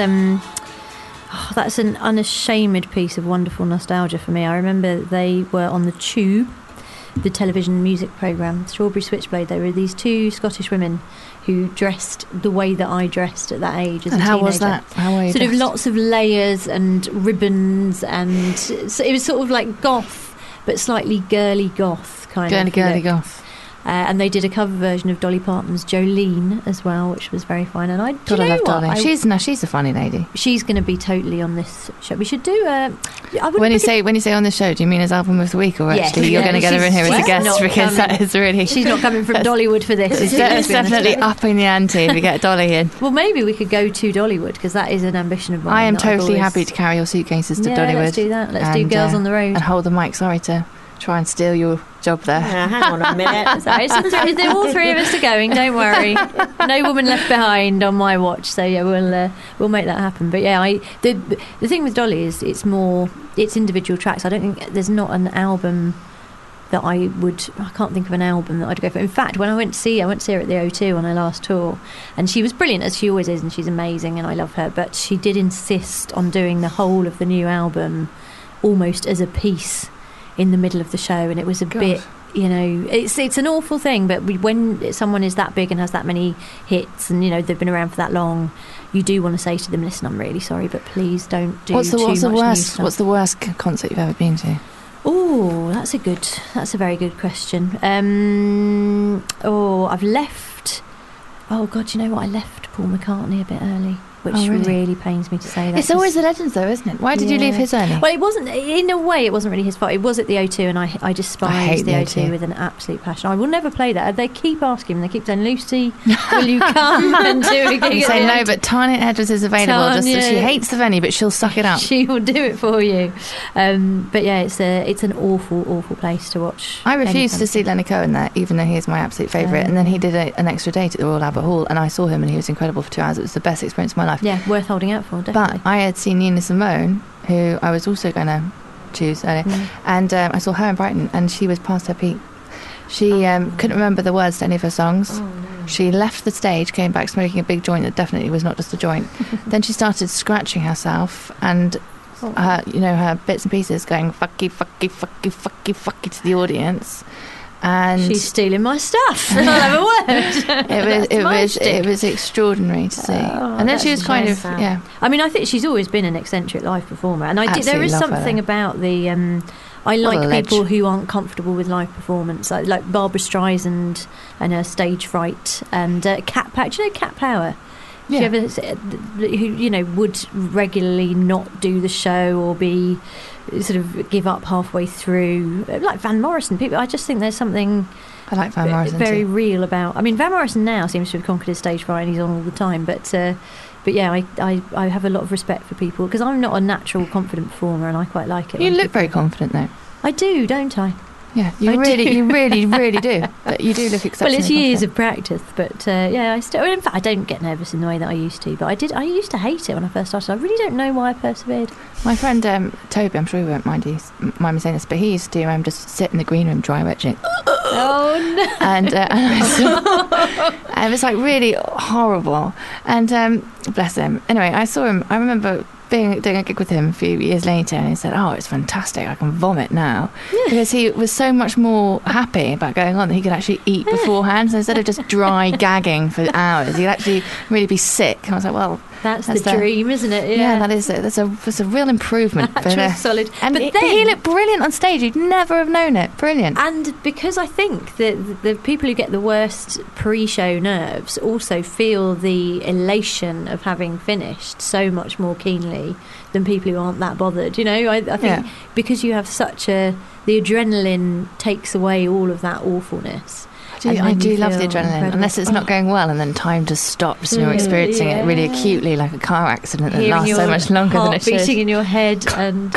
Speaker 2: an unashamed piece of wonderful nostalgia for me. I remember they were on the Tube, the television music programme, Strawberry Switchblade. They were these 2 Scottish women who dressed the way that I dressed at that age as
Speaker 4: And
Speaker 2: a
Speaker 4: how
Speaker 2: teenager.
Speaker 4: was that? How were you
Speaker 2: Sort of
Speaker 4: dressed?
Speaker 2: lots of layers and ribbons, and so it was sort of like goth, but slightly girly goth kind of
Speaker 4: Girly
Speaker 2: look.
Speaker 4: goth.
Speaker 2: And they did a cover version of Dolly Parton's Jolene as well, which was very fine. And I
Speaker 4: God, I love Dolly. She's a funny lady.
Speaker 2: She's going to be totally on this show. We should do
Speaker 4: When you say on this show, do you mean as album of the week, or
Speaker 2: Yeah,
Speaker 4: actually you're
Speaker 2: yeah,
Speaker 4: going to get her in here as a
Speaker 2: she's
Speaker 4: guest
Speaker 2: not
Speaker 4: because
Speaker 2: coming.
Speaker 4: that is really
Speaker 2: she's not coming from Dollywood for this. is she?
Speaker 4: it's
Speaker 2: Let's be honest.
Speaker 4: definitely upping the ante if we get Dolly in.
Speaker 2: Well, maybe we could go to Dollywood because that is an ambition of mine.
Speaker 4: I am
Speaker 2: that I've
Speaker 4: totally
Speaker 2: always-
Speaker 4: happy to carry your suitcases to
Speaker 2: Yeah,
Speaker 4: Dollywood.
Speaker 2: let's do that. Let's do Girls on the Road.
Speaker 4: and hold the mic. Sorry to try and steal your job there.
Speaker 5: Yeah, hang on a minute.
Speaker 2: Sorry, all 3 of us are going. Don't worry, no woman left behind on my watch. So yeah, we'll make that happen. But yeah, the thing with Dolly is it's individual tracks. I don't think there's not an album that I can't think of an album that I'd go for. In fact, when I went to see her at the O2 on her last tour, and she was brilliant as she always is, and she's amazing, and I love her. But she did insist on doing the whole of the new album almost as a piece in the middle of the show, and it was a bit, it's an awful thing, but when someone is that big and has that many hits, and they've been around for that long, you do want to say to them, listen, I'm really sorry, but please don't do
Speaker 4: What's
Speaker 2: too much new
Speaker 4: What's
Speaker 2: stuff.
Speaker 4: the worst concert you've ever been to?
Speaker 2: Oh, that's a very good question. I've left. Oh God, you know what? I left Paul McCartney a bit early. which
Speaker 4: Oh, really?
Speaker 2: really pains me to say that.
Speaker 4: It's always the Legends, though, isn't it? Why did you leave his early?
Speaker 2: Well, it wasn't, in a way, it wasn't really his fault. It was at the O2, and I
Speaker 4: hate
Speaker 2: despise the
Speaker 4: the
Speaker 2: O2
Speaker 4: O2
Speaker 2: with an absolute passion. I will never play that. They keep asking me, they keep saying, Lucy, will you come and do a gig?
Speaker 4: You
Speaker 2: at
Speaker 4: say
Speaker 2: the
Speaker 4: no,
Speaker 2: O2?
Speaker 4: but Tanya Edwards is available. Just
Speaker 2: Tanya-
Speaker 4: she hates the venue, but she'll suck it up.
Speaker 2: She will do it for you. But yeah, it's an awful place to watch.
Speaker 4: I refused
Speaker 2: any
Speaker 4: to see Leonard Cohen there, even though he is my absolute favourite. And then he did an extra date at the Royal Albert Hall, and I saw him, and he was incredible for 2 hours. It was the best experience of my life.
Speaker 2: Yeah, worth holding out for, definitely.
Speaker 4: But I had seen Nina Simone, who I was also going to choose earlier, and I saw her in Brighton, and she was past her peak. She couldn't remember the words to any of her songs. She left the stage, came back smoking a big joint that definitely was not just a joint. Then she started scratching herself, and her bits and pieces going fucky, fucky, fucky, fucky, fucky to the audience. And
Speaker 2: She's stealing my stuff. I'll have a word.
Speaker 4: it was extraordinary to see. And then she was kind of
Speaker 2: I mean, I think she's always been an eccentric live performer, and there
Speaker 4: Absolutely
Speaker 2: is
Speaker 4: love her,
Speaker 2: something
Speaker 4: though.
Speaker 2: about the. I
Speaker 4: What a
Speaker 2: like
Speaker 4: ledge.
Speaker 2: people who aren't comfortable with live performance, like Barbara Streisand and her stage fright, and Cat Power. Do you know Cat Power?
Speaker 4: Yeah.
Speaker 2: Who would regularly not do the show or be sort of give up halfway through, like Van Morrison. People, I just think there's something
Speaker 4: I like Van Morrison
Speaker 2: very
Speaker 4: too.
Speaker 2: real about. I mean, Van Morrison now seems to have conquered his stage fright, and he's on all the time. But yeah, I have a lot of respect for people because I'm not a natural confident performer, and I quite like it.
Speaker 4: You
Speaker 2: when
Speaker 4: look
Speaker 2: people-
Speaker 4: very confident though.
Speaker 2: I do, don't I?
Speaker 4: Yeah,
Speaker 2: I
Speaker 4: you
Speaker 2: do.
Speaker 4: really do. But you do look
Speaker 2: Well,
Speaker 4: exceptionally
Speaker 2: it's years
Speaker 4: confident.
Speaker 2: of practice, but I still. In fact, I don't get nervous in the way that I used to. But I did. I used to hate it when I first started. I really don't know why I persevered.
Speaker 4: My friend Toby, I'm sure he won't mind me saying this, but he used to just sit in the green room dry retching.
Speaker 2: Oh no!
Speaker 4: And it was like really horrible. And bless him. Anyway, I saw him. I remember doing a gig with him a few years later, and he said, "Oh, it's fantastic! I can vomit now," because he was so much more happy about going on that he could actually eat beforehand. So instead of just dry gagging for hours, he'd actually really be sick. And I was like, "Well,
Speaker 2: That's the dream, isn't it?
Speaker 4: yeah, that is it. That's a real improvement."
Speaker 2: Actual solid.
Speaker 4: And
Speaker 2: But
Speaker 4: he
Speaker 2: then-
Speaker 4: looked brilliant on stage. You'd never have known it. Brilliant.
Speaker 2: And because I think that the people who get the worst pre-show nerves also feel the elation of having finished so much more keenly than people who aren't that bothered. I think
Speaker 4: Yeah.
Speaker 2: because you have the adrenaline takes away all of that awfulness. And
Speaker 4: I
Speaker 2: then
Speaker 4: do
Speaker 2: you
Speaker 4: love the
Speaker 2: feel
Speaker 4: adrenaline,
Speaker 2: incredible.
Speaker 4: unless it's not going well, and then time just stops, and you're experiencing it really
Speaker 2: yeah.
Speaker 4: acutely, like a car accident that
Speaker 2: Hearing
Speaker 4: lasts so
Speaker 2: your
Speaker 4: much longer than
Speaker 2: heart
Speaker 4: it should.
Speaker 2: beating in your head, and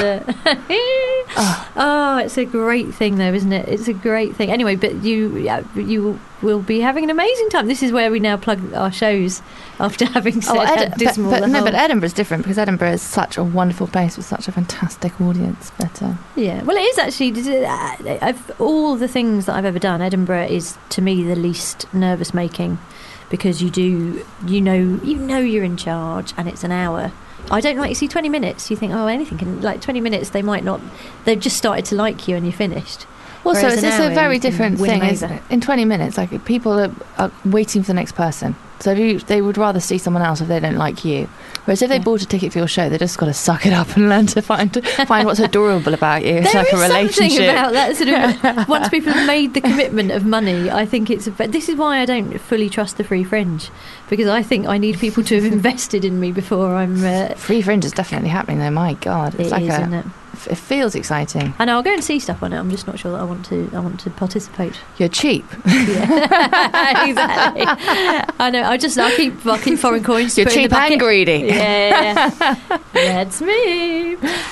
Speaker 2: it's a great thing, though, isn't it? It's a great thing. Anyway, but you will be having an amazing time. This is where we now plug our shows after having said how dismal the whole...
Speaker 4: But Edinburgh's different because Edinburgh is such a wonderful place with such a fantastic audience. But
Speaker 2: Yeah, well, it is actually. Of all the things that I've ever done, Edinburgh is to me the least nervous making, because you know you're in charge, and it's an hour. I don't like, you see 20 minutes, you think, oh, anything can, like 20 minutes, they might not, they've just started to like you and you're finished.
Speaker 4: also,
Speaker 2: Whereas
Speaker 4: it's
Speaker 2: an hour,
Speaker 4: a very
Speaker 2: you can
Speaker 4: different
Speaker 2: win
Speaker 4: thing.
Speaker 2: them
Speaker 4: Isn't
Speaker 2: over.
Speaker 4: it? In 20 minutes, like people are waiting for the next person. So they would rather see someone else if they don't like you. Whereas if they bought a ticket for your show, they just got to suck it up and learn to find what's adorable about you. It's
Speaker 2: There
Speaker 4: like a
Speaker 2: is
Speaker 4: relationship.
Speaker 2: something about that sort of, once people have made the commitment of money, I think this is why I don't fully trust the Free Fringe, because I think I need people to have invested in me before I'm...
Speaker 4: Free Fringe is definitely happening though. My God, it's
Speaker 2: It is, isn't it?
Speaker 4: It feels exciting.
Speaker 2: I know, I'll go and see stuff on it. I'm just not sure that I want to participate.
Speaker 4: You're cheap.
Speaker 2: Yeah. Exactly. I know. I'll keep foreign coins. To
Speaker 4: You're
Speaker 2: put in the
Speaker 4: cheap and
Speaker 2: bucket.
Speaker 4: greedy.
Speaker 2: Yeah, that's me.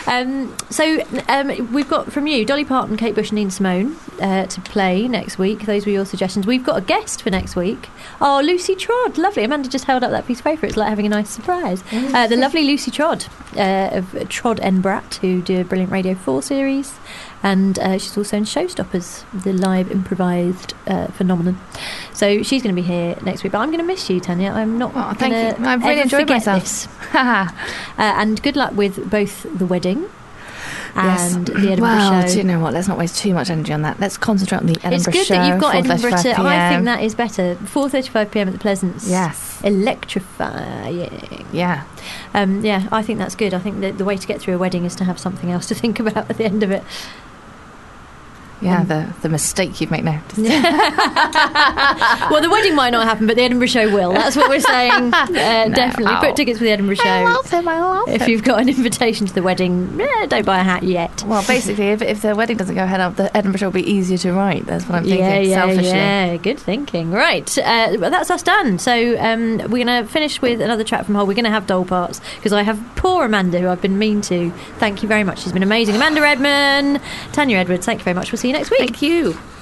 Speaker 2: So we've got from you Dolly Parton, Kate Bush, and Nina Simone to play next week. Those were your suggestions. We've got a guest for next week. Oh, Lucy Trod, lovely. Amanda just held up that piece of paper. It's like having a nice surprise. The lovely Lucy Trod of Trod and Brat, who do a brilliant Radio 4 series. And she's also in Showstoppers, the live improvised phenomenon. So she's going to be here next week. But I'm going to miss you, Tanya. I'm not.
Speaker 4: Oh, thank
Speaker 2: gonna
Speaker 4: you. I've really
Speaker 2: ever
Speaker 4: enjoyed
Speaker 2: forget
Speaker 4: myself.
Speaker 2: this. And good luck with both the wedding and the Edinburgh
Speaker 4: well,
Speaker 2: show.
Speaker 4: do you know what? Let's not waste too much energy on that. Let's concentrate on the Edinburgh show.
Speaker 2: It's good that you've got Edinburgh
Speaker 4: 4:35
Speaker 2: to. I think
Speaker 4: PM.
Speaker 2: that is better. 4:35 PM at the Pleasance.
Speaker 4: Yes.
Speaker 2: Electrifying.
Speaker 4: Yeah.
Speaker 2: Yeah, I think that's good. I think that the way to get through a wedding is to have something else to think about at the end of it.
Speaker 4: Yeah, the mistake you'd make now.
Speaker 2: Well, the wedding might not happen, but the Edinburgh show will. That's what we're saying. Definitely.
Speaker 4: Oh.
Speaker 2: Put tickets for the Edinburgh show.
Speaker 4: I love him.
Speaker 2: If you've got an invitation to the wedding, don't buy a hat yet.
Speaker 4: Well, basically, if the wedding doesn't go ahead, the Edinburgh show will be easier to write. That's what I'm thinking, selfishly.
Speaker 2: Yeah, good thinking. Right, well, that's us done. So we're going to finish with another track from Hole. We're going to have doll parts, because I have poor Amanda, who I've been mean to. Thank you very much. She's been amazing. Amanda Redman, Tanya Edwards, thank you very much. We'll see you next week.
Speaker 4: Thank you.